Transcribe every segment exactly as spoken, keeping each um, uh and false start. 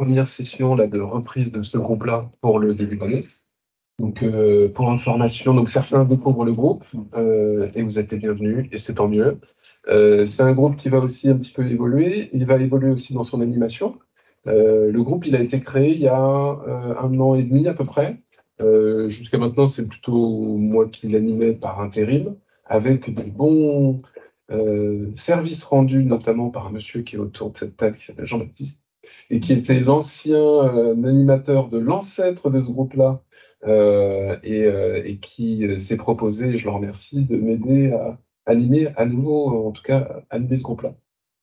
première session là, de reprise de ce groupe-là pour le début d'année. Donc, euh, pour information, donc certains découvrent le groupe euh, et vous êtes les bienvenus, et c'est tant mieux. Euh, c'est un groupe qui va aussi un petit peu évoluer. Il va évoluer aussi dans son animation. Euh, le groupe, il a été créé il y a euh, un an et demi à peu près. Euh, jusqu'à maintenant, c'est plutôt moi qui l'animais par intérim, avec des bons euh, services rendus, notamment par un monsieur qui est autour de cette table, qui s'appelle Jean-Baptiste, et qui était l'ancien euh, animateur de l'ancêtre de ce groupe-là, euh, et, euh, et qui euh, s'est proposé, et je le remercie, de m'aider à animer à nouveau, en tout cas, animer ce groupe-là.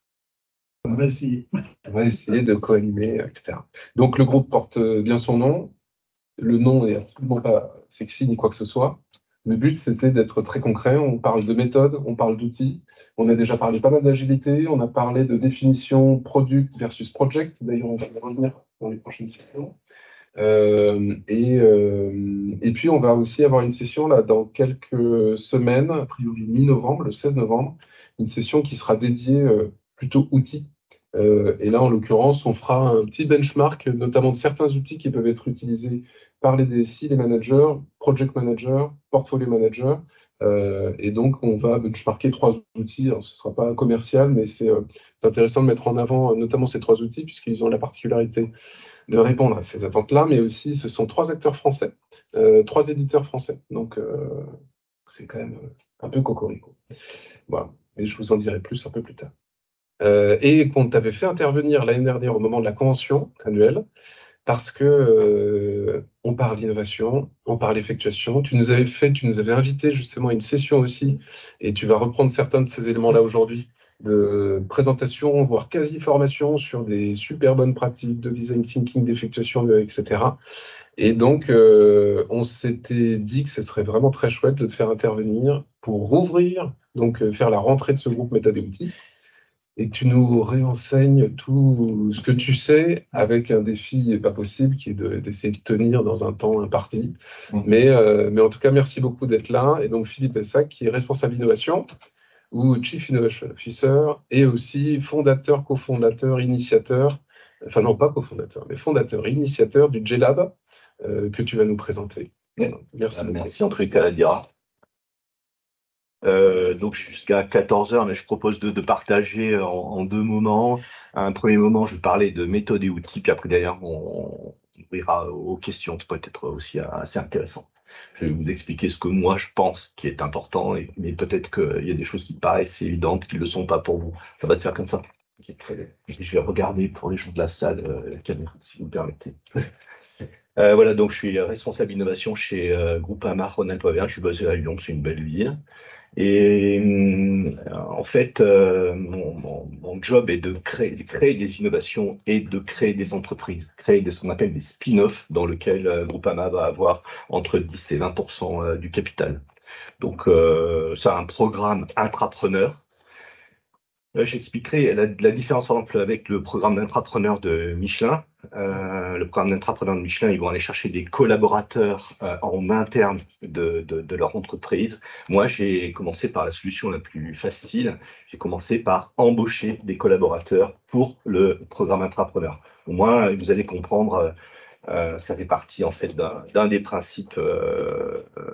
On va essayer. On va essayer de co-animer, et cetera. Donc le groupe porte bien son nom. Le nom n'est absolument pas sexy ni quoi que ce soit. Le but, c'était d'être très concret. On parle de méthode, on parle d'outils. On a déjà parlé pas mal d'agilité. On a parlé de définition product versus project. D'ailleurs, on va y revenir dans les prochaines sessions. Euh, et, euh, et puis, on va aussi avoir une session là dans quelques semaines, a priori mi-novembre, le seize novembre, une session qui sera dédiée euh, plutôt outils. Euh, et là, en l'occurrence, on fera un petit benchmark, notamment de certains outils qui peuvent être utilisés par les D S I, les managers, project managers, portfolio managers. Euh, et donc, on va benchmarker trois outils. Alors, ce ne sera pas commercial, mais c'est euh, c'est intéressant de mettre en avant euh, notamment ces trois outils, puisqu'ils ont la particularité de répondre à ces attentes-là, mais aussi ce sont trois acteurs français, euh, trois éditeurs français. Donc, euh, c'est quand même un peu cocorico. Voilà. Et je vous en dirai plus un peu plus tard. Euh, et qu'on t'avait fait intervenir l'année dernière au moment de la convention annuelle, parce que euh, on parle d'innovation, on parle effectuation. Tu nous avais fait, tu nous avais invité justement à une session aussi, et tu vas reprendre certains de ces éléments-là aujourd'hui, de présentation, voire quasi-formation sur des super bonnes pratiques de design thinking, d'effectuation, et cetera. Et donc, euh, on s'était dit que ce serait vraiment très chouette de te faire intervenir pour rouvrir, donc euh, faire la rentrée de ce groupe méthode et outils, et que tu nous réenseignes tout ce que tu sais avec un défi pas possible qui est de- d'essayer de tenir dans un temps imparti. Mais, euh, mais en tout cas, merci beaucoup d'être là. Et donc, Philippe Essac, qui est responsable innovation ou Chief Innovation Officer et aussi fondateur, cofondateur, initiateur, enfin non, pas cofondateur, mais fondateur, initiateur du J-Lab euh, que tu vas nous présenter. Ouais. Merci Euh, beaucoup. Merci en tout cas, Adira. Euh, donc jusqu'à quatorze heures, mais je propose de, de partager en, en deux moments. Un premier moment, je vais parler de méthodes et outils, puis après derrière, on, on ouvrira aux questions. Ça peut être aussi assez intéressant. Je vais vous expliquer ce que moi je pense qui est important, et, mais peut-être qu'il y a des choses qui paraissent évidentes qui ne le sont pas pour vous. Ça va te faire comme ça. Okay, très bien. Je vais regarder pour les gens de la salle euh, la caméra, si vous me permettez. Euh, voilà, donc je suis responsable innovation chez euh, Groupama Rhône-Alpes-Auvergne. Je suis basé à Lyon, c'est une belle ville. Et euh, en fait, euh, mon, mon, mon job est de créer, de créer des innovations et de créer des entreprises, créer des, ce qu'on appelle des spin-offs dans lesquels euh, Groupama va avoir entre dix et vingt pour cent euh, du capital. Donc, euh, c'est un programme intrapreneur. Euh, J'expliquerai la, la différence, par exemple, avec le programme d'intrapreneur de Michelin. Euh, le programme d'intrapreneur de Michelin, ils vont aller chercher des collaborateurs euh, en interne de, de, de leur entreprise. Moi, j'ai commencé par la solution la plus facile. J'ai commencé par embaucher des collaborateurs pour le programme intrapreneur. Au moins, vous allez comprendre, euh, ça fait partie en fait d'un d'un des principes, euh, euh,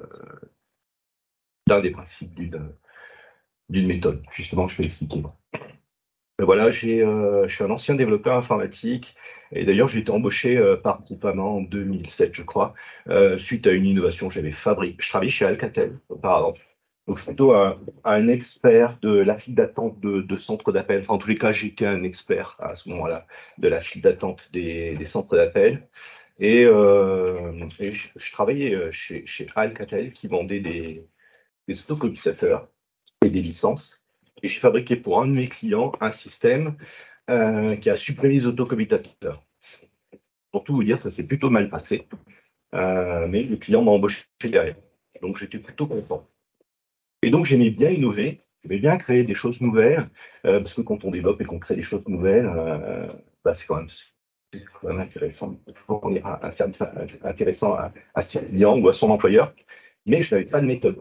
d'un des principes d'une d'une méthode. Justement, je vais expliquer. Ben voilà, j'ai, euh, je suis un ancien développeur informatique, et d'ailleurs j'ai été embauché euh, par Groupama en deux mille sept, je crois, euh, suite à une innovation que j'avais fabriquée. Je travaillais chez Alcatel auparavant. Donc je suis plutôt un, un expert de la file d'attente de, de centres d'appel. Enfin, en tous les cas, j'étais un expert à ce moment-là de la file d'attente des, des centres d'appel. Et, euh, et je, je travaillais euh, chez, chez Alcatel qui vendait des, des autocomputers et des licences. Et j'ai fabriqué pour un de mes clients un système euh, qui a supprimé les autocommutateurs. Pour tout vous dire, ça s'est plutôt mal passé, euh, mais le client m'a embauché derrière. Donc j'étais plutôt content. Et donc j'aimais bien innover, j'aimais bien créer des choses nouvelles, euh, parce que quand on développe et qu'on crée des choses nouvelles, euh, bah, c'est quand même, c'est quand même intéressant. Il faut fournir un, un service intéressant à, à ses clients ou à son employeur. Mais je n'avais pas de méthode.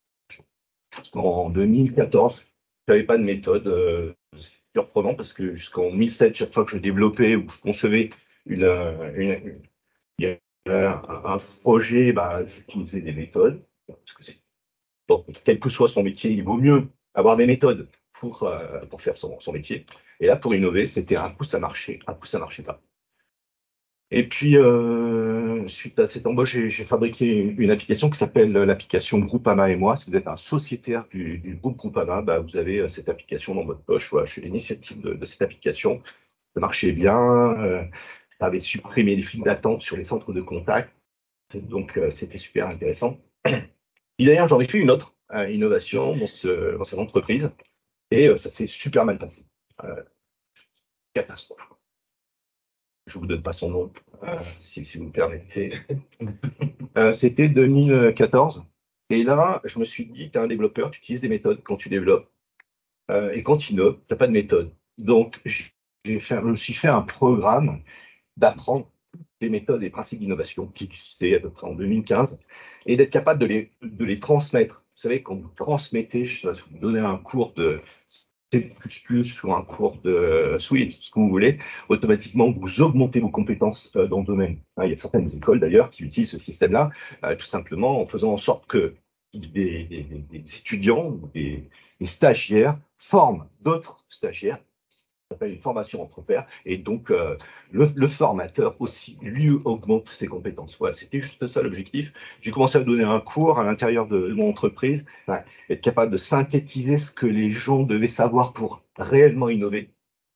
En deux mille quatorze, je n'avais pas de méthode. Euh, c'est surprenant parce que jusqu'en deux mille sept, chaque fois que je développais ou je concevais une, une, il y a un, un projet, bah, j'utilisais des méthodes, parce que c'est, bon, quel que soit son métier, il vaut mieux avoir des méthodes pour, euh, pour faire son, son métier. Et là, pour innover, c'était un coup ça marchait, un coup ça marchait pas. Et puis, euh, suite à cette embauche, j'ai, j'ai fabriqué une, une application qui s'appelle l'application Groupama et moi. Si vous êtes un sociétaire du, du groupe Groupama, bah, vous avez euh, cette application dans votre poche. Voilà, je suis l'initiative de, de cette application. Ça marchait bien. Euh, ça avait supprimé les files d'attente sur les centres de contact. Donc, euh, c'était super intéressant. Et d'ailleurs, j'en ai fait une autre euh, innovation dans, ce, dans cette entreprise. Et euh, ça s'est super mal passé. Euh, catastrophe. Je vous donne pas son nom, euh, si, si vous me permettez. Euh, c'était deux mille quatorze. Et là, je me suis dit, tu es un développeur, tu utilises des méthodes quand tu développes. Euh, et quand tu innoves, tu n'as pas de méthode. Donc, j'ai fait, je me suis fait un programme d'apprendre les méthodes et principes d'innovation qui existaient à peu près en deux mille quinze et d'être capable de les, de les transmettre. Vous savez, quand vous transmettez, je vais vous donner un cours de C plus plus ou un cours de Swift, ce que vous voulez, automatiquement, vous augmentez vos compétences euh, dans le domaine. Hein, il y a certaines écoles d'ailleurs qui utilisent ce système-là, euh, tout simplement en faisant en sorte que des, des, des étudiants ou des, des stagiaires forment d'autres stagiaires. Ça s'appelle une formation entre pairs, et donc euh, le, le formateur aussi, lui, augmente ses compétences. Voilà, c'était juste ça l'objectif. J'ai commencé à donner un cours à l'intérieur de mon entreprise, ouais, être capable de synthétiser ce que les gens devaient savoir pour réellement innover.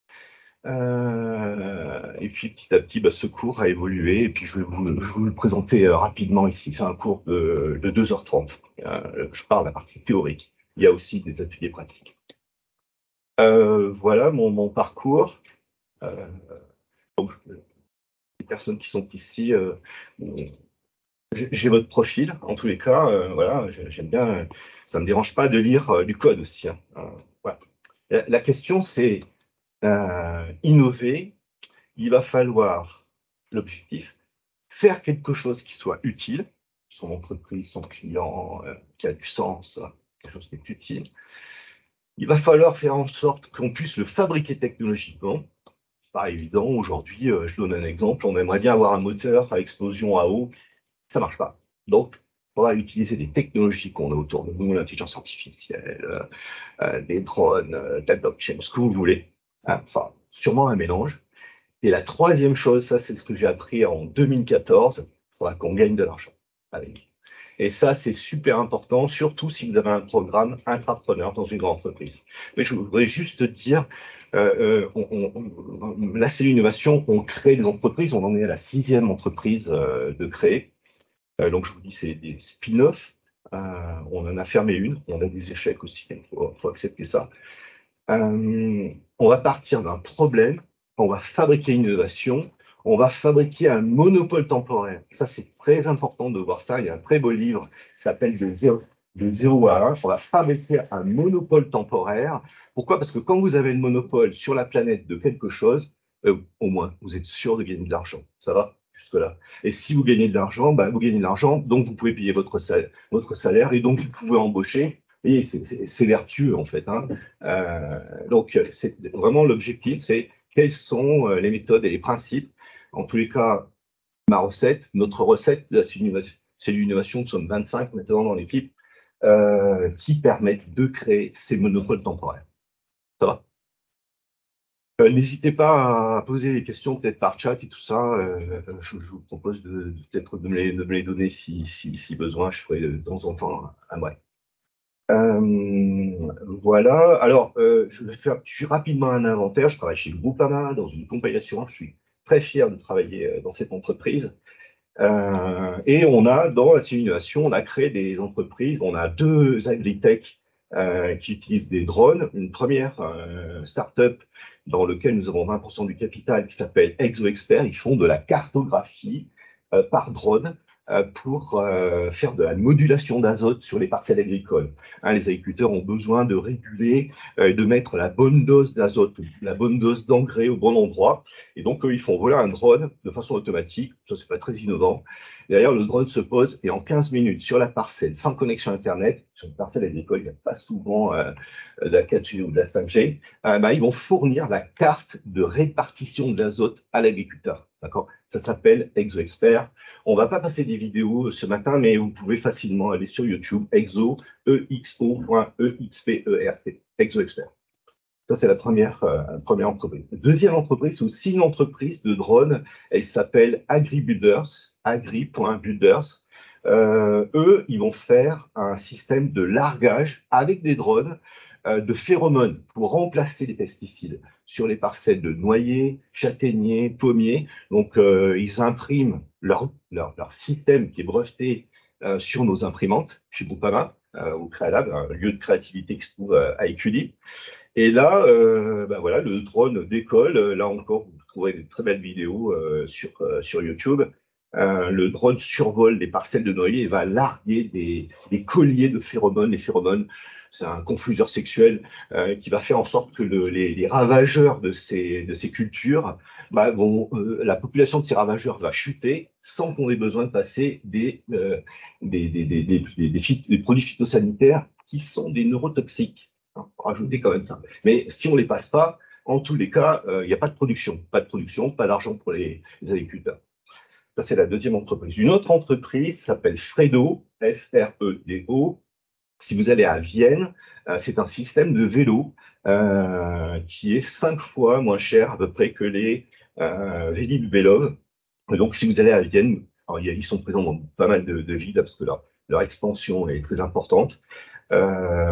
Euh, et puis petit à petit, bah, ce cours a évolué, et puis je vais vous, je vais vous le présenter euh, rapidement ici. C'est un cours de, de deux heures trente. Euh, je parle de la partie théorique. Il y a aussi des ateliers pratiques. Euh, voilà mon, mon parcours. Euh, donc, les personnes qui sont ici, euh, j'ai votre profil, en tous les cas, euh, voilà, j'aime bien, ça me dérange pas de lire euh, du code aussi. Hein. Euh, voilà. La, la question, c'est euh, innover, il va falloir, l'objectif, faire quelque chose qui soit utile, son entreprise, son client, euh, qui a du sens, quelque chose qui est utile. Il va falloir faire en sorte qu'on puisse le fabriquer technologiquement. Pas évident. Aujourd'hui, euh, je donne un exemple, on aimerait bien avoir un moteur à explosion à eau, ça marche pas. Donc, on va utiliser des technologies qu'on a autour de nous, l'intelligence artificielle, euh, euh, des drones, euh, de la blockchain, ce que vous voulez. Hein, enfin, sûrement un mélange. Et la troisième chose, ça c'est ce que j'ai appris en deux mille quatorze, il faudra qu'on gagne de l'argent avec. Et ça, c'est super important, surtout si vous avez un programme intrapreneur dans une grande entreprise. Mais je voudrais juste dire, euh, euh, on, on, là, c'est l'innovation, on crée des entreprises, on en est à la sixième entreprise euh, de créer. Euh, donc, je vous dis, c'est des spin-offs. Euh, on en a fermé une, on a des échecs aussi, il faut, faut accepter ça. Euh, on va partir d'un problème, on va fabriquer une innovation, on va fabriquer un monopole temporaire. Ça, c'est très important de voir ça. Il y a un très beau livre qui s'appelle de zéro, de zéro à un. On va fabriquer un monopole temporaire. Pourquoi? Parce que quand vous avez le monopole sur la planète de quelque chose, euh, au moins, vous êtes sûr de gagner de l'argent. Ça va? Jusque-là. Et si vous gagnez de l'argent, bah, vous gagnez de l'argent, donc vous pouvez payer votre salaire, votre salaire et donc vous pouvez embaucher. Et c'est vertueux, en fait. Hein. Euh, donc, c'est vraiment l'objectif, c'est quelles sont euh, les méthodes et les principes. En tous les cas, ma recette, notre recette, c'est l'innovation, nous sommes vingt-cinq maintenant dans l'équipe, euh, qui permettent de créer ces monopoles temporaires. Ça va? Euh, N'hésitez pas à poser des questions peut-être par chat et tout ça. Euh, je, je vous propose de peut-être de, de me les donner si, si, si besoin. Je ferai de temps en temps un bref. Euh, voilà. Alors, euh, je vais faire je suis rapidement un inventaire. Je travaille chez Groupama dans une compagnie d'assurance. Je suis très fier de travailler euh, dans cette entreprise. Euh, et on a, dans la simulation, on a créé des entreprises. On a deux agritech euh, qui utilisent des drones. Une première euh, start-up dans laquelle nous avons vingt pour cent du capital qui s'appelle ExoExpert. Ils font de la cartographie euh, par drone euh, pour euh, faire de la modulation d'azote sur les parcelles agricoles. Hein, les agriculteurs ont besoin de réguler, euh, de mettre la bonne dose d'azote, la bonne dose d'engrais au bon endroit. Et donc, eux, ils font voler un drone de façon automatique. Ça, c'est pas très innovant. D'ailleurs, le drone se pose et en quinze minutes sur la parcelle, sans connexion Internet, sur une parcelle agricole, il n'y a pas souvent euh, de la quatre G ou de la cinq G, euh, bah, ils vont fournir la carte de répartition de l'azote à l'agriculteur. D'accord? Ça s'appelle ExoExpert. On va pas passer des vidéos ce matin, mais vous pouvez facilement aller sur YouTube, exo, e x o point e x p e r t, ExoExpert. Ça, c'est la première, euh, première entreprise. Deuxième entreprise, c'est aussi une entreprise de drones. Elle s'appelle AgriBuilders, agri.builders. Euh, eux, ils vont faire un système de largage avec des drones euh, de phéromones pour remplacer les pesticides sur les parcelles de noyers, châtaigniers, pommiers. Donc, euh, ils impriment leur, leur, leur système qui est breveté euh, sur nos imprimantes chez Groupama, euh, au Créalab, un lieu de créativité qui se trouve euh, à Écully. Et là, euh, ben voilà, le drone décolle. Là encore, vous trouverez des très belles vidéos euh, sur, euh, sur YouTube. Euh, le drone survole des parcelles de noyer et va larguer des, des colliers de phéromones. Les phéromones, c'est un confuseur sexuel euh, qui va faire en sorte que le, les, les ravageurs de ces, de ces cultures, bah, vont, euh, la population de ces ravageurs va chuter sans qu'on ait besoin de passer des, euh, des, des, des, des, des, des, phyt- des produits phytosanitaires qui sont des neurotoxiques. Hein, faut rajouter quand même ça. Mais si on les passe pas, en tous les cas, il euh, n'y a pas de production. Pas de production, pas d'argent pour les, les agriculteurs. Ça, c'est la deuxième entreprise. Une autre entreprise s'appelle Fredo, F R E D O. Si vous allez à Vienne, euh, c'est un système de vélo euh, qui est cinq fois moins cher à peu près que les euh, Vélib Vélov. Et donc, si vous allez à Vienne, alors, ils sont présents dans pas mal de, de villes parce que leur, leur expansion est très importante. Euh,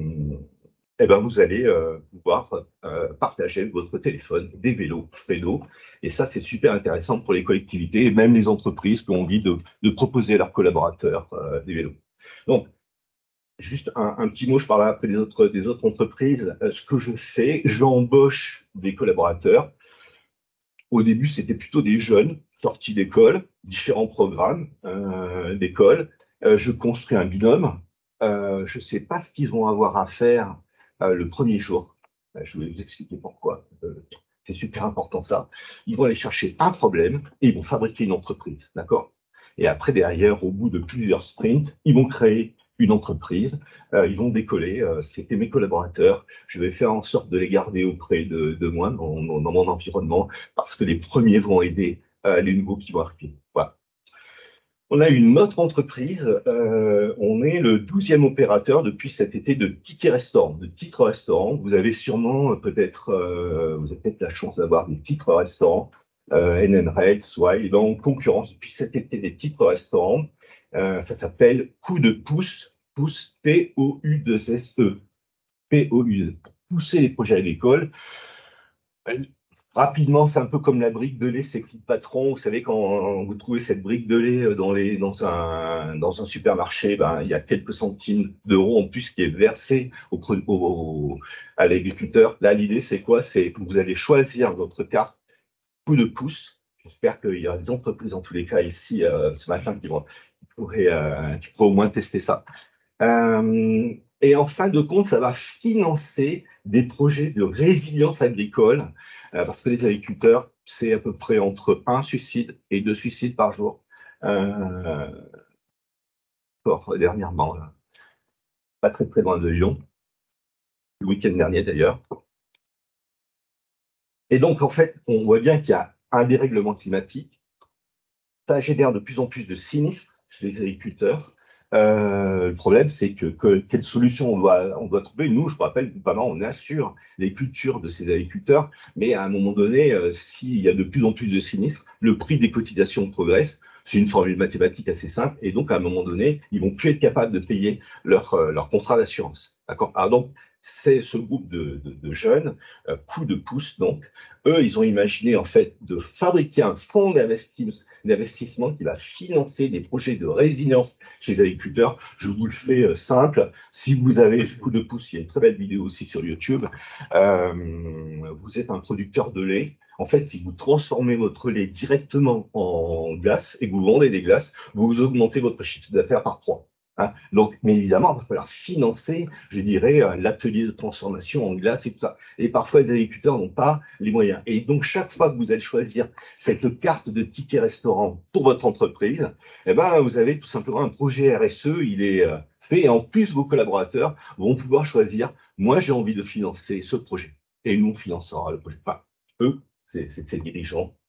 eh ben, vous allez euh, pouvoir euh, partager votre téléphone des vélos Fredo. Et ça, c'est super intéressant pour les collectivités et même les entreprises qui ont envie de, de proposer à leurs collaborateurs euh, des vélos. Donc, juste un, un petit mot, je parlerai après des autres, des autres entreprises. Euh, ce que je fais, j'embauche des collaborateurs. Au début, c'était plutôt des jeunes sortis d'école, différents programmes euh, d'école. Euh, je construis un binôme. Euh, je ne sais pas ce qu'ils vont avoir à faire euh, le premier jour. Euh, je vais vous expliquer pourquoi. Euh, c'est super important ça. Ils vont aller chercher un problème et ils vont fabriquer une entreprise, d'accord? Et après, derrière, au bout de plusieurs sprints, ils vont créer une entreprise. Euh, ils vont décoller. Euh, c'était mes collaborateurs. Je vais faire en sorte de les garder auprès de, de moi, dans, dans, dans mon environnement, parce que les premiers vont aider euh, les nouveaux qui vont arriver. Voilà. On a une autre entreprise. Euh, on est le douzième opérateur depuis cet été de tickets restaurants, de titres restaurants. Vous avez sûrement euh, peut-être, euh, vous avez peut-être la chance d'avoir des titres restaurants. Euh, N N Red, Swile, en concurrence depuis cet été des titres restaurants. Euh, ça s'appelle Coup de pouce, pouce P O U deux S E. P O U, pour pousser les projets agricoles. Rapidement, c'est un peu comme la brique de lait, c'est que le patron, vous savez, quand vous trouvez cette brique de lait dans, les, dans, un, dans un supermarché, ben, il y a quelques centimes d'euros en plus qui est versé au, au, à l'agriculteur. Là, l'idée, c'est quoi? C'est que vous allez choisir votre carte coup de pouce. J'espère qu'il y aura des entreprises, en tous les cas, ici, euh, ce matin, qui, vont, qui, pourraient, euh, qui pourraient au moins tester ça. Euh, et en fin de compte, ça va financer des projets de résilience agricole, euh, parce que les agriculteurs, c'est à peu près entre un suicide et deux suicides par jour. Euh, encore dernièrement, là, pas très très loin de Lyon, le week-end dernier d'ailleurs. Et donc, en fait, on voit bien qu'il y a un dérèglement climatique. Ça génère de plus en plus de sinistres chez les agriculteurs. Euh, le problème, c'est que, que quelle solution on doit, on doit trouver. Nous, je vous rappelle, notamment, on assure les cultures de ces agriculteurs, mais à un moment donné, euh, s'il y a de plus en plus de sinistres, le prix des cotisations progresse. C'est une formule mathématique assez simple, et donc à un moment donné, ils vont plus être capables de payer leur, euh, leur contrat d'assurance. D'accord? Alors donc, c'est ce groupe de, de, de jeunes, euh, coup de pouce, donc, eux, ils ont imaginé en fait de fabriquer un fonds d'investissement qui va financer des projets de résilience chez les agriculteurs. Je vous le fais euh, simple. Si vous avez coup de pouce, il y a une très belle vidéo aussi sur YouTube. Euh, vous êtes un producteur de lait. En fait, si vous transformez votre lait directement en glace et que vous vendez des glaces, vous augmentez votre chiffre d'affaires par trois. Hein. Donc, mais évidemment, il va falloir financer, je dirais, l'atelier de transformation en glace et tout ça. Et parfois, les agriculteurs n'ont pas les moyens. Et donc, chaque fois que vous allez choisir cette carte de ticket restaurant pour votre entreprise, eh ben, vous avez tout simplement un projet R S E, il est euh, fait. Et en plus, vos collaborateurs vont pouvoir choisir, moi, j'ai envie de financer ce projet. Et nous, on financera le projet. Enfin, eux, c'est ces dirigeants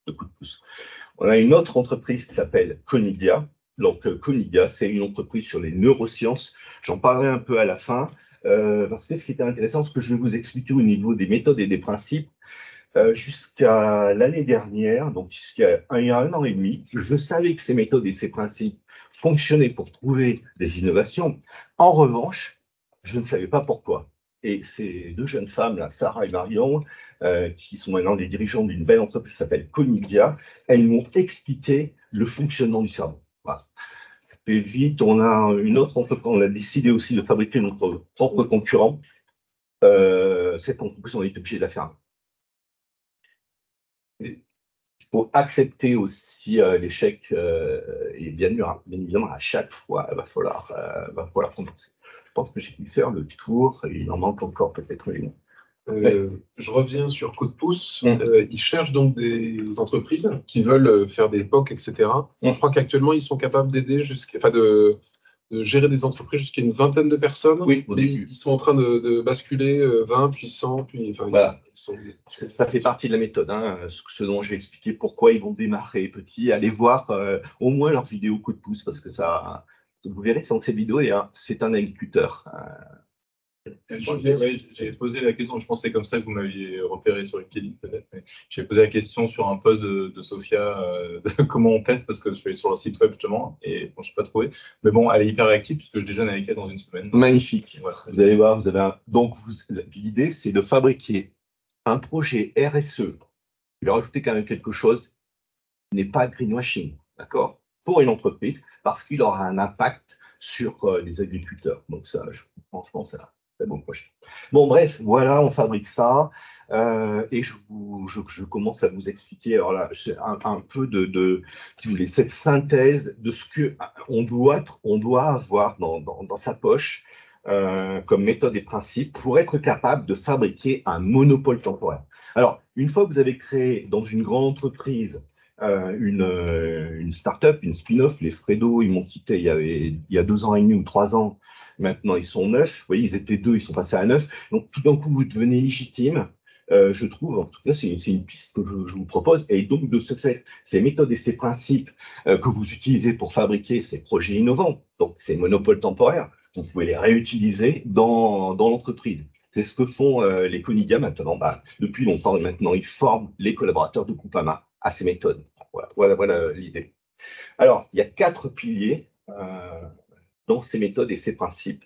de coup de pouce. On a une autre entreprise qui s'appelle Conidia. Donc, euh, Conidia, c'est une entreprise sur les neurosciences. J'en parlerai un peu à la fin, euh, parce que ce qui était intéressant, ce que je vais vous expliquer au niveau des méthodes et des principes, euh, jusqu'à l'année dernière, donc jusqu'à un, il y a un an et demi, je savais que ces méthodes et ces principes fonctionnaient pour trouver des innovations. En revanche, je ne savais pas pourquoi. Et ces deux jeunes femmes, là, Sarah et Marion, euh, qui sont maintenant les dirigeants d'une belle entreprise qui s'appelle Conidia, elles m'ont expliqué le fonctionnement du cerveau. Voilà. Et vite, on a une autre entreprise, on a décidé aussi de fabriquer notre propre concurrent. Euh, cette entreprise, on est obligé de la fermer. Il faut accepter aussi euh, l'échec euh, et bien, bien évidemment à chaque fois il va falloir, euh, va falloir commencer. Je pense que j'ai dû faire le tour et il en manque encore peut-être une. Euh, je reviens sur Coup de pouce. Mm. Euh, ils cherchent donc des entreprises qui veulent faire des P O C, et cetera. Mm. Je crois qu'actuellement, ils sont capables d'aider jusqu'à, enfin, de, de gérer des entreprises jusqu'à une vingtaine de personnes. Oui, au Et début. ils sont en train de, de basculer euh, vingt, puis cent, puis enfin, Voilà. ils sont... Ça fait partie de la méthode, hein, ce, ce dont je vais expliquer pourquoi ils vont démarrer petit. Allez voir euh, au moins leur vidéo coup de pouce, parce que ça, vous verrez, dans ces vidéos, c'est un agriculteur. J'avais ouais, posé la question, je pense que c'est comme ça que vous m'aviez repéré sur LinkedIn peut-être, mais j'avais posé la question sur un post de, de Sophia, euh, de comment on teste, parce que je suis allé sur leur site web justement, et bon, je n'ai pas trouvé. Mais bon, elle est hyper réactive, puisque je déjeune avec elle dans une semaine. Magnifique. Voilà. Vous allez voir, vous avez un... Donc, l'idée, c'est de fabriquer un projet R S E. Je vais rajouter quand même quelque chose, n'est pas greenwashing, d'accord, pour une entreprise, parce qu'il aura un impact sur euh, les agriculteurs. Donc ça, je, franchement, c'est un très bon projet. Bon, bref, voilà, on fabrique ça, euh, et je, vous, je, je commence à vous expliquer, alors là, un, un peu de, de, si vous voulez, cette synthèse de ce que on doit, on doit avoir dans, dans, dans sa poche euh, comme méthode et principe pour être capable de fabriquer un monopole temporaire. Alors, une fois que vous avez créé dans une grande entreprise euh, une, euh, une start-up, une spin-off, les Fredo, ils m'ont quitté il y, avait, il y a deux ans et demi ou trois ans. Maintenant, ils sont neuf. Vous voyez, ils étaient deux, ils sont passés à neuf. Donc, tout d'un coup, vous devenez légitime. Euh, je trouve, en tout cas, c'est une piste que je, je vous propose. Et donc, de ce fait, ces méthodes et ces principes euh, que vous utilisez pour fabriquer ces projets innovants, donc ces monopoles temporaires, vous pouvez les réutiliser dans, dans l'entreprise. C'est ce que font euh, les Conidia maintenant. Bah, depuis longtemps, et maintenant, ils forment les collaborateurs de Groupama à ces méthodes. Voilà, voilà, voilà l'idée. Alors, il y a quatre piliers euh, dans ces méthodes et ces principes.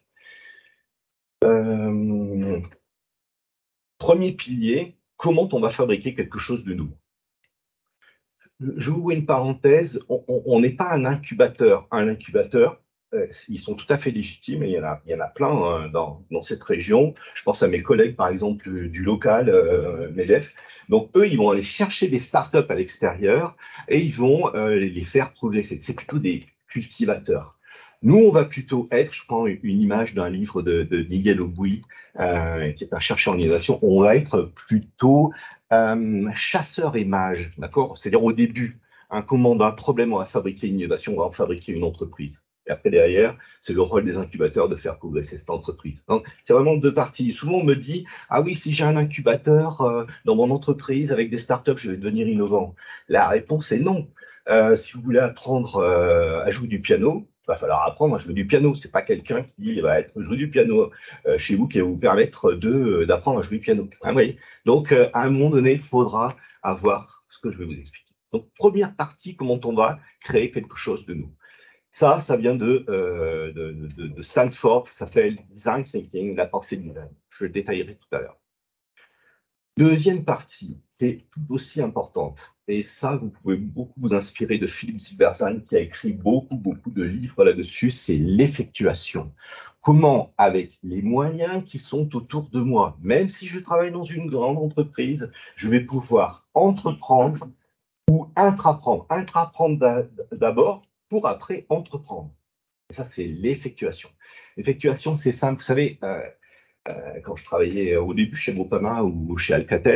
Euh, premier pilier, comment on va fabriquer quelque chose de nouveau. J'ouvre une parenthèse, on n'est pas un incubateur. Un incubateur, euh, ils sont tout à fait légitimes et il y en a, il y en a plein hein, dans, dans cette région. Je pense à mes collègues, par exemple, du, du local, euh, MEDEF. Donc, eux, ils vont aller chercher des startups à l'extérieur et ils vont euh, les faire progresser. C'est plutôt des cultivateurs. Nous, on va plutôt être, je prends une image d'un livre de, de Miguel Aubouy, euh, qui est un chercheur en innovation, on va être plutôt euh, chasseur et mage, d'accord? C'est-à-dire au début, un comment d'un problème, on va fabriquer une innovation, on va en fabriquer une entreprise. Et après, derrière, c'est le rôle des incubateurs de faire progresser cette entreprise. Donc, c'est vraiment deux parties. Souvent, on me dit, ah oui, si j'ai un incubateur euh, dans mon entreprise avec des startups, je vais devenir innovant. La réponse est non. Euh, si vous voulez apprendre euh, à jouer du piano, il va falloir apprendre à jouer du piano. C'est pas quelqu'un qui va être jouer du piano euh, chez vous qui va vous permettre de d'apprendre à jouer du piano. Hein, vous voyez. Donc, euh, à un moment donné, il faudra avoir ce que je vais vous expliquer. Donc, première partie, comment on va créer quelque chose de nouveau. Ça, ça vient de, euh, de, de, de Stanford, ça s'appelle Design Thinking, la pensée du design. Je le détaillerai tout à l'heure. Deuxième partie, qui est tout aussi importante, et ça, vous pouvez beaucoup vous inspirer de Philippe Silberzahn, qui a écrit beaucoup, beaucoup de livres là-dessus, c'est l'effectuation. Comment, avec les moyens qui sont autour de moi, même si je travaille dans une grande entreprise, je vais pouvoir entreprendre ou intraprendre. Intraprendre d'abord pour après entreprendre. Et ça, c'est l'effectuation. L'effectuation, c'est simple. Vous savez, euh, quand je travaillais au début chez Groupama ou chez Alcatel,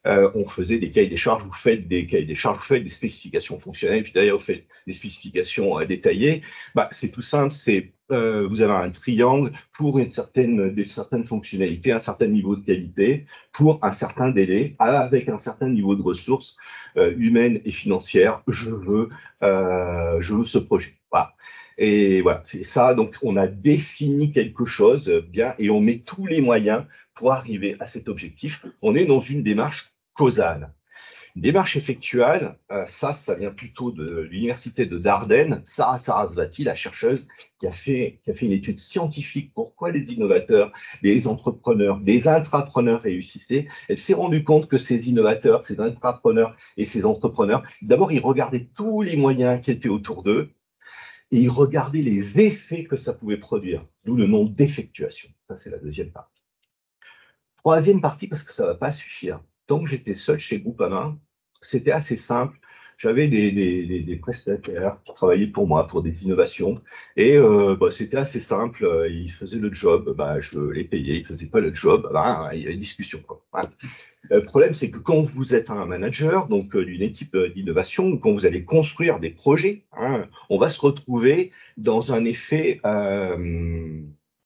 euh, on faisait des cahiers des charges, vous faites des cahiers des charges, vous faites des spécifications fonctionnelles, puis d'ailleurs vous faites des spécifications euh, détaillées. Bah, c'est tout simple, c'est euh, vous avez un triangle pour une certaine, des certaines fonctionnalités, un certain niveau de qualité, pour un certain délai, avec un certain niveau de ressources euh, humaines et financières. Je veux, euh, je veux ce projet. Voilà. Et voilà, c'est ça. Donc, on a défini quelque chose bien et on met tous les moyens pour arriver à cet objectif. On est dans une démarche causale. Une démarche effectuelle, euh, ça, ça vient plutôt de l'université de Dardenne. Sarah Sarasvati, la chercheuse, qui a fait, qui a fait une étude scientifique. Pourquoi les innovateurs, les entrepreneurs, les intrapreneurs réussissaient? Elle s'est rendue compte que ces innovateurs, ces intrapreneurs et ces entrepreneurs, d'abord, ils regardaient tous les moyens qui étaient autour d'eux et ils regardaient les effets que ça pouvait produire. D'où le nom d'effectuation. Ça, c'est la deuxième partie. Troisième partie, parce que ça ne va pas suffire. Tant que j'étais seul chez Groupama, c'était assez simple. J'avais des, des, des, des prestataires qui travaillaient pour moi, pour des innovations. Et euh, bah, c'était assez simple. Ils faisaient le job, bah, je les payais. Ils ne faisaient pas le job, bah, il y avait discussion, quoi. Voilà. Le problème, c'est que quand vous êtes un manager, donc euh, d'une équipe euh, d'innovation, ou quand vous allez construire des projets, hein, on va se retrouver dans un effet euh,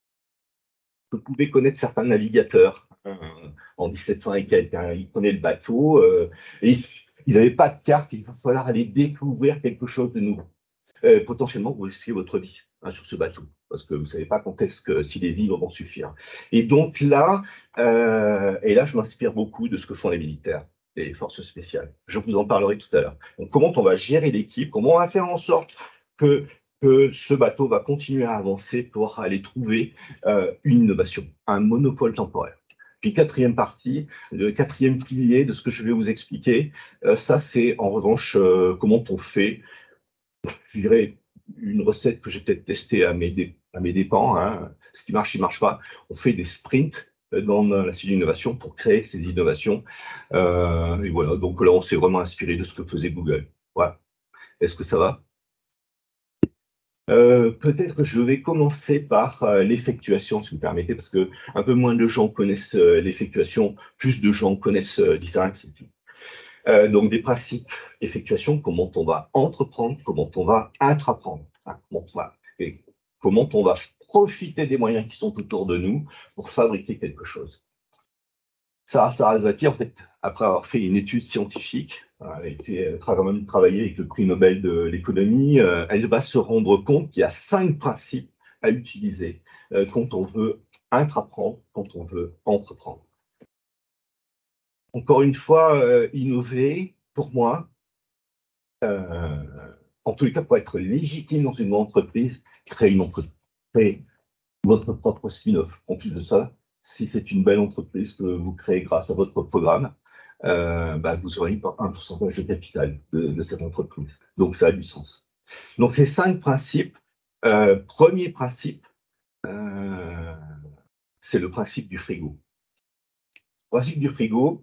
que pouvaient connaître certains navigateurs hein, en dix-sept cents et quelques. Hein, ils prenaient le bateau euh, et ils n'avaient pas de carte. Il va falloir aller découvrir quelque chose de nouveau. Euh, potentiellement, vous risquez votre vie hein, sur ce bateau parce que vous ne savez pas quand est-ce que si les vivres vont suffire. Et donc là, euh, et là, je m'inspire beaucoup de ce que font les militaires, les forces spéciales. Je vous en parlerai tout à l'heure. Donc, comment on va gérer l'équipe, comment on va faire en sorte que que ce bateau va continuer à avancer pour aller trouver euh, une innovation, un monopole temporel. Puis quatrième partie, le quatrième pilier de ce que je vais vous expliquer, euh, ça c'est en revanche euh, comment on fait, je dirais, une recette que j'ai peut-être testée à mes, dé, à mes dépens. Hein. Ce qui marche, il ne marche pas. On fait des sprints dans la cellule d'innovation pour créer ces innovations. Euh, et voilà, donc là on s'est vraiment inspiré de ce que faisait Google. Voilà. Est-ce que ça va? Euh, peut-être que je vais commencer par euh, l'effectuation, si vous permettez, parce que un peu moins de gens connaissent euh, l'effectuation, plus de gens connaissent euh, design thinking. Euh, donc des principes d'effectuation, comment on va entreprendre, comment on va intraprendre, hein, comment on va, et comment on va profiter des moyens qui sont autour de nous pour fabriquer quelque chose. Sarah Sarasvati, en fait, après avoir fait une étude scientifique, elle a été, elle a quand même travaillé avec le prix Nobel de l'économie, euh, elle va se rendre compte qu'il y a cinq principes à utiliser euh, quand on veut intraprendre, quand on veut entreprendre. Encore une fois, euh, innover, pour moi, euh, en tous les cas, pour être légitime dans une entreprise, créer une entreprise, créer votre propre spin-off. En plus de ça, si c'est une belle entreprise que vous créez grâce à votre programme, euh, bah, vous aurez un pourcentage de capital de, de cette entreprise. Donc, ça a du sens. Donc, ces cinq principes, euh, premier principe, euh, c'est le principe du frigo. Le principe du frigo,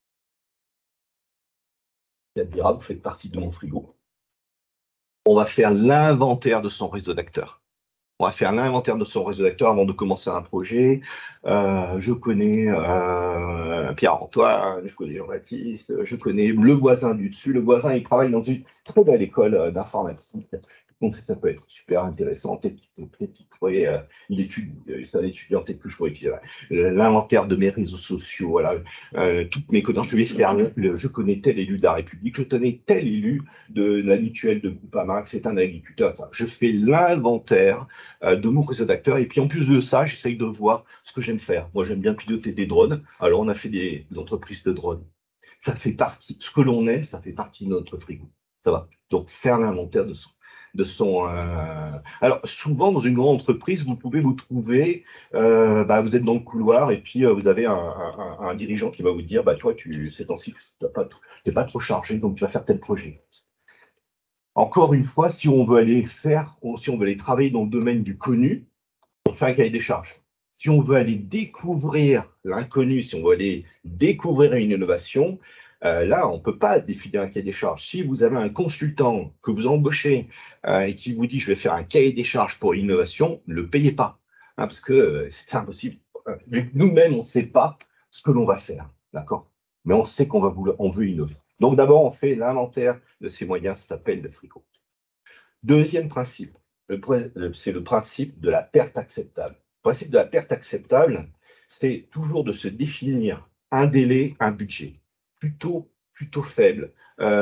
c'est dira, vous faites partie de mon frigo. On va faire l'inventaire de son réseau d'acteurs. On va faire l'inventaire de son réseau d'acteurs avant de commencer un projet. Euh, je connais euh, Pierre-Antoine, je connais Jean-Baptiste, je connais le voisin du dessus. Le voisin, il travaille dans une très belle école d'informatique. Donc ça peut être super intéressant. Peut-être qu'il pourrait, euh, il étudie, c'est un étudiant, peut-être que je pourrais utiliser l'inventaire de mes réseaux sociaux, voilà, euh, toutes mes connaissances. Je vais faire, le, je connais tel élu de la République, je connais tel élu de la mutuelle de Groupama, c'est un agriculteur. Enfin, je fais l'inventaire euh, de mon réseau d'acteurs et puis en plus de ça, j'essaye de voir ce que j'aime faire. Moi, j'aime bien piloter des drones. Alors, on a fait des, des entreprises de drones. Ça fait partie, ce que l'on aime, ça fait partie de notre frigo. Ça va. Donc, faire l'inventaire de son de son. Euh... Alors souvent dans une grande entreprise, vous pouvez vous trouver, euh, bah, vous êtes dans le couloir et puis euh, vous avez un, un, un dirigeant qui va vous dire, bah toi tu ces temps-ci tu n'es pas trop chargé, donc tu vas faire tel projet. Encore une fois, si on veut aller faire, si on veut aller travailler dans le domaine du connu, on fait un cahier des charges. Si on veut aller découvrir l'inconnu, si on veut aller découvrir une innovation, euh, là, on ne peut pas définir un cahier des charges. Si vous avez un consultant que vous embauchez euh, et qui vous dit je vais faire un cahier des charges pour l'innovation, ne le payez pas, hein, parce que euh, c'est impossible. Vu que nous-mêmes, on ne sait pas ce que l'on va faire. D'accord ? mais on sait qu'on va vouloir, on veut innover. Donc d'abord, on fait l'inventaire de ces moyens, ça s'appelle le FRICO. Deuxième principe, c'est le principe de la perte acceptable. Le principe de la perte acceptable, c'est toujours de se définir un délai, un budget plutôt, plutôt faible.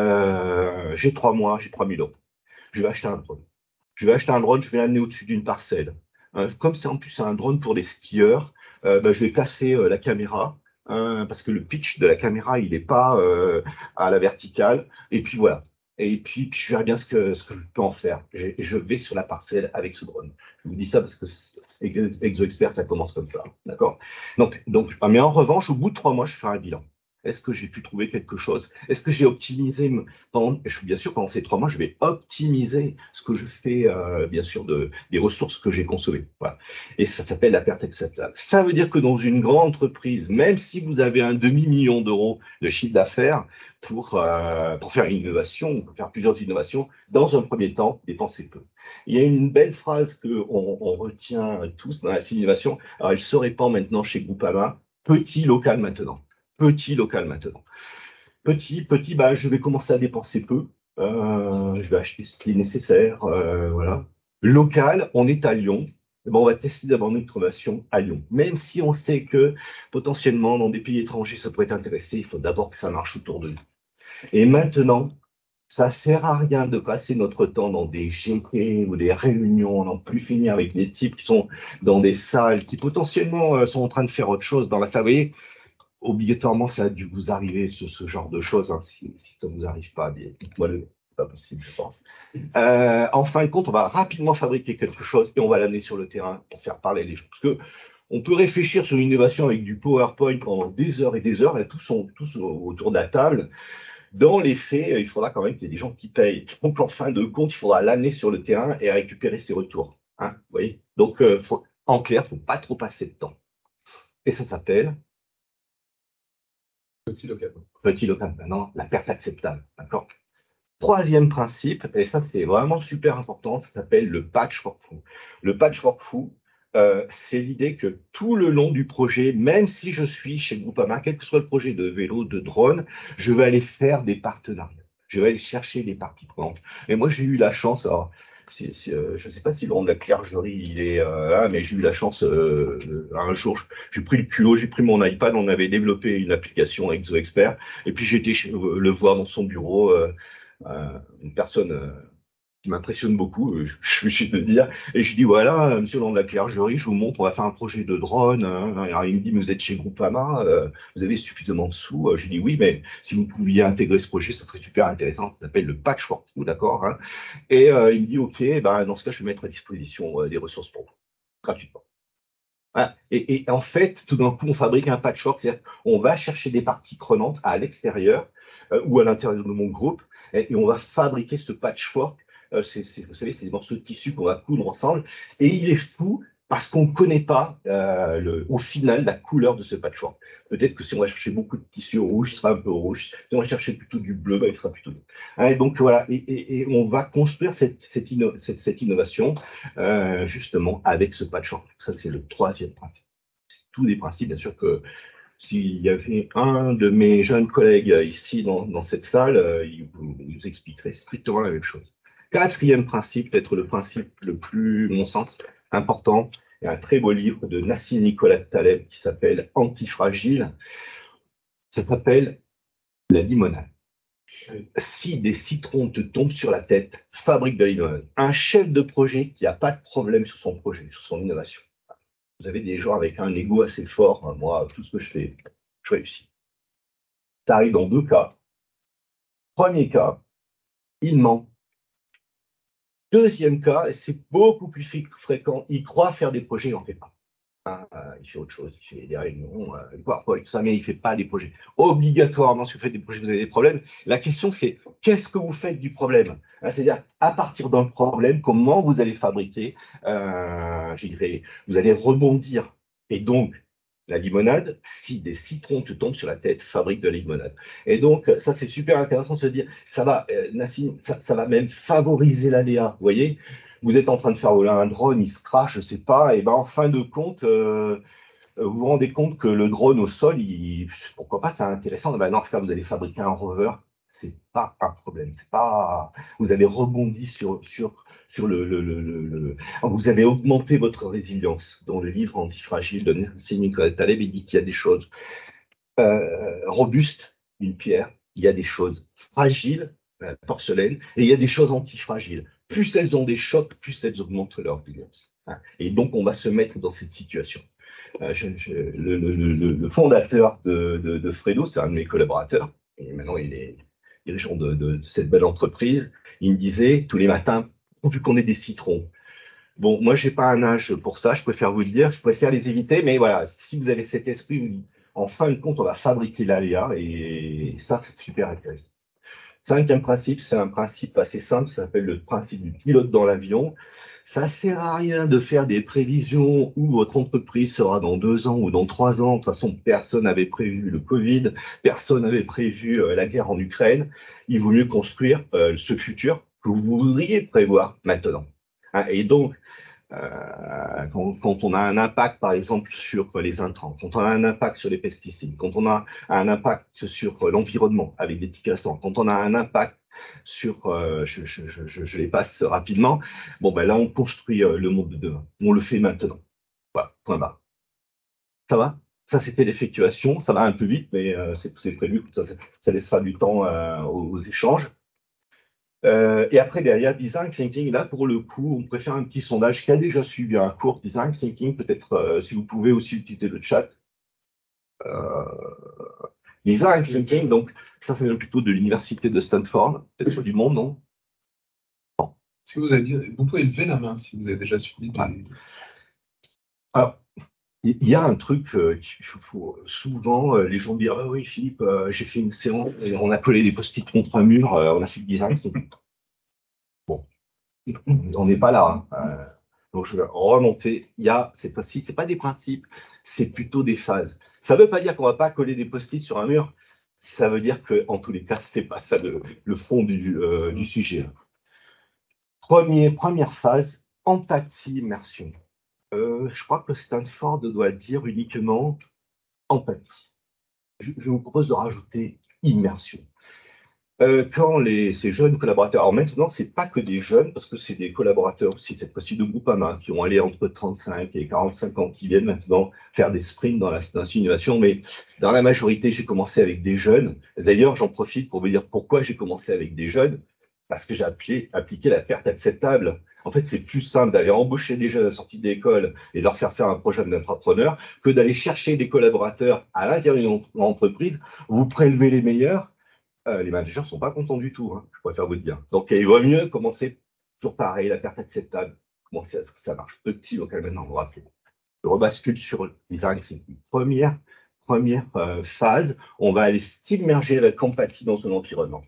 Euh, j'ai trois mois, j'ai trois mille euros. Je vais acheter un drone. Je vais acheter un drone, je vais l'amener au-dessus d'une parcelle. Euh, comme c'est en plus un drone pour les skieurs, euh, ben, je vais placer euh, la caméra, hein, parce que le pitch de la caméra, il n'est pas euh, à la verticale. Et puis voilà. Et puis, puis je verrai bien ce que, ce que je peux en faire. Et je vais sur la parcelle avec ce drone. Je vous dis ça parce que ExoExpert, ça commence comme ça. D'accord? Donc, donc, mais en revanche, au bout de trois mois, je ferai un bilan. Est-ce que j'ai pu trouver quelque chose? Est-ce que j'ai optimisé pendant, bien sûr, pendant ces trois mois, je vais optimiser ce que je fais, euh, bien sûr, de, des ressources que j'ai consommées. Voilà. Et ça s'appelle la perte acceptable. Ça veut dire que dans une grande entreprise, même si vous avez un demi-million d'euros de chiffre d'affaires pour, euh, pour faire une innovation, pour faire plusieurs innovations, dans un premier temps, dépensez peu. Il y a une belle phrase qu'on on retient tous dans la innovation. Alors, elle se répand maintenant chez Groupama. Petit local maintenant. Petit local maintenant. Petit, petit, bah, je vais commencer à dépenser peu. Euh, je vais acheter ce qui est nécessaire. Euh, voilà. Local, on est à Lyon. Bon, on va tester d'abord notre innovation à Lyon. Même si on sait que potentiellement dans des pays étrangers, ça pourrait intéresser, il faut d'abord que ça marche autour de nous. Et maintenant, ça sert à rien de passer notre temps dans des G P ou des réunions, n'en plus finir avec des types qui sont dans des salles, qui potentiellement euh, sont en train de faire autre chose dans la salle. Vous voyez, obligatoirement, ça a dû vous arriver ce, ce genre de choses. Hein. Si, si ça ne vous arrive pas, dites-moi le. C'est pas possible, je pense. Euh, en fin de compte, on va rapidement fabriquer quelque chose et on va l'amener sur le terrain pour faire parler les gens. Parce que on peut réfléchir sur une innovation avec du PowerPoint pendant des heures et des heures, et tous sont tous autour de la table. Dans les faits, il faudra quand même qu'il y ait des gens qui payent. Donc, en fin de compte, il faudra l'amener sur le terrain et récupérer ses retours. Hein, vous voyez. Donc, euh, faut, en clair, il ne faut pas trop passer de temps. Et ça s'appelle Petit local. petit local. Maintenant, la perte acceptable. D'accord. Troisième principe, et ça c'est vraiment super important, ça s'appelle le patchwork fou. Le patchwork fou, euh, c'est l'idée que tout le long du projet, même si je suis chez Groupama, quel que soit le projet de vélo, de drone, je vais aller faire des partenariats. Je vais aller chercher des parties prenantes. Et moi j'ai eu la chance, alors, si, si, euh, je ne sais pas si Laurent de la Clergerie il est euh, là, mais j'ai eu la chance euh, un jour, j'ai pris le culot, j'ai pris mon iPad, on avait développé une application ExoExpert, et puis j'ai été le voir dans son bureau. Euh, euh, une personne euh, qui m'impressionne beaucoup, euh, je, je suis obligé de le dire, et je dis voilà, euh, monsieur Land de la Clergerie, je vous montre, on va faire un projet de drone. Hein. Alors, il me dit, mais vous êtes chez Groupama, euh, vous avez suffisamment de sous. Euh, Je dis oui, mais si vous pouviez intégrer ce projet, ça serait super intéressant. Ça s'appelle le patchwork, d'accord, hein. Et euh, il me dit ok, ben, dans ce cas, je vais mettre à disposition euh, des ressources pour vous, gratuitement. Voilà. Et, et en fait, tout d'un coup, on fabrique un patchwork, c'est-à-dire qu'on va chercher des parties prenantes à l'extérieur euh, ou à l'intérieur de mon groupe, et, et on va fabriquer ce patchwork. Euh, c'est, c'est, vous savez, c'est des morceaux de tissu qu'on va coudre ensemble. Et il est fou parce qu'on ne connaît pas euh, le, au final la couleur de ce patchwork. Peut-être que si on va chercher beaucoup de tissu rouge, il sera un peu rouge. Si on va chercher plutôt du bleu, bah, il sera plutôt bleu. Hein, donc voilà, et, et, et on va construire cette, cette, inno, cette, cette innovation euh, justement avec ce patchwork. Ça, c'est le troisième principe. C'est tous des principes, bien sûr, que s'il y avait un de mes jeunes collègues ici dans, dans cette salle, euh, il vous, il vous expliquerait strictement la même chose. Quatrième principe, peut-être le principe le plus, mon sens, important, il y a un très beau livre de Nassim Nicolas Taleb qui s'appelle Antifragile. Ça s'appelle La limonade. Si des citrons te tombent sur la tête, fabrique de la limonade. Un chef de projet qui n'a pas de problème sur son projet, sur son innovation. Vous avez des gens avec un ego assez fort. Moi, tout ce que je fais, je réussis. Ça arrive dans deux cas. Premier cas, il ment. Deuxième cas, et c'est beaucoup plus fréquent, il croit faire des projets, il n'en fait pas. Hein, euh, il fait autre chose, il fait des réunions, euh, du PowerPoint, tout ça, mais il ne fait pas des projets. Obligatoirement, si vous faites des projets, vous avez des problèmes. La question, c'est qu'est-ce que vous faites du problème? Hein, c'est-à-dire, à partir d'un problème, comment vous allez fabriquer, euh, je dirais, vous allez rebondir. Et donc, la limonade, si des citrons te tombent sur la tête, fabrique de la limonade. Et donc, ça, c'est super intéressant de se dire, ça va, euh, Nassim, ça, ça va même favoriser l'aléa, vous voyez? Vous êtes en train de faire voler un drone, il se crache, je sais pas, et ben en fin de compte, euh, vous vous rendez compte que le drone au sol, il, pourquoi pas, c'est intéressant. Ben, dans ce cas, vous allez fabriquer un rover. C'est pas un problème. C'est pas, vous avez rebondi sur, sur, sur le, le, le, le, le- vous avez augmenté votre résilience. Dans le livre Antifragile de Nassim Nicolas Taleb, il dit qu'il y a des choses euh, robustes, une pierre, il y a des choses fragiles, la porcelaine, et il y a des choses antifragiles. Plus elles ont des chocs, plus elles augmentent leur résilience. Hein. Et donc, on va se mettre dans cette situation. Euh, je, je, le, le, le, le fondateur de, de, de Fredo, c'est un de mes collaborateurs, et maintenant il est dirigeant de, de, de cette belle entreprise. Il me disait tous les matins, vu qu'on est des citrons. Bon, moi, j'ai pas un âge pour ça, je préfère vous le dire, je préfère les éviter, mais voilà, si vous avez cet esprit, vous dites, en fin de compte, on va fabriquer l'aléa, et ça, c'est super intéressant. Cinquième principe, c'est un principe assez simple, ça s'appelle le principe du pilote dans l'avion. Ça sert à rien de faire des prévisions où votre entreprise sera dans deux ans ou dans trois ans. De toute façon, personne n'avait prévu le Covid, personne n'avait prévu euh, la guerre en Ukraine. Il vaut mieux construire euh, ce futur que vous voudriez prévoir maintenant. Hein, et donc, euh, quand, quand on a un impact, par exemple, sur les intrants, quand on a un impact sur les pesticides, quand on a un impact sur l'environnement avec des tickets restaurants, quand on a un impact sur, euh, je, je, je, je les passe rapidement, bon ben là on construit euh, le monde de demain, on le fait maintenant. Voilà, point barre. Ça va? Ça c'était l'effectuation, ça va un peu vite, mais euh, c'est prévu, ça, ça laissera du temps euh, aux, aux échanges. Euh, et après, derrière, Design Thinking, là, pour le coup, on préfère un petit sondage qui a déjà suivi un cours Design Thinking. Peut-être, euh, si vous pouvez aussi utiliser le chat. Euh, Design Thinking, donc, ça, ça vient plutôt de l'université de Stanford, peut-être du monde, non? Si vous avez, vous pouvez lever la main si vous avez déjà suivi des... Ouais. Alors, il y a un truc euh, qu'il faut souvent, euh, les gens disent, ah oui, Philippe, euh, j'ai fait une séance et on a collé des post-it contre un mur, euh, on a fait le design, c'est bon. On n'est pas là. Hein. Euh, donc je vais remonter. Il y a, c'est pas, c'est pas des principes, c'est plutôt des phases. Ça ne veut pas dire qu'on va pas coller des post-it sur un mur. Ça veut dire que, en tous les cas, c'est pas ça le, le fond du, euh, du sujet. Premier, première phase, empathie, immersion. Euh, je crois que Stanford doit dire uniquement empathie. Je, je vous propose de rajouter immersion. Euh, quand les, ces jeunes collaborateurs, alors maintenant, c'est pas que des jeunes, parce que c'est des collaborateurs aussi, cette fois-ci de Groupama, qui ont allé entre trente-cinq et quarante-cinq ans, qui viennent maintenant faire des sprints dans la dans l'innovation, mais dans la majorité, j'ai commencé avec des jeunes. D'ailleurs, j'en profite pour vous dire pourquoi j'ai commencé avec des jeunes, parce que j'ai appliqué, appliqué la perte acceptable. En fait, c'est plus simple d'aller embaucher des jeunes à la sortie de l'école et de leur faire faire un projet d'entrepreneur que d'aller chercher des collaborateurs à l'intérieur de l'entreprise, vous prélevez les meilleurs. Euh, les managers ne sont pas contents du tout, hein, je préfère vous le dire. Donc, il vaut mieux commencer toujours pareil, la perte acceptable, commencer à ce que ça marche petit, local, maintenant, on va je rebascule sur le design. C'est une première, première euh, phase. On va aller s'immerger avec empathie dans son environnement.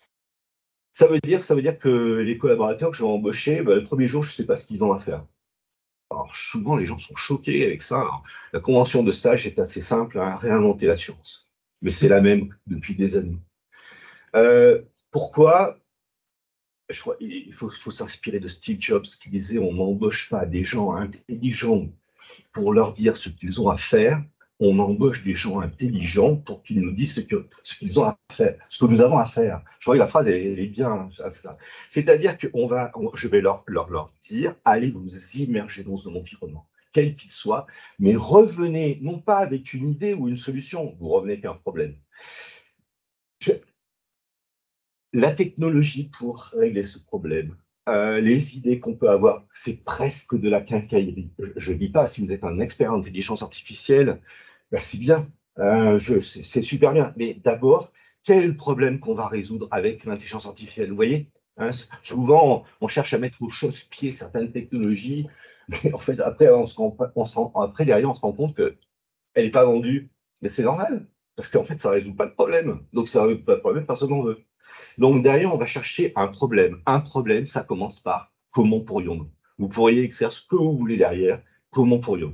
Ça veut dire, ça veut dire que les collaborateurs que je vais embaucher, ben, le premier jour, je ne sais pas ce qu'ils ont à faire. Alors, souvent, les gens sont choqués avec ça. Alors, la convention de stage est assez simple, hein, réinventer l'assurance. Mais c'est la même depuis des années. Euh, pourquoi je crois, il faut, faut s'inspirer de Steve Jobs qui disait on n'embauche pas des gens intelligents pour leur dire ce qu'ils ont à faire, on embauche des gens intelligents pour qu'ils nous disent ce que ce qu'ils ont à faire, ce que nous avons à faire. Je crois que la phrase elle, elle est bien. C'est-à-dire que on va, on, je vais leur, leur, leur dire allez vous immerger dans un environnement, quel qu'il soit, mais revenez non pas avec une idée ou une solution, vous revenez avec un problème. Je, la technologie pour régler ce problème, euh, les idées qu'on peut avoir, c'est presque de la quincaillerie. Je ne dis pas, si vous êtes un expert en intelligence artificielle, ben c'est bien, euh, c'est super bien. Mais d'abord, quel est le problème qu'on va résoudre avec l'intelligence artificielle? Vous voyez, hein, souvent, on, on cherche à mettre au chausse-pied certaines technologies, mais en fait, après, on se rend, on se rend, après derrière, on se rend compte qu'elle n'est pas vendue. Mais c'est normal, parce qu'en fait, ça ne résout pas de problème. Donc, ça ne résout pas de problème, personne n'en veut. Donc derrière, on va chercher un problème. Un problème, ça commence par comment pourrions-nous? Vous pourriez écrire ce que vous voulez derrière, comment pourrions-nous?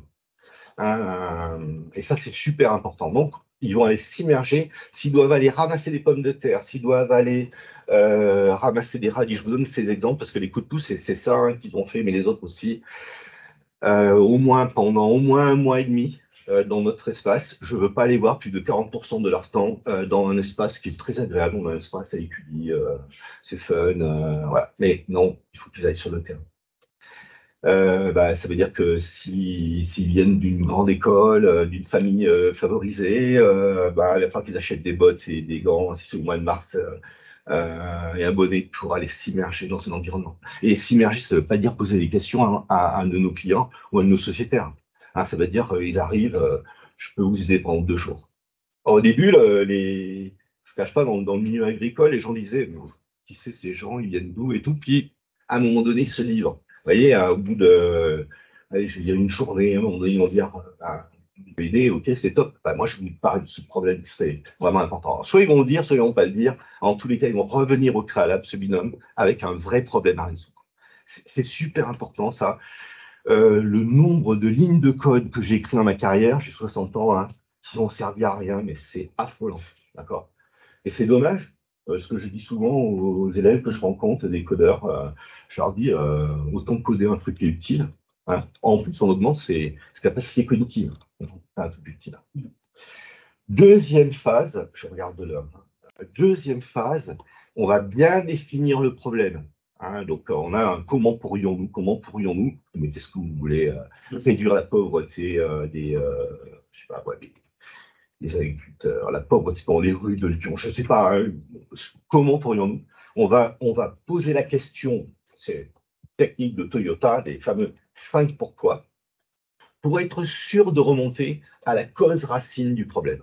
Euh, et ça, c'est super important. Donc, ils vont aller s'immerger. S'ils doivent aller ramasser des pommes de terre, s'ils doivent aller euh, ramasser des radis, je vous donne ces exemples parce que les coups de pouce, c'est ça hein, qu'ils ont fait, mais les autres aussi. Euh, au moins pendant au moins un mois et demi, euh, dans notre espace. Je veux pas aller voir plus de quarante pour cent de leur temps euh, dans un espace qui est très agréable. On a un espace à étudier, euh, c'est fun, euh, voilà. Mais non, il faut qu'ils aillent sur le terrain. Euh, bah, ça veut dire que si, s'ils viennent d'une grande école, euh, d'une famille euh, favorisée, euh, bah, il va falloir qu'ils achètent des bottes et des gants si c'est au mois de mars euh, euh, et un bonnet pour aller s'immerger dans un environnement. Et s'immerger, ça ne veut pas dire poser des questions à, à un de nos clients ou à un de nos sociétaires. Hein, ça veut dire qu'ils arrivent, euh, je peux vous aider pendant deux jours. Au début, le, les, je ne cache pas, dans, dans le milieu agricole, les gens disaient, mais qui c'est ces gens, ils viennent d'où et tout. Puis, à un moment donné, ils se livrent. Vous voyez, à, au bout de, allez, je vais dire une journée, à un moment donné, ils vont dire, ah, B D, ok, c'est top. Bah, moi, je vous parle de ce problème, c'est vraiment important. Soit ils vont le dire, soit ils vont pas le dire. En tous les cas, ils vont revenir au préalable, ce binôme, avec un vrai problème à résoudre. C'est super important, ça. Euh, le nombre de lignes de code que j'ai écrit dans ma carrière, j'ai soixante ans, hein, qui n'ont servi à rien, mais c'est affolant. D'accord. Et c'est dommage, euh, ce que je dis souvent aux élèves que je rencontre, des codeurs, euh, je leur dis euh, autant coder un truc qui est utile. Hein. En plus, on augmente ses, ses capacités cognitives. Un truc utile. Deuxième phase, je regarde l'heure. Deuxième phase, on va bien définir le problème. Hein, donc, on a un comment pourrions-nous, comment pourrions-nous, mettez ce que vous voulez, euh, réduire la pauvreté euh, des, euh, je sais pas, ouais, des, des agriculteurs, la pauvreté dans les rues de Lyon, je ne sais pas, hein, comment pourrions-nous on va, on va poser la question, c'est technique de Toyota, des fameux cinq pourquoi, pour être sûr de remonter à la cause racine du problème.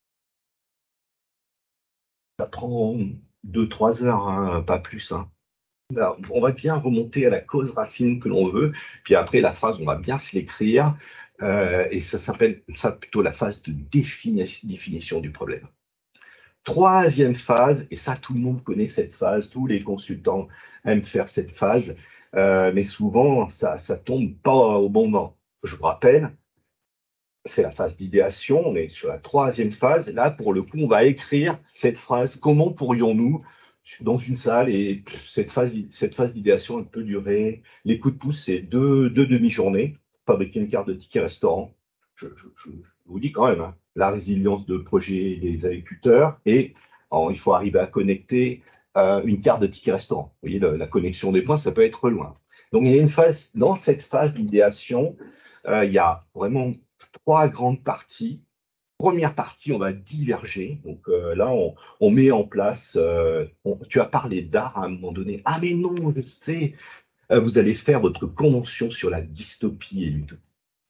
Ça prend deux, trois heures, hein, pas plus. Hein. Alors, on va bien remonter à la cause racine que l'on veut, puis après la phrase, on va bien se l'écrire, euh, et ça s'appelle ça plutôt la phase de défini- définition du problème. Troisième phase, et ça tout le monde connaît cette phase, tous les consultants aiment faire cette phase, euh, mais souvent ça ça tombe pas au bon moment. Je vous rappelle, c'est la phase d'idéation, on est sur la troisième phase. Là, pour le coup, on va écrire cette phrase, comment pourrions-nous, dans une salle, et cette phase, cette phase d'idéation, elle peut durer, les coups de pouce, c'est deux, deux demi-journées, fabriquer une carte de ticket restaurant. Je, je, je vous dis quand même, hein, la résilience de projet des agriculteurs, et alors, il faut arriver à connecter euh, une carte de ticket restaurant. Vous voyez, le, la connexion des points, ça peut être loin. Donc, il y a une phase, dans cette phase d'idéation, euh, il y a vraiment trois grandes parties. Première partie, on va diverger. Donc euh, là, on, on met en place. Euh, on- tu as parlé d'art à un moment donné. Ah mais non, je sais. Euh, vous allez faire votre convention sur la dystopie et l'utopie.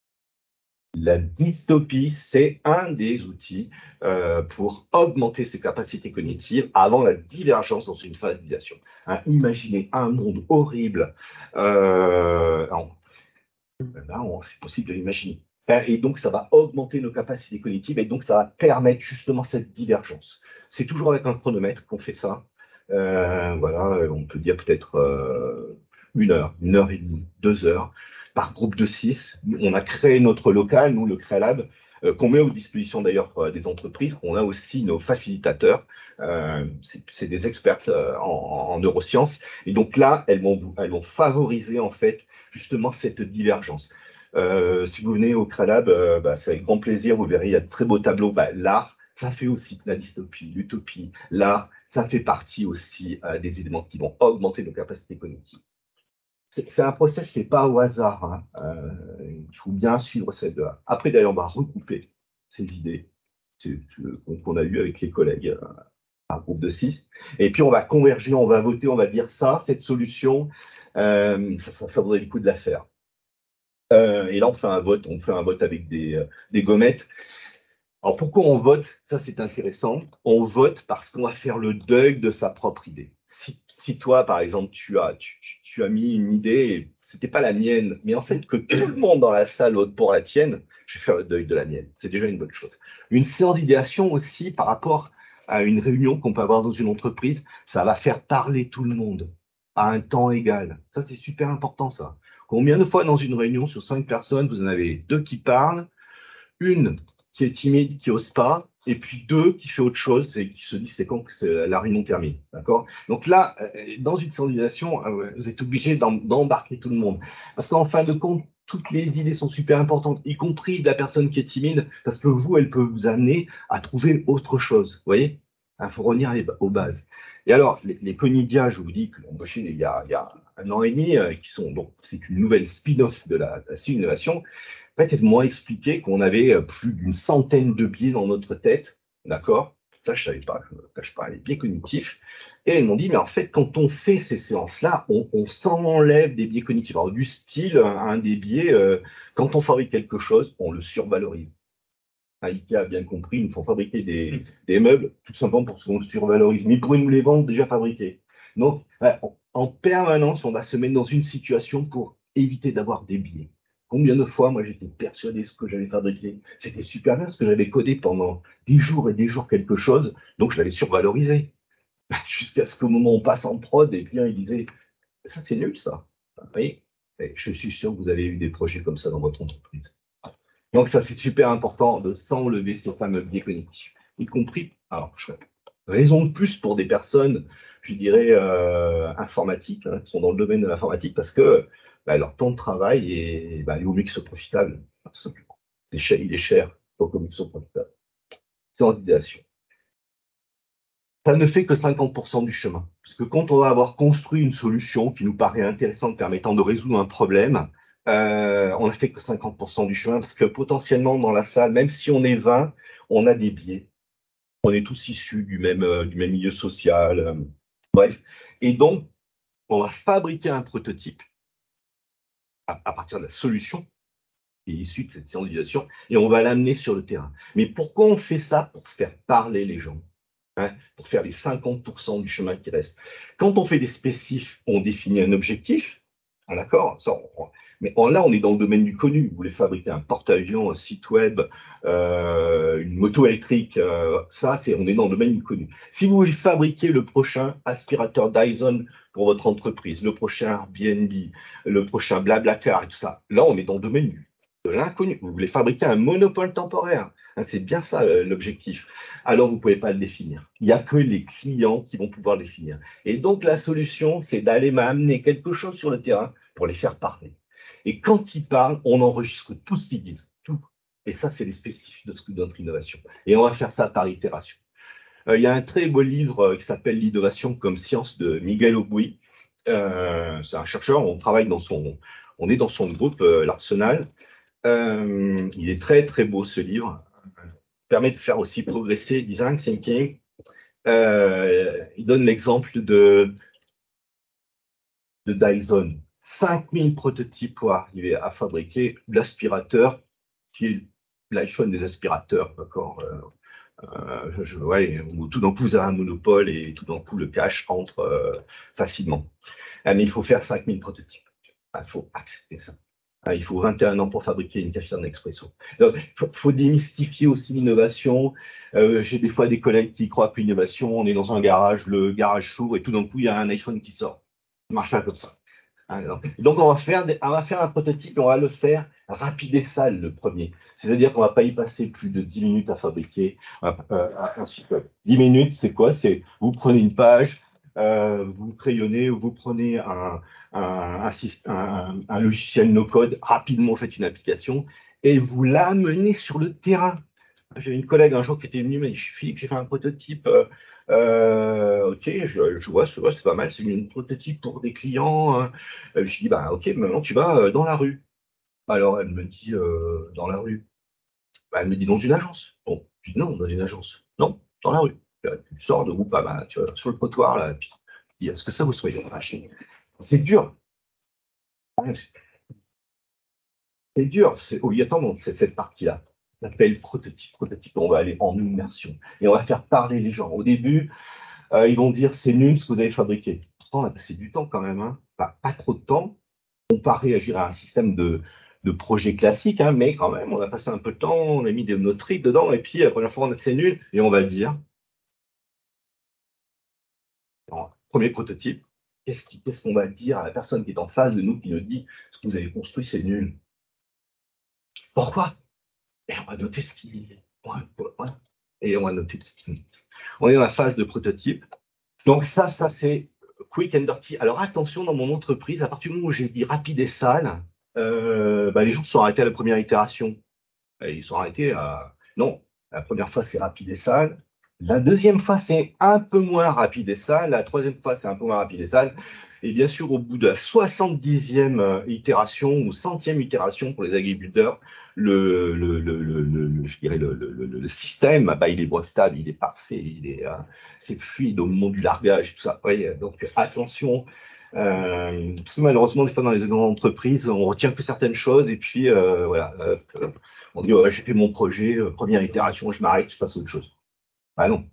La dystopie, c'est un des outils euh, pour augmenter ses capacités cognitives avant la divergence dans une phase d'idéation. Hein, imaginez un monde horrible. Euh, alors, là, on- c'est possible de l'imaginer. Euh, Et donc, ça va augmenter nos capacités cognitives et donc ça va permettre justement cette divergence. C'est toujours avec un chronomètre qu'on fait ça. Euh, voilà, on peut dire peut-être euh, une heure, une heure et demie, deux heures par groupe de six. On a créé notre local, nous, le Créalab, euh, qu'on met aux dispositions d'ailleurs euh, des entreprises. On a aussi nos facilitateurs. Euh, c'est c'est des expertes euh, en, en neurosciences. Et donc là, elles vont, elles vont favoriser en fait justement cette divergence. Euh, si vous venez au Cralab, euh, bah, c'est avec grand plaisir, vous verrez, il y a de très beaux tableaux. Bah, l'art, ça fait aussi la dystopie, l'utopie. L'art, ça fait partie aussi euh, des éléments qui vont augmenter nos capacités cognitives. C'est c'est un process fait pas au hasard. Hein. Euh, il faut bien suivre cette voie. Après, d'ailleurs, on va recouper ces idées c'est- qu'on qu'on a eues avec les collègues, euh, un groupe de six. Et puis, on va converger, on va voter, on va dire ça, cette solution, euh, ça, ça, ça vaudrait le coup de la faire. Euh, et là, on fait un vote, on fait un vote avec des, euh, des gommettes. Alors pourquoi on vote? Ça, c'est intéressant. On vote parce qu'on va faire le deuil de sa propre idée. Si, si toi, par exemple, tu as, tu, tu- tu as mis une idée, et c'était pas la mienne, mais en fait que tout le monde dans la salle vote pour la tienne, je vais faire le deuil de la mienne. C'est déjà une bonne chose. Une séance d'idéation aussi par rapport à une réunion qu'on peut avoir dans une entreprise, ça va faire parler tout le monde à un temps égal. Ça, c'est super important, ça. Combien de fois dans une réunion sur cinq personnes, vous en avez deux qui parlent, une qui est timide, qui n'ose pas, et puis deux qui fait autre chose et qui se dit c'est quand que c'est- la réunion termine. D'accord. Donc là, euh, dans une civilisation, euh, vous êtes obligé d'em- d'embarquer tout le monde. Parce qu'en fin de compte, toutes les idées sont super importantes, y compris de la personne qui est timide, parce que vous, elle peut vous amener à trouver autre chose. Vous voyez? Il faut revenir aux bases. Et alors, les, les Conidia, je vous dis que l'ont embauché il y a, il y a un an et demi, euh, qui sont donc c'est une nouvelle spin-off de la, de la simulation. En fait, ils m'ont expliqué qu'on avait plus d'une centaine de biais dans notre tête, d'accord? Ça, je savais pas, je ne cache pas, les biais cognitifs. Et ils m'ont dit, mais en fait, quand on fait ces séances-là, on, on s'enlève des biais cognitifs. Alors, du style, un, un des biais, euh, quand on fabrique quelque chose, on le survalorise. IKEA a bien compris, il faut fabriquer des, des meubles, tout simplement pour qu'on le survalorise, mais pour nous les vendre déjà fabriqués. Donc, en, en permanence, on va se mettre dans une situation pour éviter d'avoir des biais. Combien de fois, moi, j'étais persuadé de ce que j'avais fabriqué. C'était super bien, parce que j'avais codé pendant des jours et des jours quelque chose, donc je l'avais survalorisé. Jusqu'à ce qu'au moment où on passe en prod, et puis il disait, ça c'est nul ça. Vous voyez? Et je suis sûr que vous avez eu des projets comme ça dans votre entreprise. Donc ça, c'est super important de s'enlever ces fameux biais cognitifs, y compris, alors, je, raison de plus pour des personnes, je dirais, euh, informatiques, hein, qui sont dans le domaine de l'informatique, parce que bah, leur temps de travail est, bah, il vaut mieux qu'ils soient profitables. C'est cher, il est cher, donc il vaut mieux qu'ils soient profitables. Sans idéation. Ça ne fait que cinquante pour cent du chemin. Parce que quand on va avoir construit une solution qui nous paraît intéressante, permettant de résoudre un problème, euh, on n'a fait que cinquante pour cent du chemin, parce que potentiellement dans la salle, même si on est vingt, on a des biais. On est tous issus du même, euh, du même milieu social. Euh, bref. Et donc, on va fabriquer un prototype à, à partir de la solution qui est issue de cette civilisation, et on va l'amener sur le terrain. Mais pourquoi on fait ça? Pour faire parler les gens. Hein, pour faire les cinquante pour cent du chemin qui reste. Quand on fait des spécifs, on définit un objectif, hein, d'accord, ça, on, mais on, là, on est dans le domaine du connu. Vous voulez fabriquer un porte-avions, un site web, euh, une moto électrique, euh, ça, c'est, on est dans le domaine du connu. Si vous voulez fabriquer le prochain aspirateur Dyson pour votre entreprise, le prochain Airbnb, le prochain Blablacar et tout ça, là, on est dans le domaine du, de l'inconnu. Vous voulez fabriquer un monopole temporaire. Hein, c'est bien ça euh, l'objectif. Alors, vous ne pouvez pas le définir. Il n'y a que les clients qui vont pouvoir le définir. Et donc, la solution, c'est d'aller m'amener quelque chose sur le terrain pour les faire parler. Et quand ils parlent, on enregistre tout ce qu'ils disent. Tout. Et ça, c'est les spécifiques de, de notre innovation. Et on va faire ça par itération. Euh, il y a un très beau livre euh, qui s'appelle L'innovation comme science de Miguel Obuy. Euh, c'est un chercheur, on travaille dans son, on est dans son groupe, euh, l'Arsenal. Euh, il est très, très beau ce livre. Il permet de faire aussi progresser design thinking. Euh, il donne l'exemple de, de Dyson. cinq mille prototypes pour arriver à fabriquer l'aspirateur qui est l'iPhone des aspirateurs, d'accord. Euh, euh, je, ouais, où tout d'un coup, vous avez un monopole et tout d'un coup, le cash entre euh, facilement. Ah, mais il faut faire cinq mille prototypes. Il faut accepter ça. Ah, il faut vingt et un ans pour fabriquer une cafetière Nespresso. Il faut, faut démystifier aussi l'innovation. Euh, j'ai des fois des collègues qui croient que l'innovation, on est dans un garage, le garage s'ouvre et tout d'un coup, il y a un iPhone qui sort. Ça marche pas comme ça. Donc, on va, faire des, on va faire un prototype et on va le faire rapide et sale, le premier. C'est-à-dire qu'on va pas y passer plus de dix minutes à fabriquer un, un site web. dix minutes, c'est quoi? C'est vous prenez une page, euh, vous crayonnez, vous prenez un, un, un, un, un logiciel no-code, rapidement vous faites une application et vous l'amenez sur le terrain. J'ai une collègue un jour qui était venue, m'a dit Philippe, j'ai fait un prototype. Euh, euh, ok, je, je vois, c'est pas mal, c'est une prototype pour des clients. Hein. Euh, je dis bah ok, maintenant tu vas euh, dans la rue. Alors elle me dit euh, dans la rue. Bah, elle me dit dans une agence. Bon, je dis non, dans une agence. Non, dans la rue. Là, tu sors de où bah, bah, tu vas sur le trottoir là. Puis, puis est-ce que ça vous soyez C'est dur. C'est dur. C'est obligatoire c'est cette partie-là. On appelle prototype, prototype, on va aller en immersion et on va faire parler les gens. Au début, euh, ils vont dire c'est nul ce que vous avez fabriqué. Pourtant, on a passé du temps quand même, hein. Enfin, pas trop de temps comparé à, je dirais, à un système de, de projet classique, hein, mais quand même, on a passé un peu de temps, on a mis des, nos tripes dedans et puis la première fois, on a c'est nul et on va dire, alors, premier prototype, qu'est-ce qu'on qu'est-ce qu'on va dire à la personne qui est en face de nous qui nous dit ce que vous avez construit, c'est nul. Pourquoi? Et on va noter ce qui. Ouais, ouais. Et on va noter ce qui. On est dans la phase de prototype. Donc, ça, ça, c'est quick and dirty. Alors, attention, dans mon entreprise, à partir du moment où j'ai dit rapide et sale, euh, bah, les gens se sont arrêtés à la première itération. Et ils sont arrêtés à... Non, la première fois, c'est rapide et sale. La deuxième fois, c'est un peu moins rapide et sale. La troisième fois, c'est un peu moins rapide et sale. Et bien sûr, au bout de la soixante-dixième euh, itération ou centième itération pour les agriculteurs, le, le, le, le, le- je dirais le, le, le, le système, bah, il est brevetable, il est parfait, il est, euh, c'est fluide au moment du largage, tout ça. Oui, donc attention, euh, parce que malheureusement, des fois dans les grandes entreprises, on retient que certaines choses et puis euh, voilà, euh, on dit ouais, j'ai fait mon projet, euh, première itération, je m'arrête, je passe à autre chose. Ah non.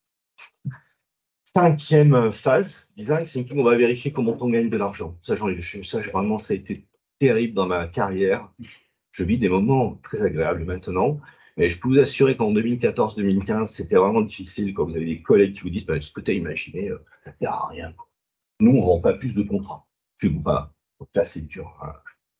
Cinquième phase, design thinking, on va vérifier comment on gagne de l'argent. Ça, j'en ai- ça, vraiment, ça a été terrible dans ma carrière. Je vis des moments très agréables maintenant, mais je peux vous assurer qu'en deux mille quatorze deux mille quinze, c'était vraiment difficile quand vous avez des collègues qui vous disent bah, ce que tu as imaginé, euh, ça ne sert à rien. Nous, on ne vend pas plus de contrats. Je vous pas. Donc là, c'est dur. Hein.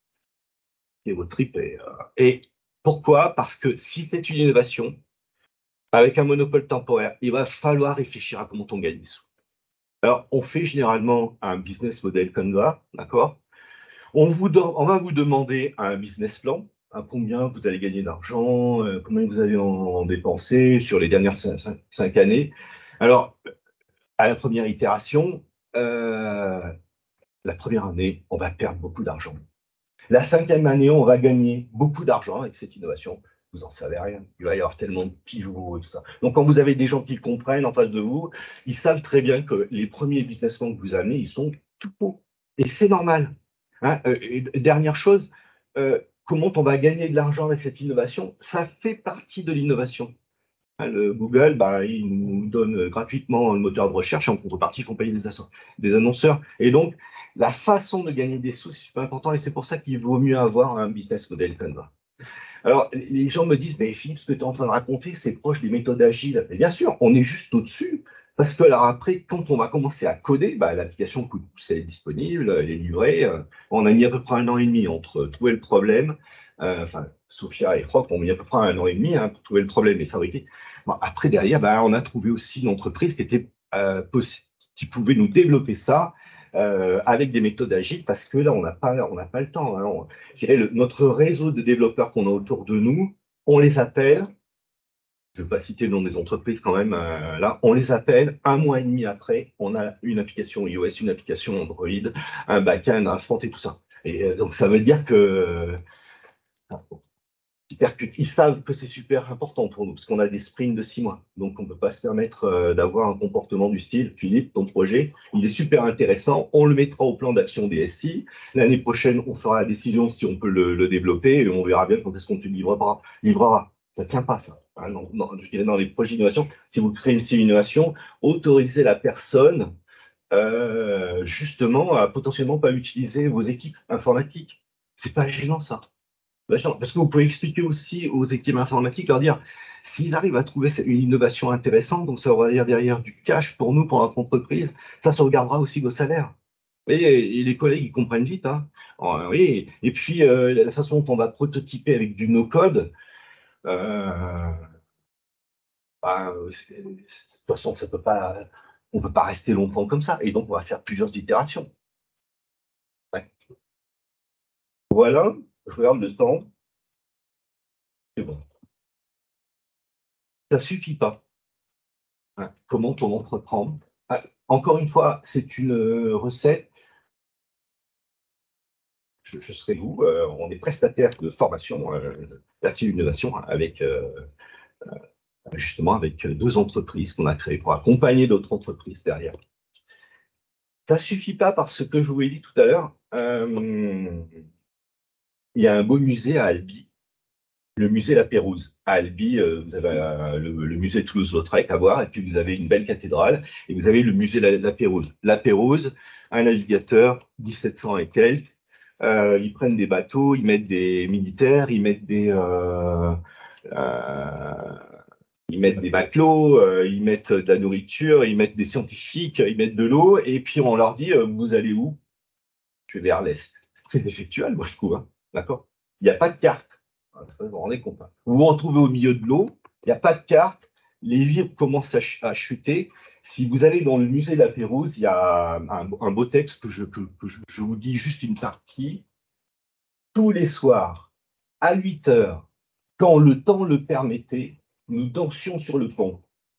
C'est votre trip. Et, euh, et pourquoi? Parce que si c'est une innovation, avec un monopole temporaire, il va falloir réfléchir à comment on gagne des sous. Alors, on fait généralement un business model Canva, d'accord? On, vous do- on va vous demander un business plan, à combien vous allez gagner d'argent, euh, combien vous allez en, en dépenser sur les dernières cinq, cinq- cinq années. Alors, à la première itération, euh, la première année, on va perdre beaucoup d'argent. La cinquième année, on va gagner beaucoup d'argent avec cette innovation. Vous en savez rien. Il va y avoir tellement de pivots et tout ça. Donc, quand vous avez des gens qui comprennent en face de vous, ils savent très bien que les premiers business plans que vous amenez, ils sont tout faux. Et c'est normal. Hein. Euh, et dernière chose, euh, comment on va gagner de l'argent avec cette innovation? Ça fait partie de l'innovation. Hein, le Google, bah, il nous donne gratuitement le moteur de recherche et en contrepartie, ils font payer des, asso- des annonceurs. Et donc, la façon de gagner des sous, c'est super important et c'est pour ça qu'il vaut mieux avoir un business model Canva. Alors, les gens me disent, mais Philippe, ce que tu es en train de raconter, c'est proche des méthodes agiles. Mais bien sûr, on est juste au-dessus. Parce que, alors après, quand on va commencer à coder, bah, l'application coûte, c'est disponible, elle est livrée. Euh, on a mis à peu près un an et demi entre trouver le problème, euh, enfin, Sophia et Rock ont mis à peu près un an et demi hein, pour trouver le problème et fabriquer. Bon, après, derrière, bah, on a trouvé aussi une entreprise qui était euh, possi- qui pouvait nous développer ça euh, avec des méthodes agiles parce que là, on n'a pas, on n'a pas le temps. Hein. On- je dirais, le- notre réseau de développeurs qu'on a autour de nous, on les appelle, je ne vais pas citer le nom des entreprises quand même, euh, là, on les appelle, un mois et demi après, on a une application iOS, une application Android, un back-end, un front et tout ça. Et euh, donc, ça veut dire que euh, ils percutent. Ils savent que c'est super important pour nous, parce qu'on a des sprints de six mois. Donc, on ne peut pas se permettre euh, d'avoir un comportement du style, Philippe, ton projet, il est super intéressant, on le mettra au plan d'action des S I. L'année prochaine, on fera la décision si on peut le, le développer et on verra bien quand est-ce qu'on te livrera. livrera. Ça ne tient pas, ça. Hein, non, non, je dirais dans les projets d'innovation, si vous créez une simulation, autorisez la personne euh, justement à potentiellement pas utiliser vos équipes informatiques. C'est pas gênant, ça. Parce que vous pouvez expliquer aussi aux équipes informatiques, leur dire, s'ils arrivent à trouver une innovation intéressante, donc ça va dire derrière du cash pour nous, pour notre entreprise, ça sauvegardera aussi vos salaires. Et, et les collègues, ils comprennent vite. Hein. Alors, oui. Et puis, euh, la façon dont on va prototyper avec du no-code, euh, bah, de toute façon, ça peut pas, on ne peut pas rester longtemps comme ça. Et donc, on va faire plusieurs itérations. Ouais. Voilà, je regarde le temps. C'est bon. Ça suffit pas. Hein, comment on entreprend. Ah, encore une fois, c'est une euh, recette. Je, je serai vous. Euh, on est prestataire de formation, euh, Vertical Innovation, hein, avec euh, justement avec deux entreprises qu'on a créées pour accompagner d'autres entreprises derrière. Ça suffit pas parce que je vous l'ai dit tout à l'heure. Euh, il y a un beau musée à Albi, le musée La Pérouse. À Albi, euh, vous avez euh, le, le musée Toulouse-Lautrec à voir, et puis vous avez une belle cathédrale, et vous avez le musée La, La Pérouse. La Pérouse, un navigateur, dix-sept cents et quelques, euh, ils prennent des bateaux, ils mettent des militaires, ils mettent des, euh, euh, ils mettent des matelots, euh, ils mettent de la nourriture, ils mettent des scientifiques, ils mettent de l'eau, et puis on leur dit, euh, vous allez où? Je vais vers l'est. C'est très effectuel, moi je trouve. Hein. D'accord? Il n'y a pas de carte. Ah, ça, vous vous rendez compte. Hein. Vous vous retrouvez au milieu de l'eau, il n'y a pas de carte, les vivres commencent à, ch à, chuter. Si vous allez dans le musée de la Pérouse, il y a un, un beau texte que, je, que, que je, je vous dis juste une partie. tous les soirs, à huit heures, quand le temps le permettait, nous dansions sur le pont.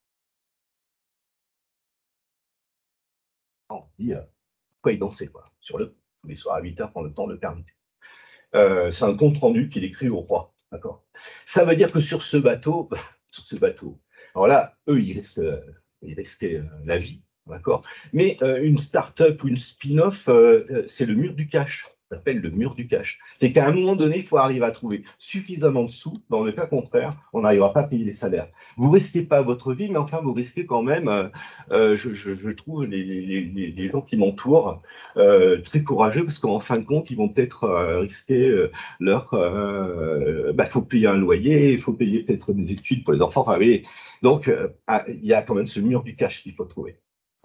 On dit, euh, pourquoi il dansait, quoi, sur le pont, tous les soirs à huit heures, quand le temps le permettait. Euh, c'est un compte rendu qu'il écrit au roi, d'accord. Ça veut dire que sur ce bateau, sur ce bateau, alors là, eux, ils risquent, euh, ils risquaient euh, la vie, d'accord. Mais euh, une start-up ou une spin-off, euh, c'est le mur du cash. Ça s'appelle le mur du cash. C'est qu'à un moment donné, il faut arriver à trouver suffisamment de sous. Dans le cas contraire, on n'arrivera pas à payer les salaires. Vous risquez pas votre vie, mais enfin, vous risquez quand même, euh, euh, je, je, je trouve, les, les, les, les gens qui m'entourent euh, très courageux, parce qu'en fin de compte, ils vont peut-être euh, risquer euh, leur... Il euh, bah, faut payer un loyer, il faut payer peut-être des études pour les enfants. Enfin, oui. Donc, euh, il y a quand même ce mur du cash qu'il faut trouver.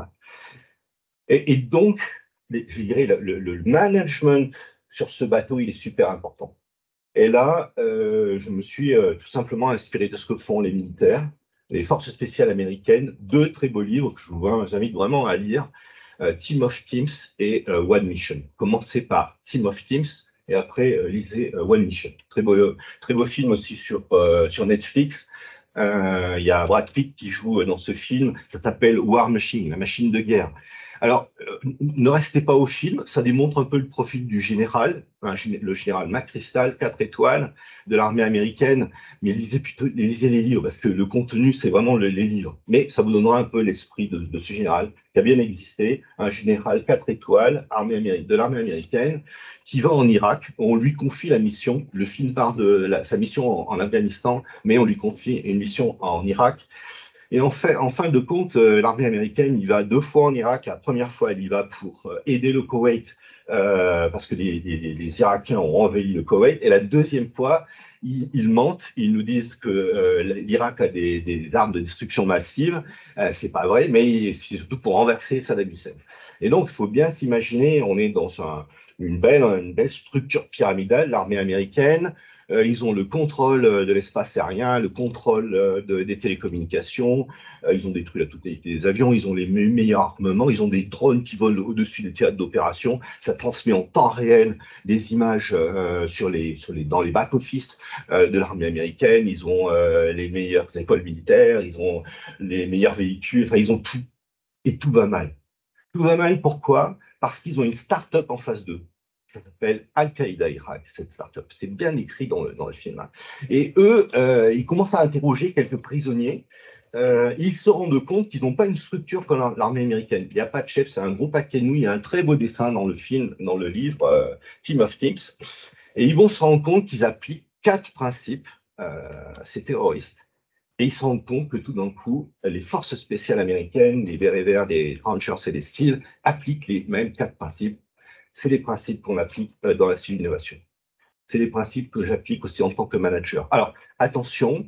Et, et donc, je dirais, le, le, management sur ce bateau, il est super important. Et là, euh, je me suis euh, tout simplement inspiré de ce que font les militaires, les forces spéciales américaines, deux très beaux livres que je vous invite vraiment à lire, euh, Team of Teams et euh, One Mission. Commencez par Team of Teams et après euh, lisez euh, One Mission. Très beau, très beau film aussi sur, euh, sur Netflix. Euh, il y a Brad Pitt qui joue dans ce film, ça s'appelle War Machine, la machine de guerre. Alors, euh, ne restez pas au film, ça démontre un peu le profil du général, hein, le général McChrystal, quatre étoiles de l'armée américaine, mais lisez plutôt lisez les livres, parce que le contenu, c'est vraiment le, les livres. Mais ça vous donnera un peu l'esprit de, de ce général qui a bien existé, un général quatre étoiles armée américaine, de l'armée américaine, qui va en Irak, on lui confie la mission, le film part de la, sa mission en, en Afghanistan, mais on lui confie une mission en Irak. Et en, fait, en fin de compte, euh, l'armée américaine, il va deux fois en Irak. La première fois, elle y va pour euh, aider le Koweït, euh, parce que les, les, les Irakiens ont envahi le Koweït. Et la deuxième fois, ils, ils mentent. Ils nous disent que euh, l'Irak a des, des armes de destruction massive. Euh, c'est pas vrai, mais c'est surtout pour renverser Saddam Hussein. Et donc, il faut bien s'imaginer, on est dans un, une, belle, une belle structure pyramidale, l'armée américaine. Euh, ils ont le contrôle de l'espace aérien, le contrôle euh, de, des télécommunications. Euh, ils ont détruit la totalité des avions. Ils ont les me meilleurs armements. Ils ont des drones qui volent au-dessus des théâtres d'opération. Ça transmet en temps réel des images euh, sur les, sur les, dans les back-office euh, de l'armée américaine. Ils ont euh, les meilleures écoles militaires. Ils ont les meilleurs véhicules. Enfin, ils ont tout. Et tout va mal. Tout va mal, pourquoi? Parce qu'ils ont une start-up en face d'eux. Ça s'appelle Al-Qaïda Irak, cette start-up. C'est bien écrit dans le, dans le film. Et eux, euh, ils commencent à interroger quelques prisonniers. Euh, ils se rendent compte qu'ils n'ont pas une structure comme l'armée américaine. Il n'y a pas de chef, c'est un gros paquet de nouilles. Il y a un très beau dessin dans le film, dans le livre euh, Team of Teams. Et ils vont se rendre compte qu'ils appliquent quatre principes, euh, ces terroristes. Et ils se rendent compte que tout d'un coup, les forces spéciales américaines, les bérets verts, les Rangers et les SEAL appliquent les mêmes quatre principes. C'est les principes qu'on applique dans la civile innovation. C'est les principes que j'applique aussi en tant que manager. Alors, attention,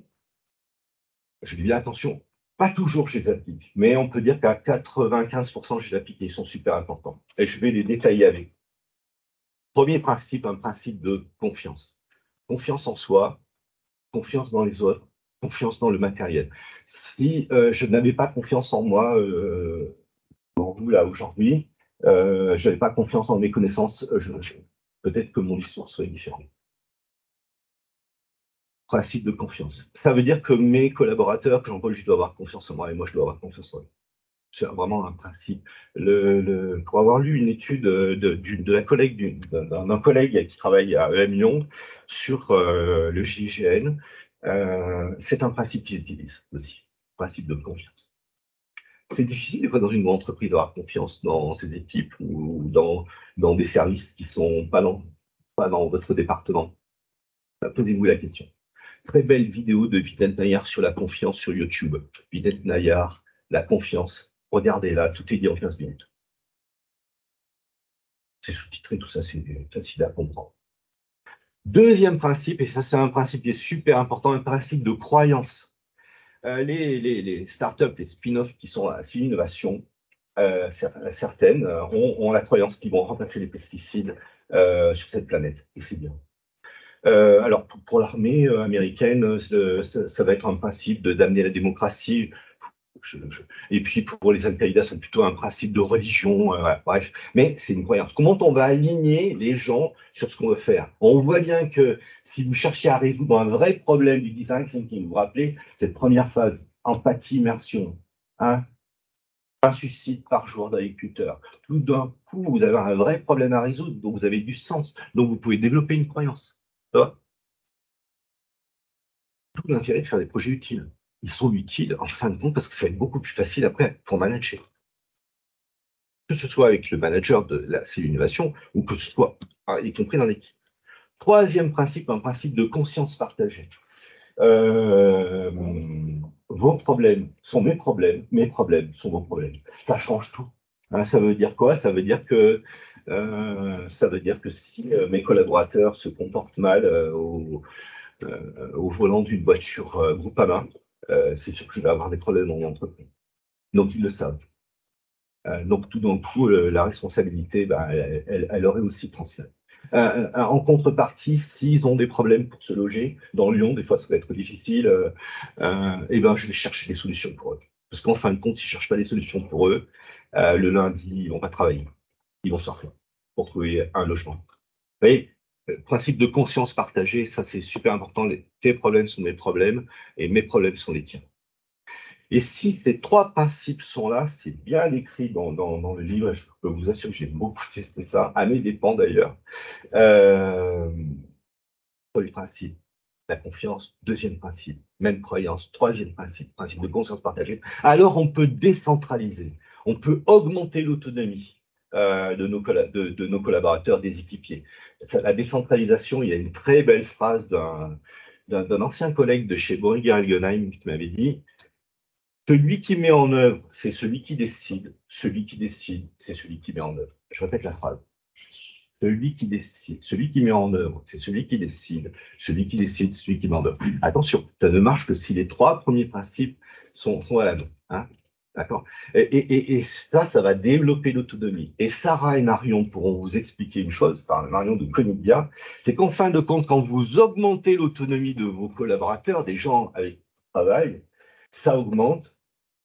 je dis bien attention, pas toujours je les applique, mais on peut dire qu'à quatre-vingt-quinze pour cent je les applique et ils sont super importants. Et je vais les détailler avec vous. Premier principe, un principe de confiance. Confiance en soi, confiance dans les autres, confiance dans le matériel. Si euh, je n'avais pas confiance en moi, euh, en vous là aujourd'hui, euh, je n'avais pas confiance en mes connaissances, je, je, peut-être que mon histoire serait différente. Principe de confiance. Ça veut dire que mes collaborateurs, que Jean-Paul, je dois avoir confiance en moi et moi, je dois avoir confiance en eux. C'est vraiment un principe. Le, le, pour avoir lu une étude de, de, de la collègue d'un collègue qui travaille à E M Lyon sur euh, le G I G N, euh, c'est un principe qu'ils utilisent aussi, principe de confiance. C'est difficile des fois dans une grande entreprise d'avoir confiance dans ses équipes ou dans, dans des services qui sont pas dans, pas dans votre département. Posez-vous la question. Très belle vidéo de Vident Nayar sur la confiance sur YouTube. Vident Nayar, la confiance. Regardez-la, tout est dit en quinze minutes. C'est sous-titré, tout ça, c'est facile à comprendre. Deuxième principe, et ça c'est un principe qui est super important, un principe de croyance. Euh, les, les, les startups, les spin-offs qui sont à l'innovation, euh, certaines euh, ont, ont la croyance qu'ils vont remplacer les pesticides euh, sur cette planète, et c'est bien. Euh, alors pour, pour l'armée euh, américaine, euh, ça, ça va être un principe de d'amener la démocratie. je, je... Et puis pour les Al-Qaïda, c'est plutôt un principe de religion, euh, ouais, bref. Mais c'est une croyance. Comment on va aligner les gens sur ce qu'on veut faire? On voit bien que si vous cherchez à résoudre un vrai problème du design thinking, vous vous rappelez cette première phase, empathie, immersion, hein, un suicide par jour d'agriculteurs. Tout d'un coup, vous avez un vrai problème à résoudre, donc vous avez du sens, donc vous pouvez développer une croyance. Tu vois? Tout l'intérêt de faire des projets utiles. Ils sont utiles en fin de compte parce que ça va être beaucoup plus facile après pour manager. Que ce soit avec le manager de la cellule innovation ou que ce soit, hein, y compris dans l'équipe. Troisième principe, un principe de conscience partagée. Euh, vos problèmes sont mes problèmes, mes problèmes sont vos problèmes. Ça change tout. Hein, ça veut dire quoi? Ça veut dire que euh, ça veut dire que si euh, mes collaborateurs se comportent mal euh, au, euh, au volant d'une voiture euh, Groupama, euh, c'est sûr que je vais avoir des problèmes dans mon entreprise. Donc ils le savent. Euh, donc tout d'un coup, euh, la responsabilité, bah, elle, elle, elle aurait aussi transféré. Euh, euh, en contrepartie, s'ils ont des problèmes pour se loger dans Lyon, des fois ça va être difficile, euh, euh, et ben je vais chercher des solutions pour eux. Parce qu'en fin de compte, s'ils ne cherchent pas des solutions pour eux, euh, le lundi, ils vont pas travailler. Ils vont sortir pour trouver un logement. Vous voyez, le principe de conscience partagée, ça c'est super important. Les, tes problèmes sont mes problèmes et mes problèmes sont les tiens. Et si ces trois principes sont là, c'est bien écrit dans, dans, dans le livre, et je peux vous assurer que j'ai beaucoup testé ça, à mes dépens d'ailleurs. Euh, premier principe, la confiance. Deuxième principe, même croyance. Troisième principe, principe de conscience partagée. Alors on peut décentraliser, on peut augmenter l'autonomie euh, de, nos de, de nos collaborateurs, des équipiers. Ça, la décentralisation, il y a une très belle phrase d'un d'un ancien collègue de chez Boehringer Ingelheim qui m'avait dit: celui qui met en œuvre, c'est celui qui décide. Celui qui décide, c'est celui qui met en œuvre. Je répète la phrase. Celui qui décide, celui qui met en œuvre, c'est celui qui décide. Celui qui décide, c'est celui qui met en œuvre. Attention, ça ne marche que si les trois premiers principes sont, sont à la main. Hein, d'accord. Et, et, et ça, ça va développer l'autonomie. Et Sarah et Marion pourront vous expliquer une chose, Sarah et Marion de Conidia, c'est qu'en fin de compte, quand vous augmentez l'autonomie de vos collaborateurs, des gens avec qui vous travaillez, ça augmente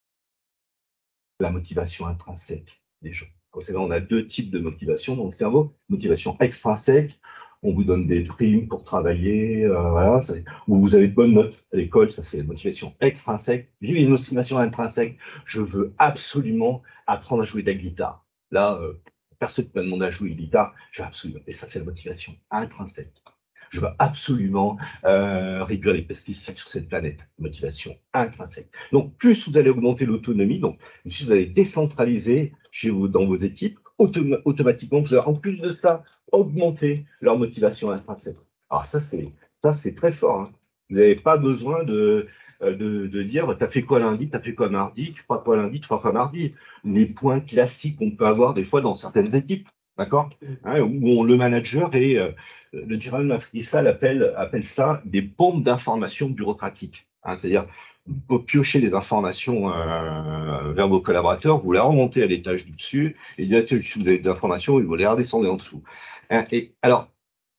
la motivation intrinsèque des gens. Vous savez, on a deux types de motivation dans le cerveau. Motivation extrinsèque, on vous donne des primes pour travailler, euh, voilà, ou vous avez de bonnes notes à l'école, ça c'est la motivation extrinsèque. J'ai une motivation intrinsèque, je veux absolument apprendre à jouer de la guitare. Là, euh, personne ne m'a demandé à jouer de guitare, je veux absolument. Et ça, c'est la motivation intrinsèque. Je veux absolument euh, réduire les pesticides sur cette planète. Motivation intrinsèque. Donc, plus vous allez augmenter l'autonomie, donc si vous allez décentraliser chez vous dans vos équipes, autom automatiquement, vous allez en plus de ça augmenter leur motivation intrinsèque. Alors ça, c'est ça, c'est très fort. Hein. Vous n'avez pas besoin de, de, de dire, t'as fait quoi lundi, t'as fait quoi mardi, tu feras quoi lundi, tu feras quoi mardi. Les points classiques qu'on peut avoir des fois dans certaines équipes, d'accord, hein, où on, le manager est euh, le General Matrixal appelle, appelle ça des pompes d'informations bureaucratiques. Hein, c'est-à-dire, vous piochez des informations euh, vers vos collaborateurs, vous les remontez à l'étage du dessus, et du dessus, vous avez des informations, et vous les redescendez en dessous. Hein, et alors,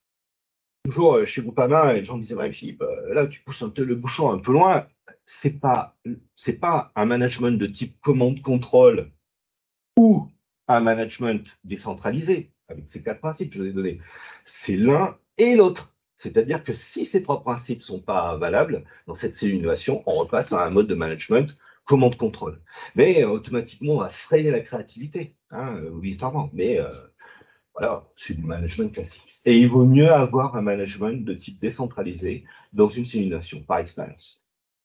toujours chez Groupama, les gens me disaient, ouais, Philippe, là, tu pousses un peu le bouchon un peu loin. C'est pas, c'est pas un management de type commande-contrôle ou un management décentralisé, avec ces quatre principes que je vous ai donnés. C'est l'un et l'autre. C'est-à-dire que si ces trois principes ne sont pas valables dans cette cellule d'innovation, on repasse à un mode de management commande-contrôle. Mais euh, automatiquement, on va freiner la créativité, hein, obligatoirement. Mais euh, voilà, c'est du management classique. Et il vaut mieux avoir un management de type décentralisé dans une cellule d'innovation, par expérience.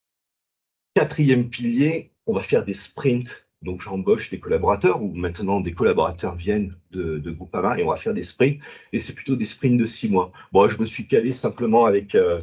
Quatrième pilier, on va faire des sprints. Donc, j'embauche des collaborateurs, ou maintenant des collaborateurs viennent de, de Groupama, et on va faire des sprints. Et c'est plutôt des sprints de six mois. Bon, je me suis calé simplement avec euh,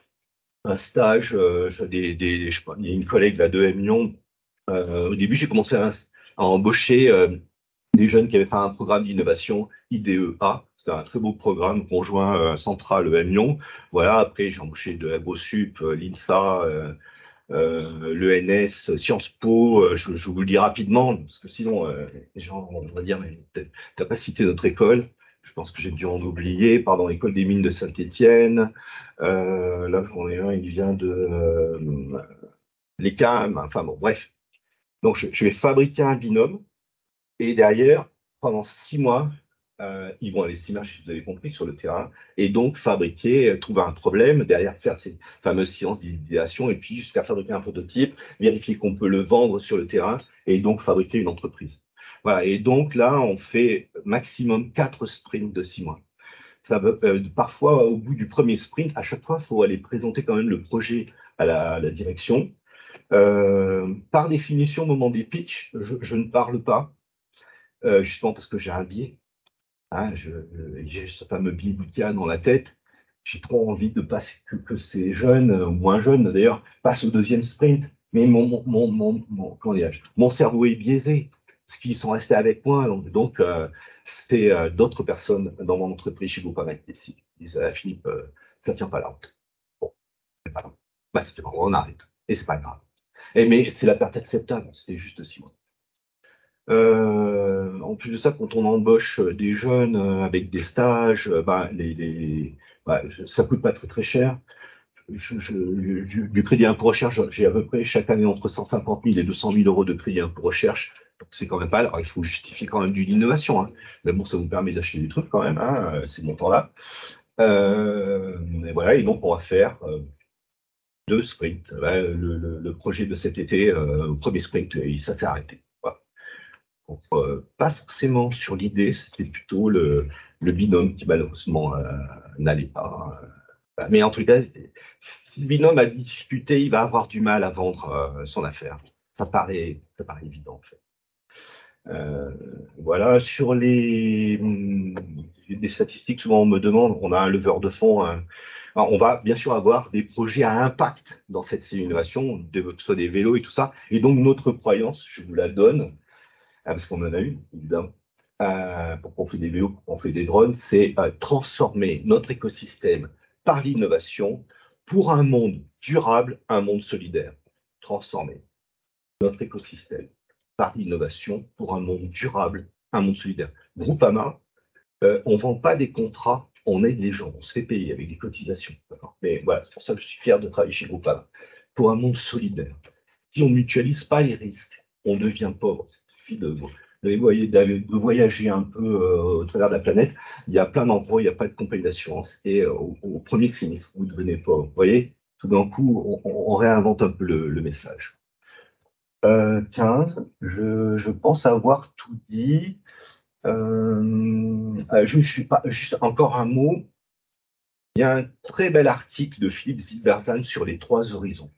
un stage. Euh, des, des, je sais pas, il y a une collègue là, de M Lyon. Euh, au début, j'ai commencé à, à embaucher euh, des jeunes qui avaient fait un programme d'innovation I D E A. C'était un très beau programme conjoint euh, central M Lyon. Voilà, après, j'ai embauché de AgroSup, euh, l'INSA, euh, Euh, l'E N S, Sciences Po, euh, je, je vous le dis rapidement, parce que sinon, euh, les gens vont dire, mais t'as pas cité notre école. Je pense que j'ai dû en oublier. Pardon, l'école des mines de Saint-Étienne. Euh, là, j'en ai un, il vient de euh, l'E C A M. Enfin bon, bref. Donc, je, je vais fabriquer un binôme et derrière, pendant six mois, euh, ils vont aller s'immerger, vous avez compris, sur le terrain et donc fabriquer, euh, trouver un problème, derrière faire ces fameuses séances d'idéation et puis jusqu'à fabriquer un prototype, vérifier qu'on peut le vendre sur le terrain et donc fabriquer une entreprise. Voilà. Et donc là, on fait maximum quatre sprints de six mois. Ça veut, euh, parfois, au bout du premier sprint, à chaque fois, il faut aller présenter quand même le projet à la, à la direction. Euh, par définition, au moment des pitchs, je, je ne parle pas, euh, justement parce que j'ai un biais. Hein, je, j'ai ce fameux biais Bootcamp dans la tête. J'ai trop envie de passer que, que ces jeunes, ou moins jeunes d'ailleurs, passent au deuxième sprint. Mais mon, mon, mon, mon, mon, comment dirais-je, mon cerveau est biaisé, parce qu'ils sont restés avec moi. Donc, donc euh, c'était euh, d'autres personnes dans mon entreprise chez Groupama qui ici. Ils disaient, ah, Philippe, euh, ça tient pas la route. Bon, c'est pas grave. Bah, c'était bon, on arrête. Et c'est pas grave. Et, mais c'est la perte acceptable, c'était juste six mois. Euh, en plus de ça, quand on embauche des jeunes euh, avec des stages, euh, bah, les, les, bah, ça coûte pas très très cher. Je, je, du, du crédit impôt recherche, j'ai à peu près chaque année entre cent cinquante mille et deux cent mille euros de crédit impôt recherche. Donc c'est quand même pas. Alors il faut justifier quand même d'une innovation, hein. Mais bon, ça vous permet d'acheter des trucs quand même, hein, ces montants-là. Euh, et voilà. Et donc on va faire euh, deux sprints. Ouais, le, le, le projet de cet été, euh, au premier sprint, il ça s'est arrêté. Voilà. Donc, euh, pas forcément sur l'idée, c'était plutôt le, le binôme qui malheureusement euh, n'allait pas. Euh, mais en tout cas, si le binôme a discuté, il va avoir du mal à vendre euh, son affaire. Ça paraît, ça paraît évident en fait. Euh, voilà, sur les hum, des statistiques, souvent on me demande, on a un leveur de fonds. Hein. Alors, on va bien sûr avoir des projets à impact dans cette innovation, que ce soit des vélos et tout ça. Et donc notre croyance, je vous la donne, ah, parce qu'on en a une, évidemment, euh, pour qu'on fait des vélos, pour qu'on fait des drones, c'est euh, transformer notre écosystème par l'innovation pour un monde durable, un monde solidaire. Transformer notre écosystème par l'innovation pour un monde durable, un monde solidaire. Groupama, euh, on ne vend pas des contrats, on aide les gens, on se fait payer avec des cotisations. Mais voilà, c'est pour ça que je suis fier de travailler chez Groupama. Pour un monde solidaire. Si on ne mutualise pas les risques, on devient pauvre. Il suffit de, de voyager un peu euh, au travers de la planète. Il y a plein d'endroits où il n'y a pas de compagnie d'assurance. Et euh, au, au, premier sinistre, vous devenez pauvre. Vous voyez, tout d'un coup, on, on, réinvente un peu le, le message. Euh, quinze, je, je pense avoir tout dit. Euh, je, je suis pas, juste encore un mot. Il y a un très bel article de Philippe Zilberzan sur les trois horizons.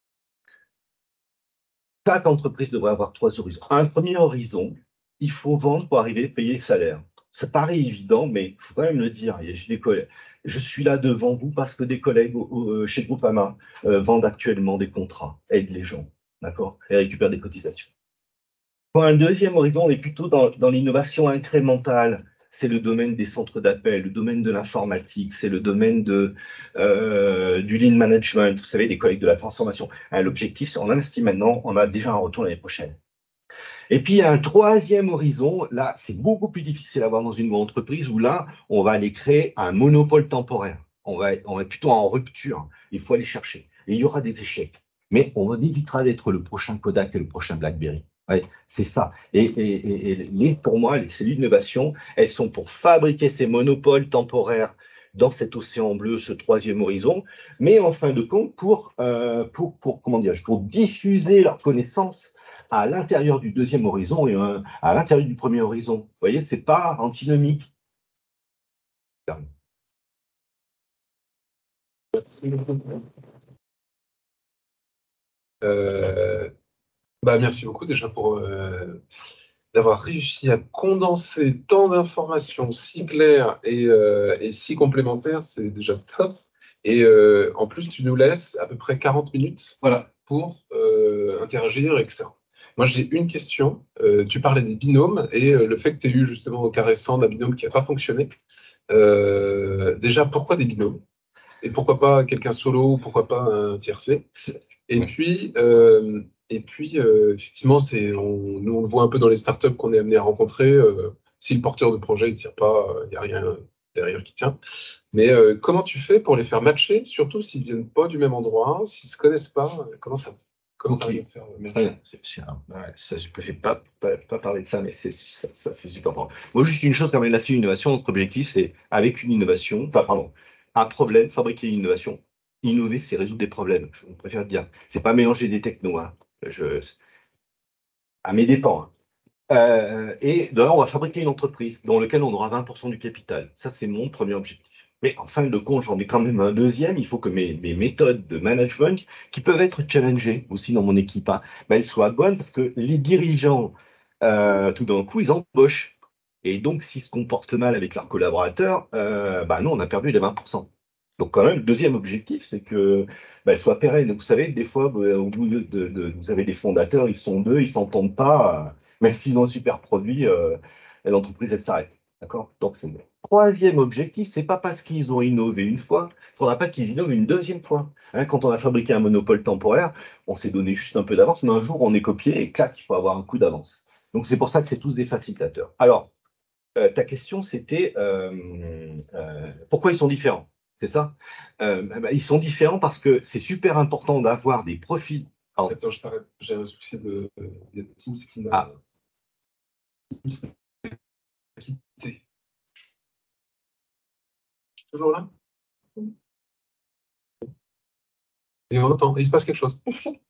Chaque entreprise devrait avoir trois horizons. Un premier horizon, il faut vendre pour arriver à payer le salaire. Ça paraît évident, mais il faut quand même le dire. Il y a des collègues. Je suis là devant vous parce que des collègues euh, chez Groupama euh, vendent actuellement des contrats, aident les gens, d'accord, et récupèrent des cotisations. Pour un deuxième horizon, on est plutôt dans, dans l'innovation incrémentale. C'est le domaine des centres d'appel, le domaine de l'informatique, c'est le domaine de, euh, du lean management, vous savez, des collègues de la transformation. Hein, l'objectif, c'est on investit maintenant, on a déjà un retour l'année prochaine. Et puis, il y a un troisième horizon. Là, c'est beaucoup plus difficile à voir dans une grande entreprise où là, on va aller créer un monopole temporaire. On va, on va plutôt en rupture. Il faut aller chercher. Et il y aura des échecs. Mais on évitera d'être le prochain Kodak et le prochain BlackBerry. Ouais, c'est ça. Et, et, et, et les, pour moi, les cellules d'innovation, elles sont pour fabriquer ces monopoles temporaires dans cet océan bleu, ce troisième horizon, mais en fin de compte, pour, euh, pour, pour, comment dire, pour diffuser leurs connaissances à l'intérieur du deuxième horizon et euh, à l'intérieur du premier horizon. Vous voyez, c'est pas antinomique. Euh, bah, merci beaucoup déjà pour euh, d'avoir réussi à condenser tant d'informations si claires et, euh, et si complémentaires, c'est déjà top. Et euh, en plus, tu nous laisses à peu près quarante minutes Voilà. pour euh, interagir, et cetera. Moi, j'ai une question. Euh, tu parlais des binômes et euh, le fait que tu aies eu justement au cas récent d'un binôme qui n'a pas fonctionné. Euh, déjà, pourquoi des binômes? Et pourquoi pas quelqu'un solo ou pourquoi pas un tiercé? Et puis, euh, et puis euh, effectivement, c'est, on, nous, on le voit un peu dans les startups qu'on est amené à rencontrer. Euh, si le porteur de projet ne tire pas, il n'y a rien derrière qui tient. Mais euh, comment tu fais pour les faire matcher, surtout s'ils viennent pas du même endroit, s'ils se connaissent pas, comment ça? Comment Ok. t'arrives à faire euh, Très bien. C'est- c'est un- ouais, ça, je préfère pas, pas, pas parler de ça, mais c'est ça, ça, c'est super important. Moi, juste une chose quand même, là, c'est une innovation. Notre objectif, c'est avec une innovation, enfin, pardon, un problème, fabriquer une innovation. Innover, c'est résoudre des problèmes. Je préfère dire. C'est pas mélanger des technos, hein. Je, à mes dépens, hein. Euh, et de là, on va fabriquer une entreprise dans laquelle on aura vingt pour cent du capital. Ça, c'est mon premier objectif. Mais en fin de compte, j'en ai quand même un deuxième. Il faut que mes, mes méthodes de management, qui peuvent être challengées aussi dans mon équipe, hein, ben, elles soient bonnes parce que les dirigeants, euh, tout d'un coup, ils embauchent. Et donc, s'ils se comportent mal avec leurs collaborateurs, euh, ben, nous, on a perdu les vingt pour cent. Donc, quand même, le deuxième objectif, c'est que ben, elles soient pérennes. Vous savez, des fois, vous, au bout de, de- de- vous avez des fondateurs, ils sont deux, ils s'entendent pas. euh, même s'ils ont un super produit, euh, l'entreprise, elle s'arrête. D'accord? Donc, c'est le troisième objectif, c'est pas parce qu'ils ont innové une fois, il ne faudra pas qu'ils innovent une deuxième fois. Hein, quand on a fabriqué un monopole temporaire, on s'est donné juste un peu d'avance, mais un jour, on est copié et clac, il faut avoir un coup d'avance. Donc, c'est pour ça que c'est tous des facilitateurs. Alors, euh, ta question, c'était euh, euh, pourquoi ils sont différents? C'est ça? Euh, bah, ils sont différents parce que c'est super important d'avoir des profils. Pardon. Attends, je t'arrête. J'ai un souci de, de Teams qui m'a Ah. quitté. Toujours là? Et on entend. Il se passe quelque chose.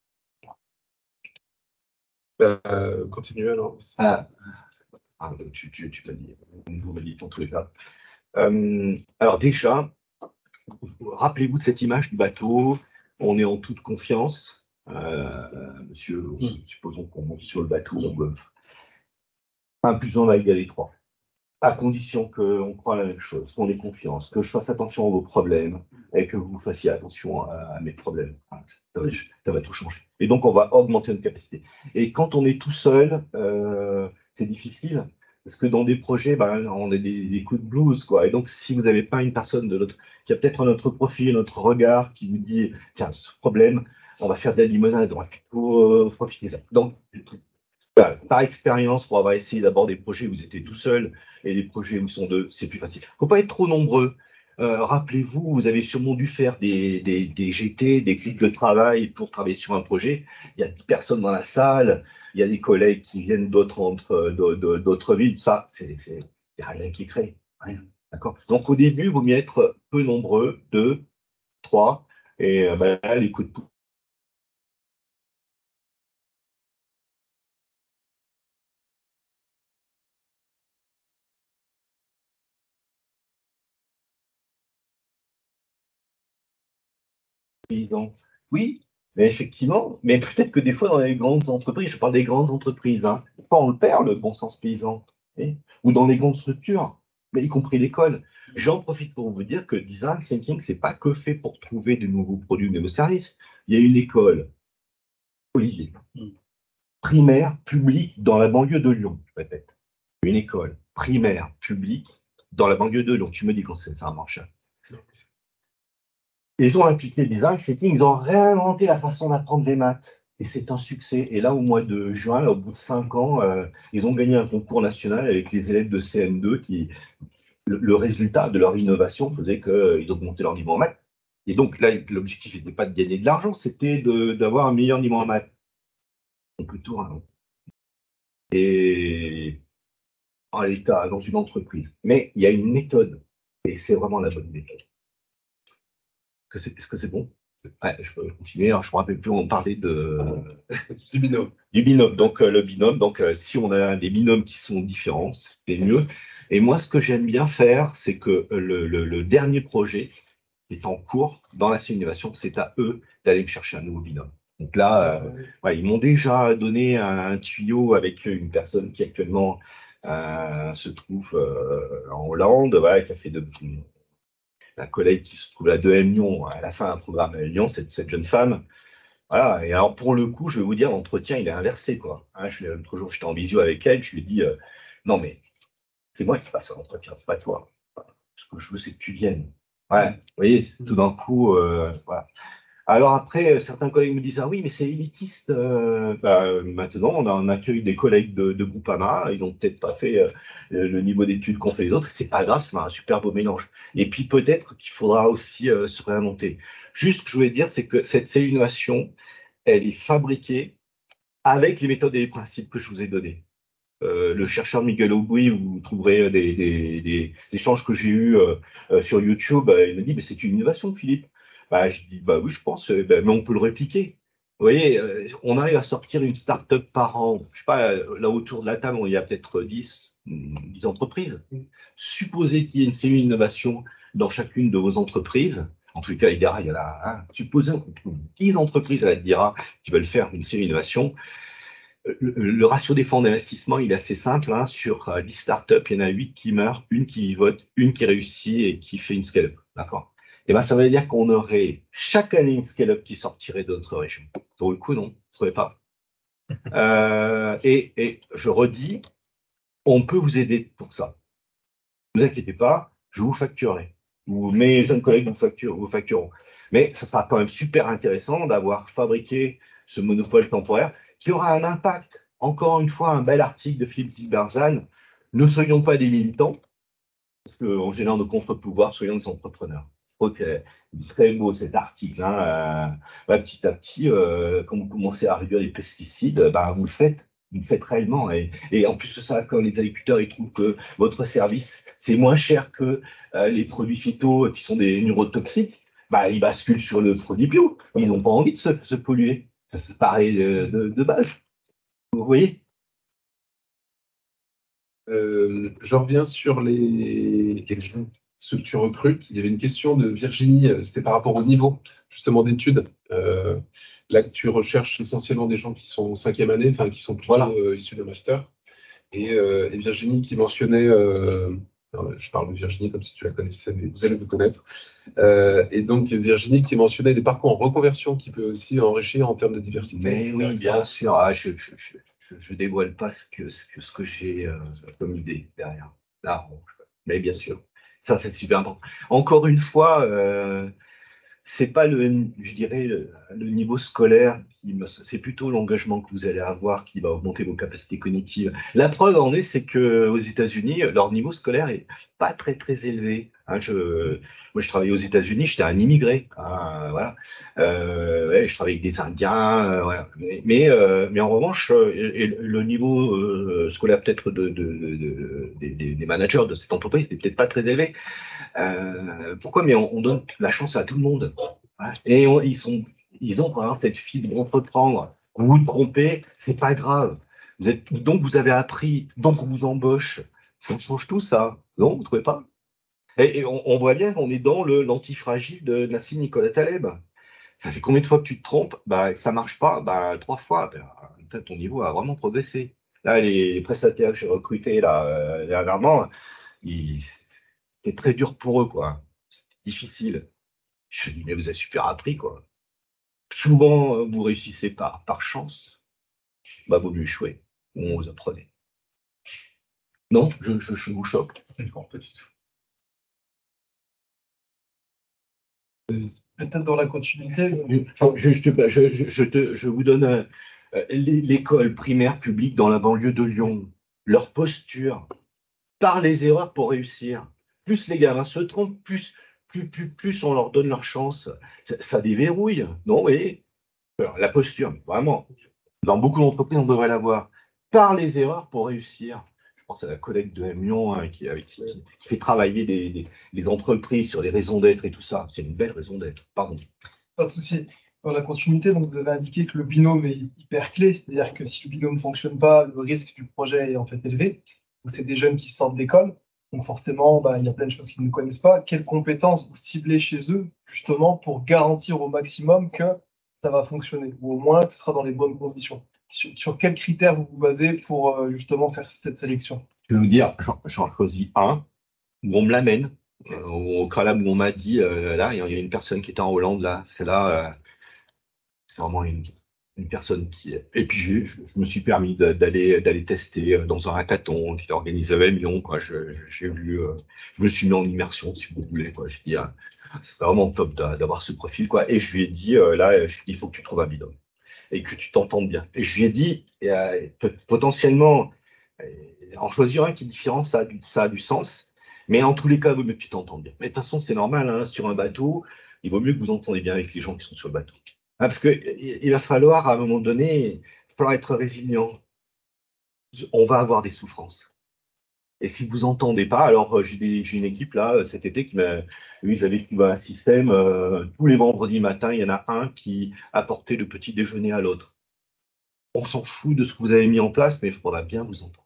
Bah, euh, continue alors. Ah. Ah, tu, tu, tu m'as dit, vous m'avez dit dans tous les cas. Euh, alors déjà, rappelez-vous de cette image du bateau. On est en toute confiance. Euh, monsieur, Mm. supposons qu'on monte sur le bateau. On un plus un va égaler trois. À condition qu'on croit la même chose, qu'on ait confiance, que je fasse attention à vos problèmes et que vous fassiez attention à, à mes problèmes. Ça va, ça va tout changer. Et donc, on va augmenter notre capacité. Et quand on est tout seul, euh, c'est difficile. Parce que dans des projets, ben, on a des, des coups de blues, quoi. Et donc, si vous n'avez pas une personne de l'autre, qui a peut-être notre profil, notre regard, qui vous dit, tiens, ce problème, on va faire de la limonade, on va plutôt euh, profiter de ça. Donc, voilà, par expérience, on va essayer d'abord des projets où vous étiez tout seul et des projets où ils sont deux, c'est plus facile. Il ne faut pas être trop nombreux. Euh, rappelez-vous, vous avez sûrement dû faire des, des, des G T, des groupes de travail pour travailler sur un projet. Il y a dix personnes dans la salle, il y a des collègues qui viennent d'autres entre- de- de- d'autres villes. Ça, c'est, c'est, il n'y a rien qui crée. Rien. D'accord? Donc au début, il vaut mieux être peu nombreux, deux, trois, et euh, ben, là, les coups de pouce paysans. Oui, mais effectivement, mais peut-être que des fois dans les grandes entreprises, je parle des grandes entreprises, hein, pas on le perd le bon sens paysan, hein, ou dans les grandes structures, mais y compris l'école. J'en profite pour vous dire que design thinking, c'est pas que fait pour trouver de nouveaux produits, de nouveaux services. Il y a une école, Olivier, primaire, publique, dans la banlieue de Lyon, je répète. Une école primaire, publique, dans la banlieue de Lyon. Tu me dis quand c'est ça marche. Ils ont appliqué le design thinking, ils ont réinventé la façon d'apprendre les maths. Et c'est un succès. Et là, au mois de juin, là, au bout de cinq ans, euh, ils ont gagné un concours national avec les élèves de C M deux qui, le, le résultat de leur innovation faisait qu'ils augmentaient leur niveau en maths. Et donc là, l'objectif n'était pas de gagner de l'argent, c'était de- d'avoir un meilleur niveau en maths. Donc plutôt un- Et en l'état, dans une entreprise. Mais il y a une méthode. Et c'est vraiment la bonne méthode. Que c'est- Est-ce que c'est bon? Ouais, je peux continuer. Alors, je me rappelle plus, on parlait de, Du binôme. du binôme. Donc, euh, le binôme, donc, euh, si on a des binômes qui sont différents, c'est mieux. Et moi, ce que j'aime bien faire, c'est que euh, le, le- le dernier projet qui est en cours dans la simulation, c'est à eux d'aller me chercher un nouveau binôme. Donc là, euh, ouais, ils m'ont déjà donné un, un tuyau avec une personne qui actuellement euh, se trouve euh, en Hollande, voilà, qui a fait de, un collègue qui se trouve à deux M Lyon, à la fin un programme à Lyon, cette, cette jeune femme. Voilà. Et alors, pour le coup, je vais vous dire, l'entretien, il est inversé, quoi. Hein, je, l'autre jour, j'étais en visio avec elle, je lui ai dit, euh, non, mais c'est moi qui passe à l'entretien, c'est pas toi. Ce que je veux, c'est que tu viennes. Ouais, vous voyez, c'est tout d'un coup, euh, voilà. Alors après, euh, certains collègues me disent, ah oui, mais c'est élitiste. Euh, bah, euh, maintenant, on a un accueil des collègues de, de Groupama, ils n'ont peut-être pas fait euh, le niveau d'études qu'ont fait les autres, c'est pas grave, c'est un super beau mélange. Et puis peut-être qu'il faudra aussi euh, se réinventer. Juste, ce que je voulais dire, c'est que cette cellulation, elle est fabriquée avec les méthodes et les principes que je vous ai donnés. Euh, le chercheur Miguel Aubry, vous trouverez des, des, des échanges que j'ai eus euh, euh, sur YouTube. Euh, il me dit, mais c'est une innovation, Philippe. Bah, je dis, bah oui, je pense, euh, bah, mais on peut le répliquer. Vous voyez, euh, on arrive à sortir une start-up par an. Je sais pas, euh, là autour de la table, il y a peut-être dix, dix entreprises. Supposez qu'il y ait une cellule d'innovation dans chacune de vos entreprises. En tout cas, il y a, il y en a hein, supposez qu'on trouve dix entreprises à la DIRA qui veulent faire une cellule d'innovation. Le, le ratio des fonds d'investissement, il est assez simple. Hein. Sur euh, dix startups, il y en a huit qui meurent, une qui vote, une qui réussit et qui fait une scale-up. D'accord. Et ben, ça veut dire qu'on aurait chaque année une scale-up qui sortirait de notre région. Sur le coup, non, vous ne trouvez pas. Euh, et, et je redis, on peut vous aider pour ça. Ne vous inquiétez pas, je vous facturerai. Ou mes jeunes collègues vous, facturent, vous factureront. Mais ça sera quand même super intéressant d'avoir fabriqué ce monopole temporaire qui aura un impact. Encore une fois, un bel article de Philippe Zilberzan. Ne soyons pas des militants, parce qu'en générant nos contre-pouvoirs, soyons des entrepreneurs. Je crois que c'est très beau cet article. Hein. Euh, bah, petit à petit, euh, quand vous commencez à réduire les pesticides, bah, vous le faites. Vous le faites réellement. Et, et en plus de ça, quand les agriculteurs ils trouvent que votre service, c'est moins cher que euh, les produits phyto qui sont des neurotoxiques, bah, ils basculent sur le produit bio. Ils n'ont pas envie de se, se polluer. Ça, ça paraît de, de, de base. Vous voyez? Euh, je reviens sur les, les gens, ceux que tu recrutes. Il y avait une question de Virginie, euh, c'était par rapport au niveau justement d'études. Euh, là, tu recherches essentiellement des gens qui sont en cinquième année, enfin qui sont plutôt Voilà. euh, issus d'un master. Et, euh, et Virginie qui mentionnait, euh, alors, je parle de Virginie comme si tu la connaissais, mais vous allez me connaître. Euh, et donc Virginie qui mentionnait des parcours en reconversion qui peut aussi enrichir en termes de diversité, Mais et cetera, oui, et cetera. bien sûr. Ah, je, je, je, je, je dévoile pas ce que, ce que, ce que j'ai euh, comme idée derrière. Là, on- mais bien sûr. Ça, c'est super important. Encore une fois, euh, c'est pas le, je dirais, le, le niveau scolaire qui me, c'est plutôt l'engagement que vous allez avoir qui va augmenter vos capacités cognitives. La preuve en est, c'est que aux États-Unis, leur niveau scolaire est pas très très élevé. Hein, je, moi, je travaillais aux États-Unis, j'étais un immigré. Hein, voilà. Euh, ouais, je travaillais avec des Indiens. Euh, voilà. Mais, mais, euh, mais en revanche, euh, et- et le niveau euh, scolaire peut-être de, de, de, de- des, des- des managers de cette entreprise n'est peut-être pas très élevé. Euh, pourquoi? Mais on, on donne la chance à tout le monde. Ouais. Et on- ils sont, ils ont hein, cette fibre d'entreprendre. Vous vous trompez, c'est pas grave. Vous êtes, donc vous avez appris, donc on vous embauche. Ça change tout ça. Non, vous trouvez pas? Et, et on, on voit bien qu'on est dans le l'antifragile de Nassim Nicolas Taleb. Ça fait combien de fois que tu te trompes? Bah, ça marche pas. Bah, trois fois. Ben, peut-être ton niveau a vraiment progressé. Là, les, les prestataires que j'ai recrutés là euh, dernièrement, ils- c'est très dur pour eux, quoi. C'est difficile. Je dis, mais vous avez super appris, quoi. Souvent, euh, vous réussissez par, par chance. Bah, vaut mieux échouer. On vous apprenez. Non, je, je, je vous choque. Non, pas du tout. Peut-être dans la continuité. Je, je, te- je, je, je te- je vous donne un- euh, l'é- l'école primaire publique dans la banlieue de Lyon. Leur posture, par les erreurs pour réussir. Plus les gamins se trompent, plus, plus, plus, plus on leur donne leur chance. Ça, ça déverrouille. Non, vous voyez, alors, la posture, vraiment. Dans beaucoup d'entreprises, on devrait l'avoir. Par les erreurs pour réussir. Je pense à la collègue de M Lyon hein, qui, avec, qui, qui fait travailler des, des, les entreprises sur les raisons d'être et tout ça. C'est une belle raison d'être. Pardon. Pas de souci. Dans la continuité, donc vous avez indiqué que le binôme est hyper clé, c'est-à-dire que si le binôme ne fonctionne pas, le risque du projet est en fait élevé. Donc c'est des jeunes qui sortent d'école, donc forcément, bah, il y a plein de choses qu'ils ne connaissent pas. Quelles compétences vous ciblez chez eux, justement, pour garantir au maximum que ça va fonctionner, ou au moins que ce sera dans les bonnes conditions? Sur, sur quels critères vous vous basez pour euh, justement faire cette sélection? Je vais vous dire, j'en j'en choisis un où on me l'amène. Euh, au Cralab où on m'a dit, euh, là, il y a une personne qui était en Hollande, là, c'est là, euh, c'est vraiment une, une personne qui. Et puis j'ai- je, je me suis permis de- d'aller d'aller tester euh, dans un hackathon qui était organisé à Lyon, quoi. Je- je- J'ai vu, euh, je me suis mis en immersion, si vous voulez, quoi. J'ai dit, ah, c'est vraiment top d'a- d'avoir ce profil, quoi. Et je lui ai dit, euh, là, je lui ai dit, il faut que tu trouves un binôme et que tu t'entendes bien. Et je lui ai dit, euh, peut- potentiellement, euh, en choisir un qui est différent, ça a du, ça a du sens. Mais en tous les cas, il vaut mieux que tu t'entendes bien. Mais de toute façon, c'est normal, hein, sur un bateau, il vaut mieux que vous entendez bien avec les gens qui sont sur le bateau. Ah, parce que il il va falloir, à un moment donné, il va falloir être résilient. On va avoir des souffrances. Et si vous entendez pas, alors euh, j'ai des- j'ai une équipe là euh, cet été qui m'a, eux, ils avaient trouvé un système. Euh, tous les vendredis matins, il y en a un qui apportait le petit déjeuner à l'autre. On s'en fout de ce que vous avez mis en place, mais il faudra bien vous entendre.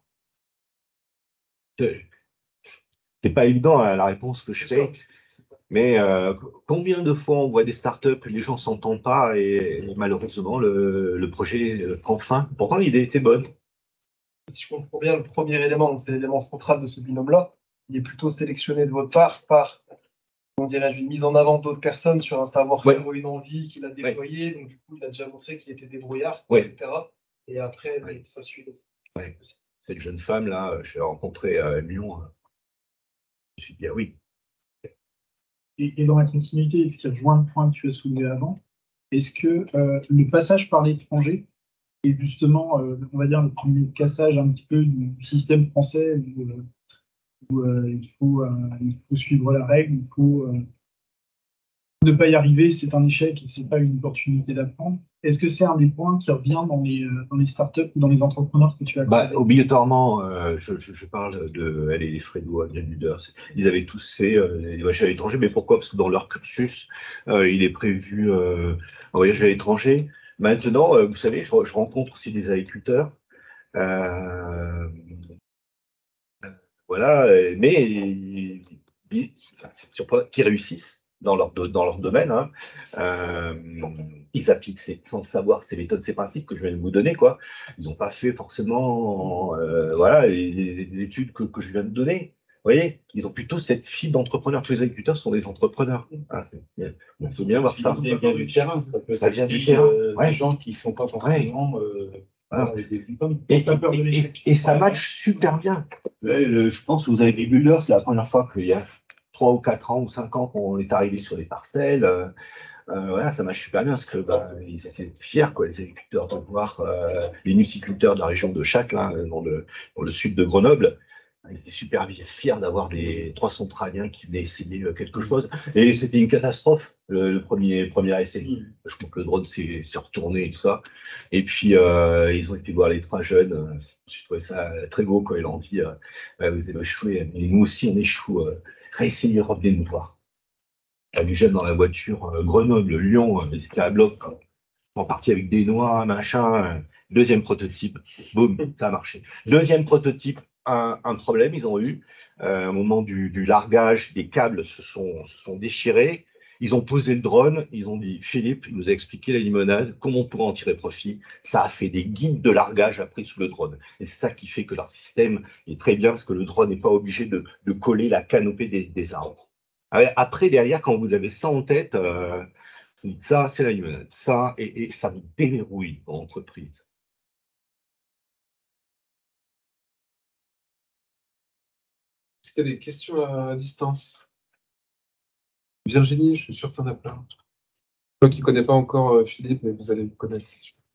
C'est c'est pas évident hein, la réponse que je fais, mais euh, combien de fois on voit des startups, les gens s'entendent pas et, malheureusement le, le projet euh, prend fin. Pourtant l'idée était bonne. Si je comprends bien, le premier élément, donc c'est l'élément central de ce binôme-là, il est plutôt sélectionné de votre part par, on dirait, une mise en avant d'autres personnes sur un savoir-faire Ouais. ou une envie qu'il a déployé. Donc, du coup, il a déjà montré qu'il était débrouillard, Ouais. et cetera. Et après, Ouais. donc, ça suit. Ouais. Cette jeune femme là, euh, je l'ai rencontrée à Lyon. euh, Je me suis dit ah oui. Et, et dans la continuité, ce qui rejoint le point que tu as soulevé avant, est-ce que euh, le passage par l'étranger est justement, euh, on va dire, le premier cassage un petit peu du, du système français où, euh, où, euh, il faut, euh, il faut suivre la règle, il faut euh, ne pas y arriver, c'est un échec et c'est pas une opportunité d'apprendre. Est-ce que c'est un des points qui revient dans les, euh, dans les startups ou dans les entrepreneurs que tu as Bah, croisés? obligatoirement, euh, je, je, je parle de elle et les Fredo, Adrien Luder. Ils avaient tous fait euh, des voyages à l'étranger, mais pourquoi? Parce que dans leur cursus, euh, il est prévu euh, un voyage à l'étranger. Maintenant, euh, vous savez, je, je rencontre aussi des agriculteurs. Euh, voilà, euh, mais ils- ils- enfin, c'est surprenant qu'ils réussissent dans leur, do- dans leur domaine. Hein. Euh, ils appliquent ces- sans le savoir ces méthodes, ces principes que je viens de vous donner, quoi. Ils n'ont pas fait forcément euh, voilà, les, les- les études que, que je viens de donner. Vous voyez, ils ont plutôt cette fibre d'entrepreneur. Tous les agriculteurs sont des entrepreneurs. Hein, c'est- il faut bien voir ça. Ça vient du terrain, ça peut Ça être vient du aussi, terrain, euh, ouais. des gens qui ne sont pas forcément euh, Voilà. avec des diplômes. Et, T'as peur de et- l'échec. et- et ça match super bien. Ouais, le- je pense que vous avez des builders, c'est la première fois qu'il y a trois ou quatre ans ou cinq ans qu'on est arrivé sur les parcelles. Euh, euh, voilà, ça marche super bien parce que bah, ils étaient fiers, quoi, les agriculteurs, de voir euh, les nuciculteurs de la région de Châtes, là, dans le, dans le sud de Grenoble. Ils étaient super fiers d'avoir des trois centraliens qui venaient essayer euh, quelque chose. Et c'était une catastrophe, le, le premier, premier essai. Je crois que le drone s'est s'est retourné et tout ça. Et puis, euh, ils ont été voir les trois jeunes. Euh, J'ai trouvé ça très beau quand ils leur ont dit euh, ouais, vous avez échoué, mais nous aussi on échoue. Euh, réessayez, revenez nous voir. Il y a des jeunes dans la voiture, euh, Grenoble, Lyon, euh, ils étaient à bloc. Quoi. Ils sont partis avec des noix, machin. euh, Deuxième prototype, boum, ça a marché. Deuxième prototype, un, un problème, ils ont eu. Euh, au moment du, du largage, des câbles se sont, se sont déchirés. Ils ont posé le drone, ils ont dit, Philippe, il nous a expliqué la limonade, comment on pourrait en tirer profit. Ça a fait des guides de largage après sous le drone. Et c'est ça qui fait que leur système est très bien, parce que le drone n'est pas obligé de, de coller la canopée des, des arbres. Après, derrière, quand vous avez ça en tête, euh, ça, c'est la limonade. Ça, et, et ça vous déverrouille dans l'entreprise. Est-ce qu'il y a des questions à distance? Virginie, je suis sûr que tu en as plein. Toi qui ne connais pas encore euh, Philippe, mais vous allez le connaître. C'est sûr.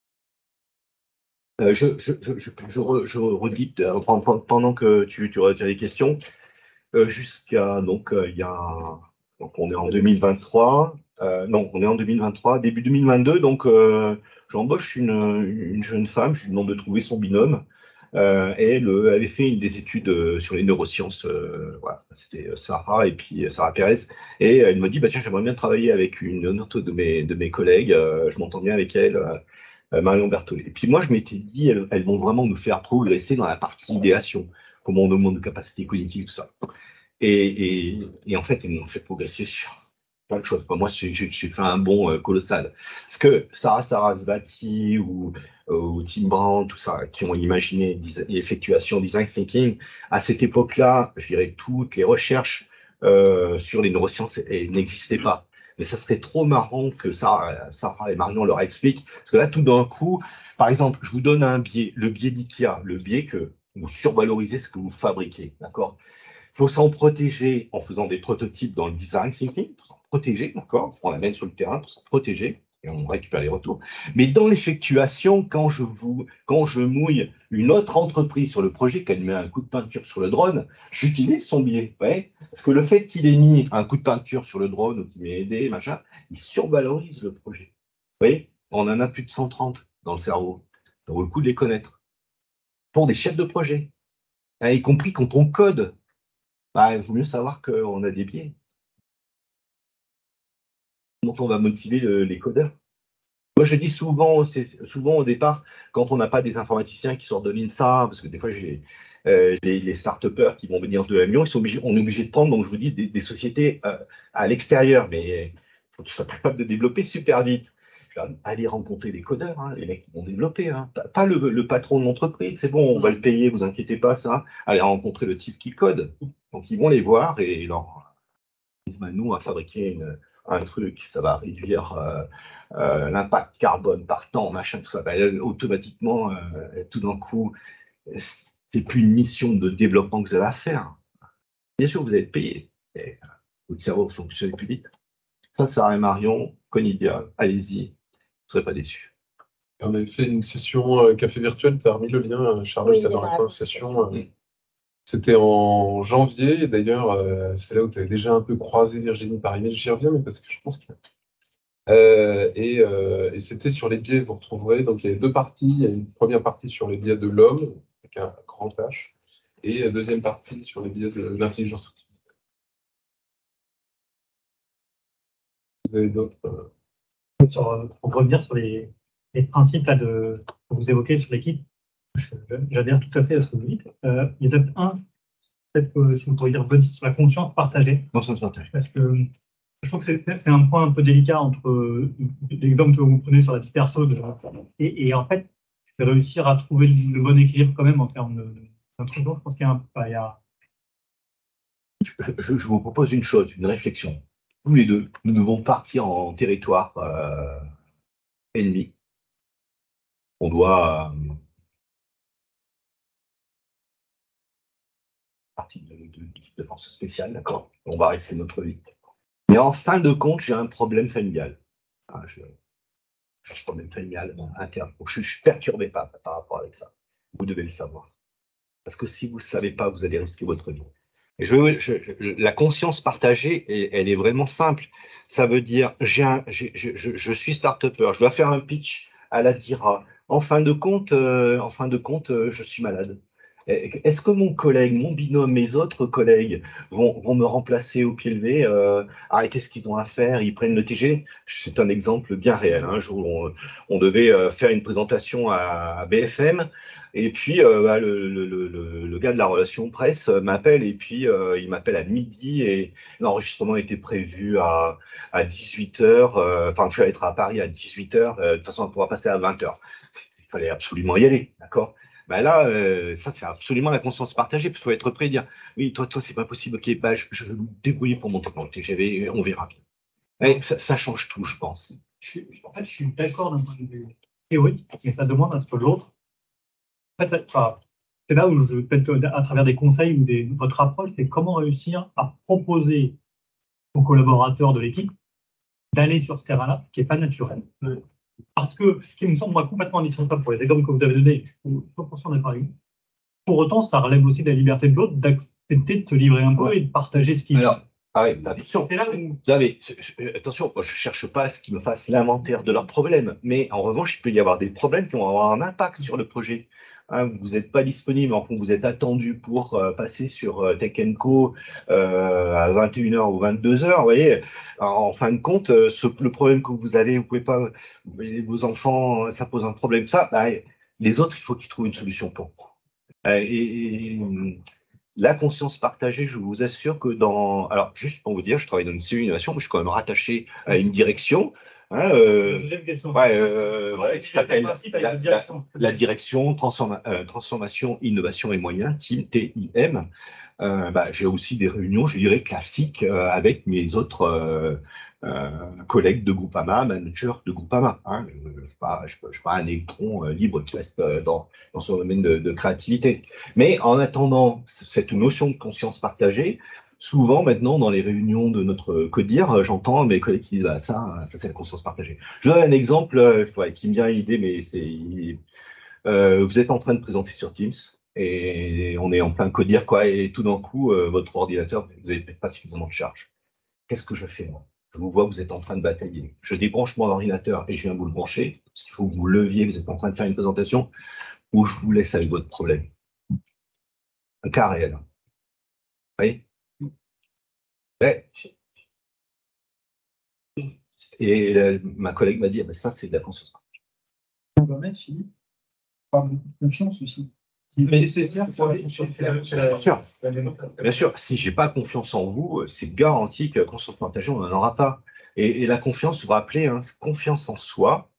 Euh, je, je, je, je, je, re- je redis euh, pendant pendant que tu, tu retires les questions, euh, jusqu'à donc euh, il y a donc on est en deux mille vingt-trois, euh, non on est en deux mille vingt-trois, début deux mille vingt-deux, donc euh, j'embauche une, une jeune femme, je lui demande de trouver son binôme. Euh, et elle, euh, elle avait fait une des études euh, sur les neurosciences, euh, voilà, c'était euh, Sarah et puis euh, Sarah Pérez, et euh, elle me dit bah tiens j'aimerais bien travailler avec une, une autre de mes de mes collègues, euh, je m'entends bien avec elle, euh, euh, Marion Berthollet. Et puis moi je m'étais dit elles, elles vont vraiment nous faire progresser dans la partie idéation, comment on augmente nos capacités cognitives, tout ça. Et, et, et en fait elles m'ont fait progresser sur plein de choses. Enfin, moi j'ai j'ai- j'ai fait un bond euh, colossal. Parce que Sarah Sarasvati ou ou Tim Brown, tout ça, qui ont imaginé des effectuation design thinking, à cette époque-là, je dirais toutes les recherches euh, sur les neurosciences eh, n'existaient pas. Mais ça serait trop marrant que Sarah, Sarah et Marion leur expliquent. Parce que là, tout d'un coup, par exemple, je vous donne un biais, le biais d'IKEA, le biais que vous survalorisez ce que vous fabriquez, d'accord? Il faut s'en protéger en faisant des prototypes dans le design thinking, pour s'en protéger, d'accord? On l'amène sur le terrain pour s'en protéger et on récupère les retours. Mais dans l'effectuation, quand je vous, quand je mouille une autre entreprise sur le projet, qu'elle met un coup de peinture sur le drone, j'utilise son biais, ouais. Parce que le fait qu'il ait mis un coup de peinture sur le drone ou qu'il m'ait aidé, machin, il survalorise le projet. voyez, on en a plus de cent trente dans le cerveau. Ça vaut le coup de les connaître. Pour des chefs de projet, hein, y compris quand on code, bah, il vaut mieux savoir qu'on a des biais. Comment on va motiver le- les codeurs? Moi, je dis souvent, c'est souvent au départ, quand on n'a pas des informaticiens qui sortent de l'INSA, parce que des fois, j'ai euh, les, les start-upers qui vont venir de Lyon, ils sont obligés, on est obligé de prendre, donc je vous dis, des, des sociétés euh, à l'extérieur, mais il faut qu'ils soient capables de développer super vite. Je leur dis, allez rencontrer des codeurs, hein, les mecs qui vont développer, hein. Pas, pas le, le patron de l'entreprise, c'est bon, on va le payer, vous inquiétez pas, ça. Allez rencontrer le type qui code. Donc, ils vont les voir et leur disent, bah, nous, on va fabriquer une- un truc, ça va réduire euh, euh, l'impact carbone par temps, machin, tout ça. Bah, là, automatiquement, euh, tout d'un coup, c'est plus une mission de développement que vous avez à faire. Bien sûr, vous allez être payé. Et votre cerveau fonctionne plus vite. Ça, ça arrête Marion, Conidia, allez-y, vous ne serez pas déçus. On avait fait une session euh, café virtuel, tu as remis le lien, euh, Charlotte, Oui, là, dans dans la la conversation. euh, C'était en janvier, et d'ailleurs, euh, c'est là où tu avais déjà un peu croisé Virginie par email. J'y reviens, mais parce que je pense qu'il y a Euh, et, euh, et c'était sur les biais, vous retrouverez. Donc, il y a deux parties. Il y a une première partie sur les biais de l'homme, avec un grand H, et une deuxième partie sur les biais de l'intelligence artificielle. Vous avez d'autres euh, Sur, euh, pour revenir sur les, les principes là, de, que vous évoquez sur l'équipe, je- je- j'adhère tout à fait à ce que vous dites. Euh, il y a peut-être un, peut-être que si vous pourriez revenir sur la conscience partagée, Non, ça se partage. parce que je trouve que c'est c'est un point un peu délicat entre euh, l'exemple que vous prenez sur la vie perso de, et, et en fait, de réussir à trouver le, le bon équilibre quand même en termes de d'inclusion. Je pense qu'il y a un, enfin, il y a, Je, je vous propose une chose, une réflexion. Tous les deux, nous devons partir en territoire euh, ennemi. On doit euh, partie de, de, de force spéciale, d'accord? On va risquer notre vie. Mais en fin de compte, j'ai un problème familial. Ah, je, j'ai un problème familial bon, interne. Donc, je ne suis perturbé par, par rapport avec ça. Vous devez le savoir. Parce que si vous ne le savez pas, vous allez risquer votre vie. Et je, je, je, la conscience partagée, elle est vraiment simple. Ça veut dire, j'ai un, j'ai, je, je, je suis start-upper, je dois faire un pitch à la DIRA. En fin de compte, euh, en fin de compte, euh, je suis malade. Est-ce que mon collègue, mon binôme, mes autres collègues vont, vont me remplacer au pied levé euh, arrêtez ce qu'ils ont à faire, ils prennent le T G. C'est un exemple bien réel. Un jour, on, on devait euh, faire une présentation à, à B F M. Et puis, euh, bah, le, le, le, le gars de la relation presse m'appelle et puis euh, il m'appelle à midi et l'enregistrement était prévu à, à dix-huit heures. Euh, enfin, je suis allé être à Paris à dix-huit heures. Euh, de toute façon, on pourra passer à vingt heures. Il fallait absolument y aller, d'accord? Bah là, euh, ça, c'est absolument la conscience partagée, parce qu'il faut être prêt à dire, oui, toi, toi, c'est pas possible, ok, bah, je, je vais me débrouiller pour monter dans le T G V, on verra bien. Et ça, ça change tout, je pense. je suis, en fait, je suis d'accord d'un point de vue théorique, mais ça demande à ce que l'autre. En fait, enfin, c'est là où je peut-être à travers des conseils ou des, votre approche, c'est comment réussir à proposer aux collaborateurs de l'équipe d'aller sur ce terrain-là, qui n'est pas naturel. Parce que, ce qui me semble moi complètement indispensable pour les exemples que vous avez donnés, je suis cent pour cent d'accord avec vous. Pour autant, ça relève aussi de la liberté de l'autre d'accepter de se livrer un peu Ouais. et de partager ce qu'il Alors, ah ouais, attention. C'est là où Vous savez, attention, moi, je cherche pas à ce qu'ils me fassent l'inventaire de leurs problèmes, mais en revanche, il peut y avoir des problèmes qui vont avoir un impact sur le projet. Hein, vous n'êtes pas disponible, en vous êtes attendu pour euh, passer sur euh, Tech and Co euh, à vingt et une heures ou vingt-deux heures. Vous voyez, en, en fin de compte, euh, ce, le problème que vous avez, vous pouvez pas, vous voyez, vos enfants, ça pose un problème. Ça, bah, les autres, il faut qu'ils trouvent une solution pour. Euh, et, et, la conscience partagée, je vous assure que dans... Alors, juste pour vous dire, je travaille dans une cellule d'innovation, mais je suis quand même rattaché à une direction. Hein, euh, deuxième question. ouais, euh, ouais, qui s'appelle la, la, direction. la direction transforma, euh, transformation, innovation et moyens, Team T I M. Euh, bah, j'ai aussi des réunions, je dirais, classiques euh, avec mes autres euh, euh, collègues de Groupama, managers de Groupama. Hein. Je ne suis pas, je, je suis pas un électron euh, libre qui reste euh, dans, dans son domaine de, de créativité. Mais en attendant cette notion de conscience partagée, souvent maintenant dans les réunions de notre CODIR, j'entends mes collègues qui disent ah, ça, ça c'est la conscience partagée. Je donne un exemple euh, ouais, qui me vient à l'idée, mais c'est euh, vous êtes en train de présenter sur Teams et on est en plein CODIR quoi, et tout d'un coup euh, votre ordinateur vous n'avez peut-être pas suffisamment de charge. Qu'est-ce que je fais moi? je vous vois, vous êtes en train de batailler. Je débranche mon ordinateur et je viens vous le brancher, parce qu'il faut que vous leviez, vous êtes en train de faire une présentation, ou je vous laisse avec votre problème. Un cas réel. Vous voyez? Ouais. Et euh, ma collègue m'a dit, ah ben ça, c'est de la conscience. On va mettre, Philippe, par beaucoup de confiance aussi. Il est nécessaire pour la confiance. Bien sûr. Bien sûr, si j'ai pas confiance en vous, c'est garanti que la confiance partagée, on n'en aura pas. Et, et la confiance, vous vous rappelez, hein, c'est confiance en soi,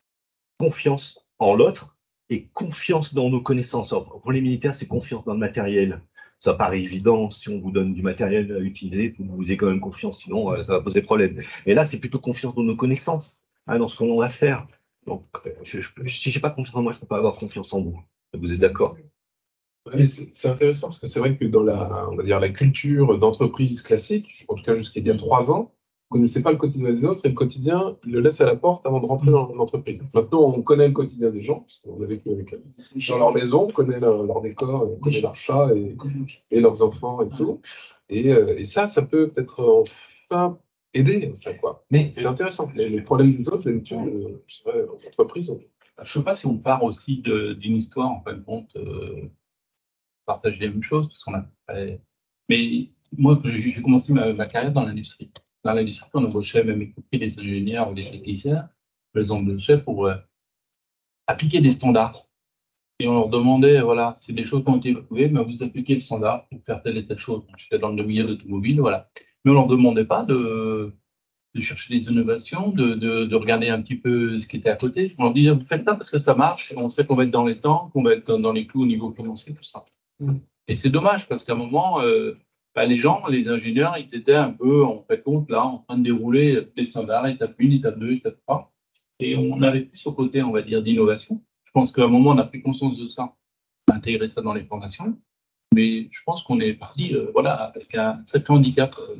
confiance en l'autre et confiance dans nos connaissances. Alors, pour les militaires, c'est confiance dans le matériel. Ça paraît évident, si on vous donne du matériel à utiliser, vous vous ayez quand même confiance, sinon euh, ça va poser problème. Mais là, c'est plutôt confiance dans nos connaissances, hein, dans ce qu'on va faire. Donc, je, je, si j'ai pas confiance en moi, je peux pas avoir confiance en vous. Vous êtes d'accord? Ouais, c'est c'est intéressant parce que c'est vrai que dans la, on va dire, la culture d'entreprise classique, en tout cas jusqu'à il y a trois ans, on ne connaissait pas le quotidien des autres et le quotidien, ils le laissent à la porte avant de rentrer dans l'entreprise. Maintenant, on connaît le quotidien des gens, parce qu'on a vécu avec eux. Dans leur maison, on connaît leur, leur décor, on connaît leurs chats et, et leurs enfants et tout. Et, euh, et ça, ça peut peut-être enfin aider, ça, quoi. Mais c'est intéressant. Les, les problèmes des autres, d'habitude, euh, c'est vrai, en entreprise, on... Je ne sais pas si on part aussi de- d'une histoire, en fin de compte, euh, partager les mêmes choses, parce qu'on a. euh, Mais moi, quand j'ai j'ai commencé ma, ma carrière dans l'industrie. Dans l'industrie, on embauchait même y compris des ingénieurs ou des techniciens, on les embauchait pour euh, appliquer des standards. Et on leur demandait, voilà, c'est des choses qui ont été prouvées, mais vous appliquez le standard pour faire telle et telle chose. J'étais dans le milieu de l'automobile, voilà. Mais on leur demandait pas de, de chercher des innovations, de, de, de regarder un petit peu ce qui était à côté. On leur dit, vous faites ça parce que ça marche, et on sait qu'on va être dans les temps, qu'on va être dans, dans les clous au niveau financier, tout ça. Mm. Et c'est dommage parce qu'à un moment, euh, bah, les gens, les ingénieurs, ils étaient un peu, en fait, compte, là, en train de dérouler les standards, étape un, étape deux, étape trois. Et on n'avait plus ce côté, on va dire, d'innovation. Je pense qu'à un moment, on a pris conscience de ça, on a intégré ça dans les formations. Mais je pense qu'on est parti, euh, voilà, avec un sacré handicap. euh,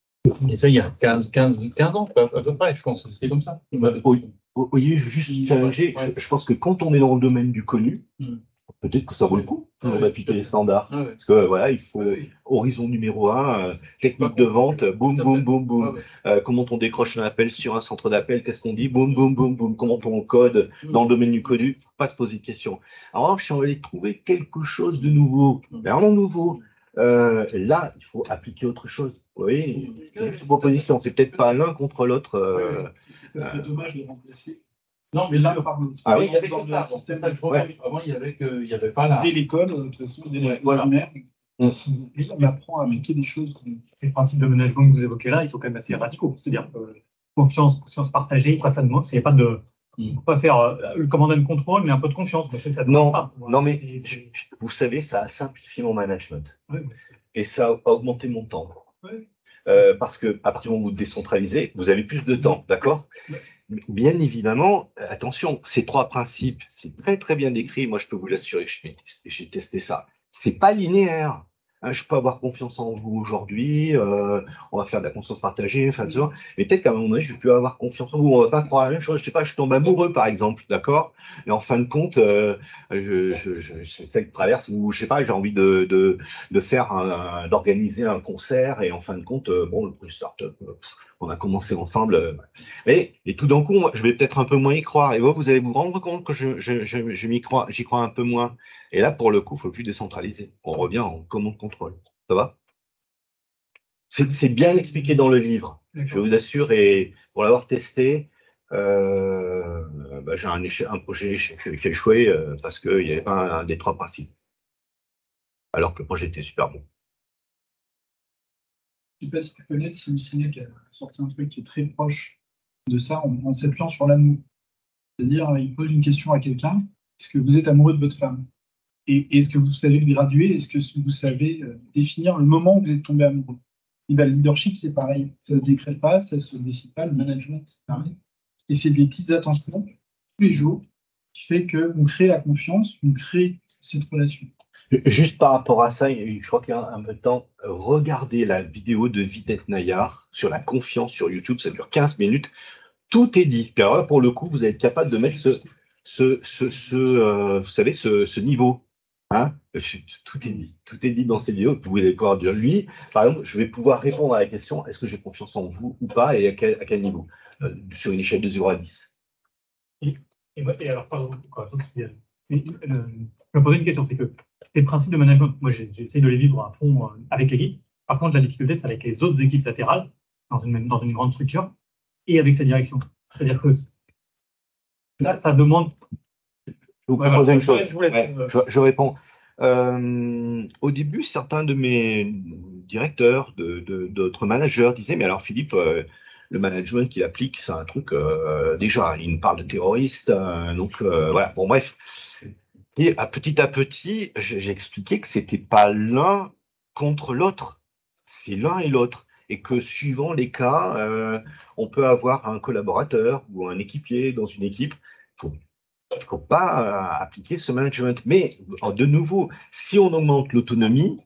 Et ça, il y a quinze, quinze, quinze ans, à à peu près, je pense que c'était comme ça. Oui, oui, juste challenger. Ouais. Je, je pense que quand on est dans le domaine du connu, Mm. peut-être que ça vaut le coup Ah oui, d'appliquer les standards. Ah oui. Parce que voilà, il faut Ah oui. horizon numéro un, euh, technique Pas de vente, boum, Tout à boum, fait. boum, boum. Ah oui. Euh, comment on décroche un appel sur un centre d'appel, qu'est-ce qu'on dit, boum, boum, boum, boum. Comment on code dans le domaine du connu, faut pas se poser de questions. Alors, si on veut trouver quelque chose de nouveau, vraiment nouveau, euh, là, il faut appliquer autre chose. Vous voyez, c'est juste une proposition. C'est peut-être pas l'un contre l'autre. euh, Ça serait dommage de remplacer Non, mais l'un là, par l'autre. Ah oui. il y avait Dans que le ça. Bon, c'est système ça que je de- reviens. Ouais. Avant, il y avait que, il y avait pas la. Dès l'école, de toute façon, dès Ouais, la voilà. primaire, Mm. on apprend à appliquer des choses. Les principes de management que vous évoquez là, ils sont quand même assez radicaux. C'est-à-dire que confiance, conscience partagée, quoi, ça demande, c'est pas de, on peut pas faire euh, le command and control, mais un peu de confiance. Mais ça, ça demande Non, pas. non, mais C'est- c'est- je- vous savez, ça a simplifié mon management ouais, et ça a augmenté mon temps. ouais. Euh, parce que à partir du moment où vous décentralisez, vous avez plus de temps, d'accord? Bien évidemment, euh, attention, ces trois principes, c'est très très bien décrit. Moi, je peux vous l'assurer que je vais tester- j'ai testé ça. C'est pas linéaire. Hein, je peux avoir confiance en vous aujourd'hui, euh, on va faire de la confiance partagée, enfin, tu vois. Mais peut-être qu'à un moment donné, je peux avoir confiance en vous. On va pas croire la même chose. Je sais pas, je tombe amoureux, par exemple, d'accord? Et en fin de compte, euh, je, je, je, je sais que traverse ou je sais pas, j'ai envie de, de, de faire un, un- d'organiser un concert et en fin de compte, euh, bon, le projet startup, euh, on a commencé ensemble. euh, et, et tout d'un coup, moi, je vais peut-être un peu moins y croire. Et vous, vous allez vous rendre compte que je, je, je, je m'y crois, j'y crois un peu moins. Et là, pour le coup, il faut plus décentraliser. On revient en commande contrôle. Ça va? C'est c'est bien expliqué dans le livre. Je vous assure, et pour l'avoir testé, euh, bah, j'ai un, éche- un projet éche- qui a échoué euh, parce qu'il n'y avait pas un, un des trois principes. Alors que le projet était super bon. Je ne sais pas si tu connais, Simon Sinek a sorti un truc qui est très proche de ça en, en s'appuyant sur l'amour. C'est-à-dire, il pose une question à quelqu'un, est-ce que vous êtes amoureux de votre femme? Et est-ce que vous savez le graduer? Est-ce que vous savez euh, définir le moment où vous êtes tombé amoureux? Et ben, le leadership, c'est pareil. Ça ne se décrète pas, ça ne se décide pas. Le management, c'est pareil. Et c'est des petites attentions tous les jours qui fait qu'on crée la confiance, on crée cette relation. Juste par rapport à ça, je crois qu'il y a un peu de temps, regardez la vidéo de Vitek Nayar sur la confiance sur YouTube, ça dure quinze minutes. Tout est dit. Puis alors là, pour le coup, vous êtes capable de mettre ce, ce, ce, ce euh, vous savez, ce, ce niveau. Hein? Je- tout est dit. Tout est dit dans ces vidéos. Vous allez pouvoir dire, lui, par exemple, je vais pouvoir répondre à la question, est-ce que j'ai confiance en vous ou pas et à quel, à quel niveau? Euh, sur une échelle de zéro à dix. Et, et, moi- et alors, pardon, quoi, mais, euh, je me posais une question, c'est que ces principes de management, moi j'ai j'ai essayé de les vivre à fond euh, avec l'équipe. Par contre, la difficulté, c'est avec les autres équipes latérales, dans une, dans une grande structure, et avec sa direction. C'est-à-dire que là, ça demande. Je vous Ouais, propose voilà. une chose. Je voulais- Ouais, euh, je, je réponds. Euh, au début, certains de mes directeurs, de, de- d'autres managers disaient, mais alors Philippe, euh, le management qu'il applique, c'est un truc, euh, déjà, il nous parle de terroristes, euh, donc euh, voilà, bon bref. Et à petit à petit, j'ai j'ai expliqué que c'était pas l'un contre l'autre, c'est l'un et l'autre. Et que suivant les cas, euh, on peut avoir un collaborateur ou un équipier dans une équipe. Faut il ne faut pas euh, appliquer ce management. Mais en- de nouveau, si on augmente l'autonomie,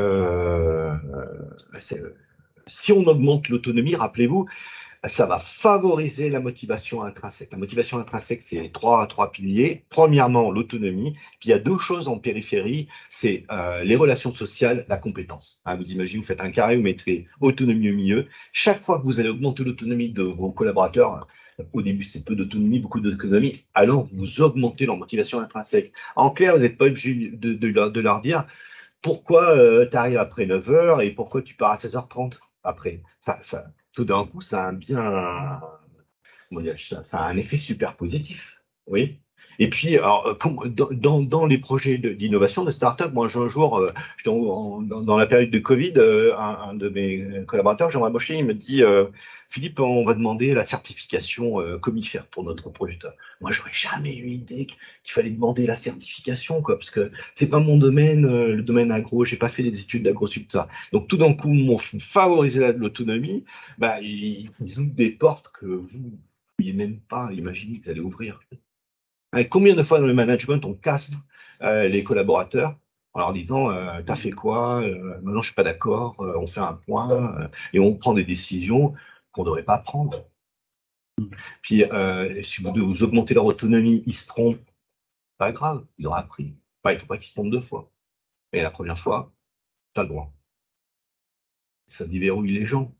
euh, c'est- si on augmente l'autonomie, rappelez-vous, ça va favoriser la motivation intrinsèque. La motivation intrinsèque, c'est trois, trois piliers. Premièrement, l'autonomie. Puis il y a deux choses en périphérie, c'est euh, les relations sociales, la compétence. Hein, vous imaginez, vous faites un carré, vous mettez autonomie au milieu. Chaque fois que vous allez augmenter l'autonomie de vos collaborateurs, au début, c'est peu d'autonomie, beaucoup d'autonomie, alors vous augmentez leur motivation intrinsèque. En clair, vous n'êtes pas obligé de, de, leur, de leur dire pourquoi euh, tu arrives après neuf heures et pourquoi tu pars à seize heures trente après. Ça, ça, tout d'un coup, ça a un bien, comment dire, ça, ça a un effet super positif. Oui. Et puis, alors, euh, comme- dans, dans, dans les projets de- d'innovation, de start-up, moi, un jour, euh, j'étais en- en- dans, dans la période de Covid, euh, un, un de mes collaborateurs, Jean Rabochet, il me dit, euh, Philippe, on va demander la certification euh, Comifère pour notre projet. Moi, j'aurais jamais eu l'idée qu'il fallait demander la certification, quoi, parce que c'est pas mon domaine, euh, le domaine agro, j'ai pas fait des études d'agro-sup, ça. Donc, tout d'un coup, mon favoriser la- l'autonomie, bah, ils, ils ouvrent des portes que vous pouviez même pas imaginer que vous allez ouvrir. Hein, combien de fois dans le management on castre euh, les collaborateurs en leur disant euh, t'as fait quoi, euh, maintenant je suis pas d'accord, euh, on fait un point euh, et on prend des décisions qu'on ne devrait pas prendre. Puis euh, si vous, vous augmentez leur autonomie, ils se trompent, pas grave, ils auront appris. Enfin, il ne faut pas qu'ils se trompent deux fois. Et la première fois, t'as le droit. Ça déverrouille les gens.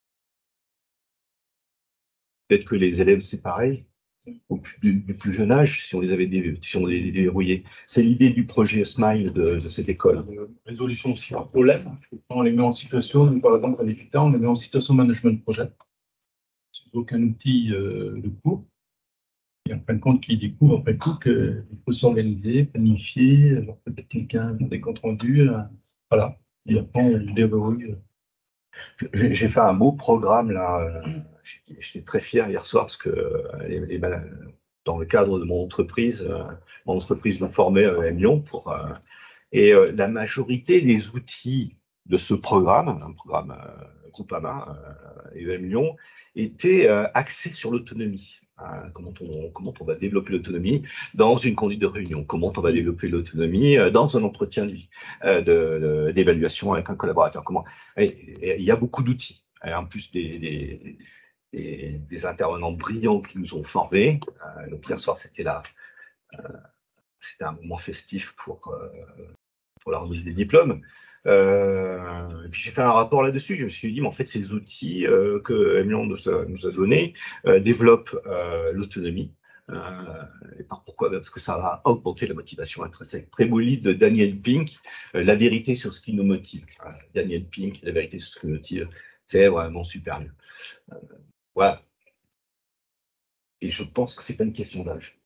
Peut-être que les élèves, c'est pareil. Au plus, du, du plus jeune âge, si on les avait dé, si on les déverrouillait. C'est l'idée du projet Smile de, de cette école. Euh, résolution aussi par problème. On les met en situation, nous, par exemple, à l'Épita, on les met en situation management de projet. C'est aucun outil euh, de cours. Et en fin de compte, qu'ils découvrent après coup qu'il faut s'organiser, planifier, alors peut-être quelqu'un dans des comptes rendus. Euh, voilà. Et après, on déverrouille. J'ai j'ai fait un beau programme là. euh, J'étais j'étais très fier hier soir parce que euh, les- les mana- dans le cadre de mon entreprise, euh, mon entreprise me formait à Lyon pour euh, et euh, la majorité des outils de ce programme, un programme euh, Groupama euh, et E M Lyon, étaient euh, axés sur l'autonomie. Hein, comment on, comment on va développer l'autonomie dans une conduite de réunion, comment on va développer l'autonomie euh, dans un entretien de vie, euh, de- de- d'évaluation avec un collaborateur. Comment et- et il y a beaucoup d'outils. Et en plus des, des, des- des intervenants brillants qui nous ont formés. Euh, donc hier soir, c'était là, c'était un moment festif pour, euh, pour la remise des diplômes. Euh, et puis j'ai fait un rapport là-dessus. Je me suis dit, mais en fait, ces outils euh, que Emilion nous a, nous a donnés euh, développent euh, l'autonomie. Euh, et par pourquoi? Parce que ça va augmenter la motivation intrinsèque. Très beau livre de Daniel Pink, euh, La vérité sur ce qui nous motive. Euh, Daniel Pink, La vérité sur ce qui nous motive. C'est vraiment super mieux. Euh, voilà. Et je pense que c'est pas une question d'âge.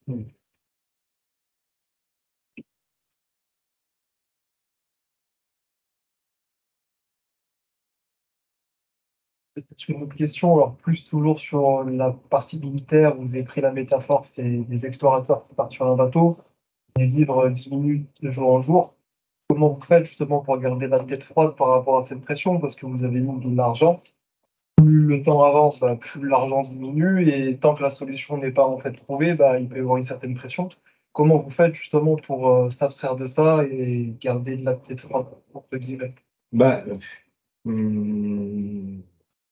Peut-être une autre question, alors plus toujours sur la partie militaire, vous avez pris la métaphore, c'est des explorateurs qui partent sur un bateau, les vivre dix minutes de jour en jour. Comment vous faites justement pour garder la tête froide par rapport à cette pression? Parce que vous avez mis de l'argent. Plus le temps avance, bah, plus l'argent diminue et tant que la solution n'est pas en fait trouvée, bah, il peut y avoir une certaine pression. Comment vous faites justement pour euh, s'abstraire de ça et garder la tête froide, entre guillemets? Bah, hum,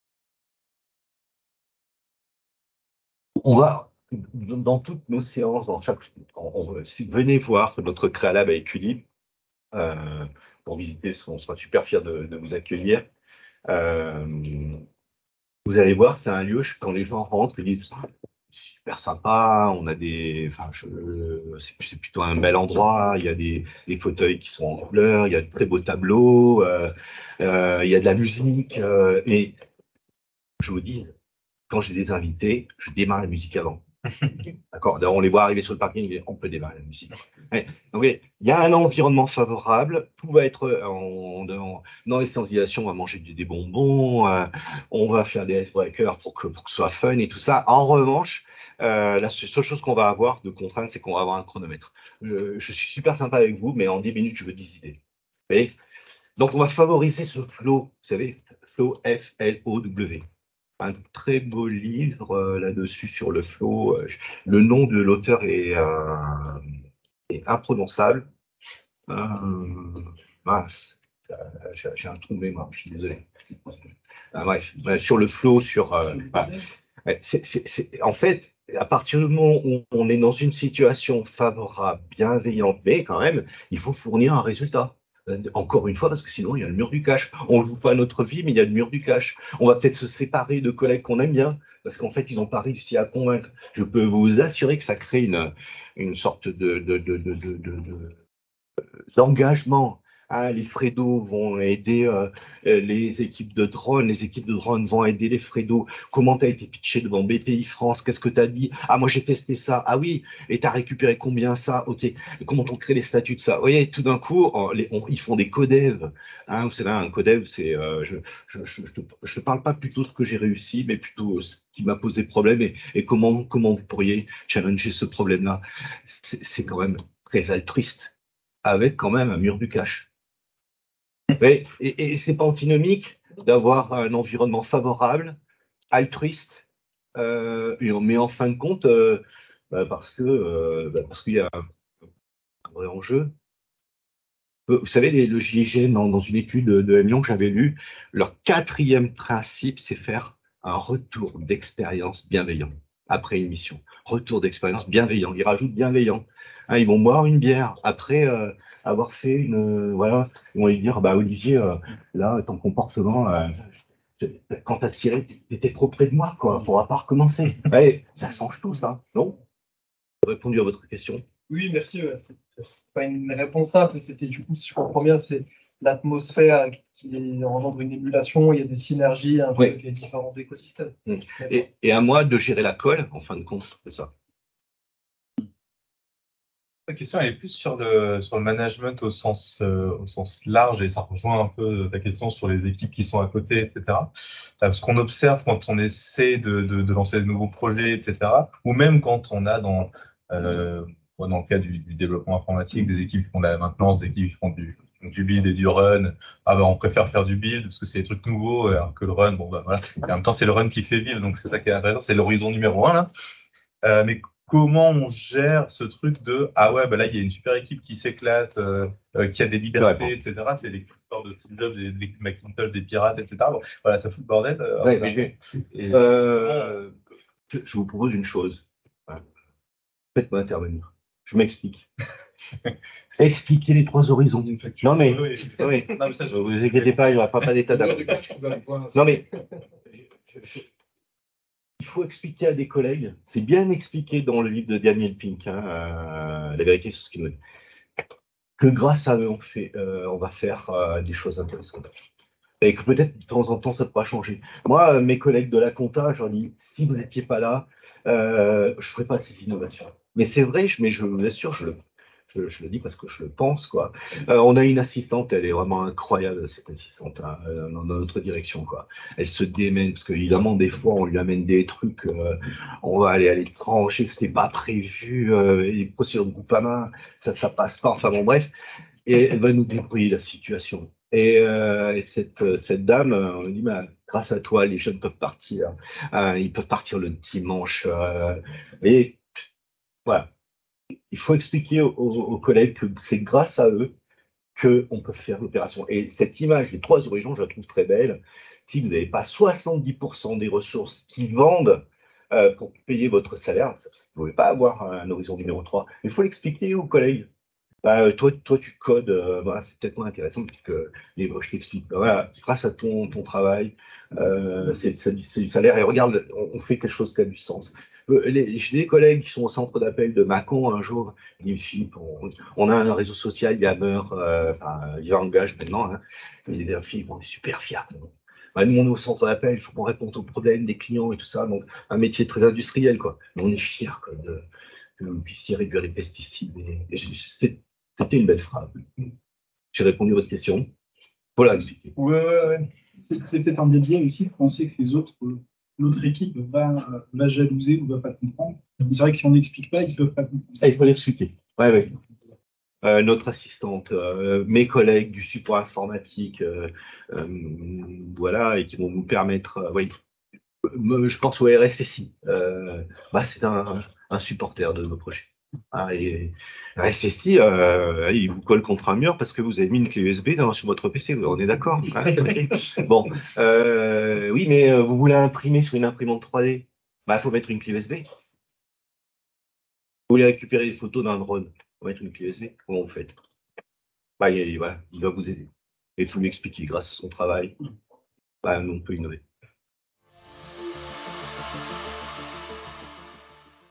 on va, dans toutes nos séances, dans chaque, on- on- si- venez voir notre préalable avec Uli. euh, pour visiter. On sera super fiers de, de vous accueillir. Euh, vous allez voir, c'est un lieu, quand les gens rentrent, ils disent c'est super sympa, on a des, enfin, je, c'est, c'est plutôt un bel endroit, il y a des, des fauteuils qui sont en couleur, il y a de très beaux tableaux, euh, euh, il y a de la musique, euh, et je vous dis, quand j'ai des invités, je démarre la musique avant. D'accord. D'ailleurs, on les voit arriver sur le parking, on peut démarrer la musique. Ouais. Donc, oui, il y a un environnement favorable. Tout va être en, en- dans les sensibilisations. On va manger des, des bonbons, euh, on va faire des icebreakers pour que, pour que ce soit fun et tout ça. En revanche, euh, la seule chose qu'on va avoir de contrainte, c'est qu'on va avoir un chronomètre. Euh, je suis super sympa avec vous, mais en dix minutes, je veux dix idées. Vous voyez. Donc, on va favoriser ce flow. Vous savez, flow, F L O W. Un très beau livre euh, là-dessus sur le flow. Euh, le nom de l'auteur est, euh, est imprononçable. Euh, mince, Euh, j'ai j'ai un trou de mémoire, je suis désolé. Ah, bref, ouais, sur le flow, sur. Euh, voilà. Ouais, c'est- c'est- c'est- en fait, à partir du moment où on est dans une situation favorable, bienveillante, mais quand même, il faut fournir un résultat. Euh, Encore une fois, parce que sinon, il y a le mur du cash. On ne joue pas notre vie, mais il y a le mur du cash. On va peut-être se séparer de collègues qu'on aime bien, parce qu'en fait, ils n'ont pas réussi à convaincre. Je peux vous assurer que ça crée une, une sorte de, de, de, de, de, de- de- d'engagement. Hein, les Fredo vont aider euh, euh, les équipes de drone, les équipes de drone vont aider les Fredo. Comment tu as été pitché devant B P I France? Qu'est-ce que tu as dit? Ah, moi j'ai testé ça. Ah oui, et tu as récupéré combien ça? Ok, comment on crée les statuts de ça? Vous voyez, tout d'un coup, on- les- on- ils font des codev. Hein, vous savez, un codev, c'est. Euh, je je, je, je te, je te parle pas plutôt de ce que j'ai réussi, mais plutôt ce qui m'a posé problème et, et comment, comment vous pourriez challenger ce problème-là. C'est c'est quand même très altruiste, avec quand même un mur du cash. Ouais, et, et c'est pas antinomique d'avoir un environnement favorable, altruiste, euh, et- mais en fin de compte, euh, bah, parce que euh, bah, parce qu'il y a un vrai enjeu. Euh, Vous savez, les, le G I G N, dans, dans une étude de, de Lyon que j'avais lue, leur quatrième principe, c'est faire un retour d'expérience bienveillant après une mission. Retour d'expérience bienveillant. Ils rajoutent bienveillant. Hein, ils vont boire une bière après euh, avoir fait une. Euh, voilà. Ils vont lui dire, bah Olivier, euh, là, ton comportement, euh, je- quand t'as tiré, t'étais trop près de moi, quoi. Faudra pas recommencer. Ouais, ça change tout, ça. Non? J'ai répondu à votre question. Oui, merci. ouais, C'est c'est pas une réponse simple, mais c'était du coup, si je comprends bien, c'est l'atmosphère qui engendre une émulation, il y a des synergies un peu Oui. avec les différents écosystèmes. Mm. D'accord. Et, et à moi de gérer la colle, en fin de compte, c'est ça. La question elle est plus sur le sur le management au sens euh, au sens large et ça rejoint un peu ta question sur les équipes qui sont à côté, et cetera. Euh, ce qu'on observe quand on essaie de, de, de lancer de nouveaux projets, et cetera. Ou même quand on a dans euh, bon, dans le cas du, du développement informatique des équipes qui font de la maintenance, des équipes qui font du du build et du run. Ah bah on préfère faire du build parce que c'est des trucs nouveaux alors que le run bon bah voilà. Et en même temps c'est le run qui fait vivre donc c'est ça qui est intéressant, c'est l'horizon numéro un là. Euh, mais comment on gère ce truc de ah ouais bah là il y a une super équipe qui s'éclate, euh, euh, qui a des libertés, et cetera. C'est l'équipe de Steve Jobs, des- des Macintosh, des pirates, et cetera. Bon, voilà, ça fout le bordel. Euh, Ouais, voilà. mais je vais- Et Euh, je, je vous propose une chose. Hein. Faites-moi intervenir. Je m'explique. Expliquez les trois horizons. Non mais, oui, oui. non, mais Non, mais ça, je- ne vous inquiétez pas, il n'y aura pas, pas d'état Le mur d'âme. du cash, tu vas le voir. Non mais, je- je- il faut expliquer à des collègues. C'est bien expliqué dans le livre de Daniel Pink. Hein, euh, la vérité, c'est ce qu'il nous dit. Que grâce à eux, on fait, euh, on va faire euh, des choses intéressantes. Et que peut-être de temps en temps, ça pourra changer. Moi, euh, mes collègues de la compta, je leur dis, si vous n'étiez pas là, euh, je ne ferais pas ces innovations. Mais c'est vrai, je, mais je vous assure, je le, je, je le dis parce que je le pense, quoi. Euh, on a une assistante, elle est vraiment incroyable, cette assistante, hein, euh, dans notre direction, quoi. Elle se démène, parce qu'évidemment, des fois, on lui amène des trucs, euh, on va aller à l'étranger, que c'était pas prévu, euh, les procédures de Groupama, ça, ça passe pas, enfin bon, bref. Et elle va nous débrouiller la situation. Et, euh, et cette, euh, cette dame, euh, on lui dit, bah, grâce à toi, les jeunes peuvent partir. Euh, ils peuvent partir le dimanche. Euh, et voilà, il faut expliquer aux, aux- aux collègues que c'est grâce à eux qu'on peut faire l'opération. Et cette image des trois horizons, je la trouve très belle. Si vous n'avez pas soixante-dix pour cent des ressources qui vendent euh, pour payer votre salaire, vous ne pouvez pas avoir un horizon numéro trois. Il faut l'expliquer aux collègues. Bah, euh, toi, toi, tu codes, euh, bah, c'est peut-être moins intéressant parce que mais, bon, je t'explique. Bah, voilà, grâce à ton, ton travail, euh, c'est c'est du c'est du salaire et regarde, on, on fait quelque chose qui a du sens. Euh, les, j'ai des collègues qui sont au centre d'appel de Mâcon un jour, ils me disent, Philippe, on, on a un réseau social, Yammer, euh, enfin, il engage maintenant, hein. Ils disent, Philippe, on est super fiers. Bah, nous, on est au centre d'appel, il faut qu'on réponde aux problèmes des clients et tout ça, donc un métier très industriel, quoi. Mais on est fiers, quoi, de, que vous puissiez réduire les pesticides. Et, et je- c'est- c'était une belle phrase. J'ai répondu à votre question. Voilà, expliquer. Ouais, ouais, ouais. C'est c'est peut-être un des biais aussi de penser que les autres, euh, l'autre équipe va, va jalouser ou va pas comprendre. Mais c'est vrai que si on n'explique pas, ils peuvent pas comprendre. Ah, il faut l'expliquer. Ouais, ouais. Euh, notre assistante, euh, mes collègues du support informatique, euh, euh, voilà, et qui vont nous permettre, euh, oui, Euh, je pense au R S S I. Euh, bah, c'est un, un supporter de nos projets. Ah, et R S S I, euh, il vous colle contre un mur parce que vous avez mis une clé U S B dans, sur votre P C. On est d'accord, hein. Bon, euh, oui, mais euh, vous voulez imprimer sur une imprimante trois D, bah, faut mettre une clé U S B. Vous voulez récupérer des photos d'un drone, faut mettre une clé U S B. Comment vous faites? Bah, il, voilà, il va vous aider. Et il faut lui expliquer grâce à son travail. Bah, nous, on peut innover.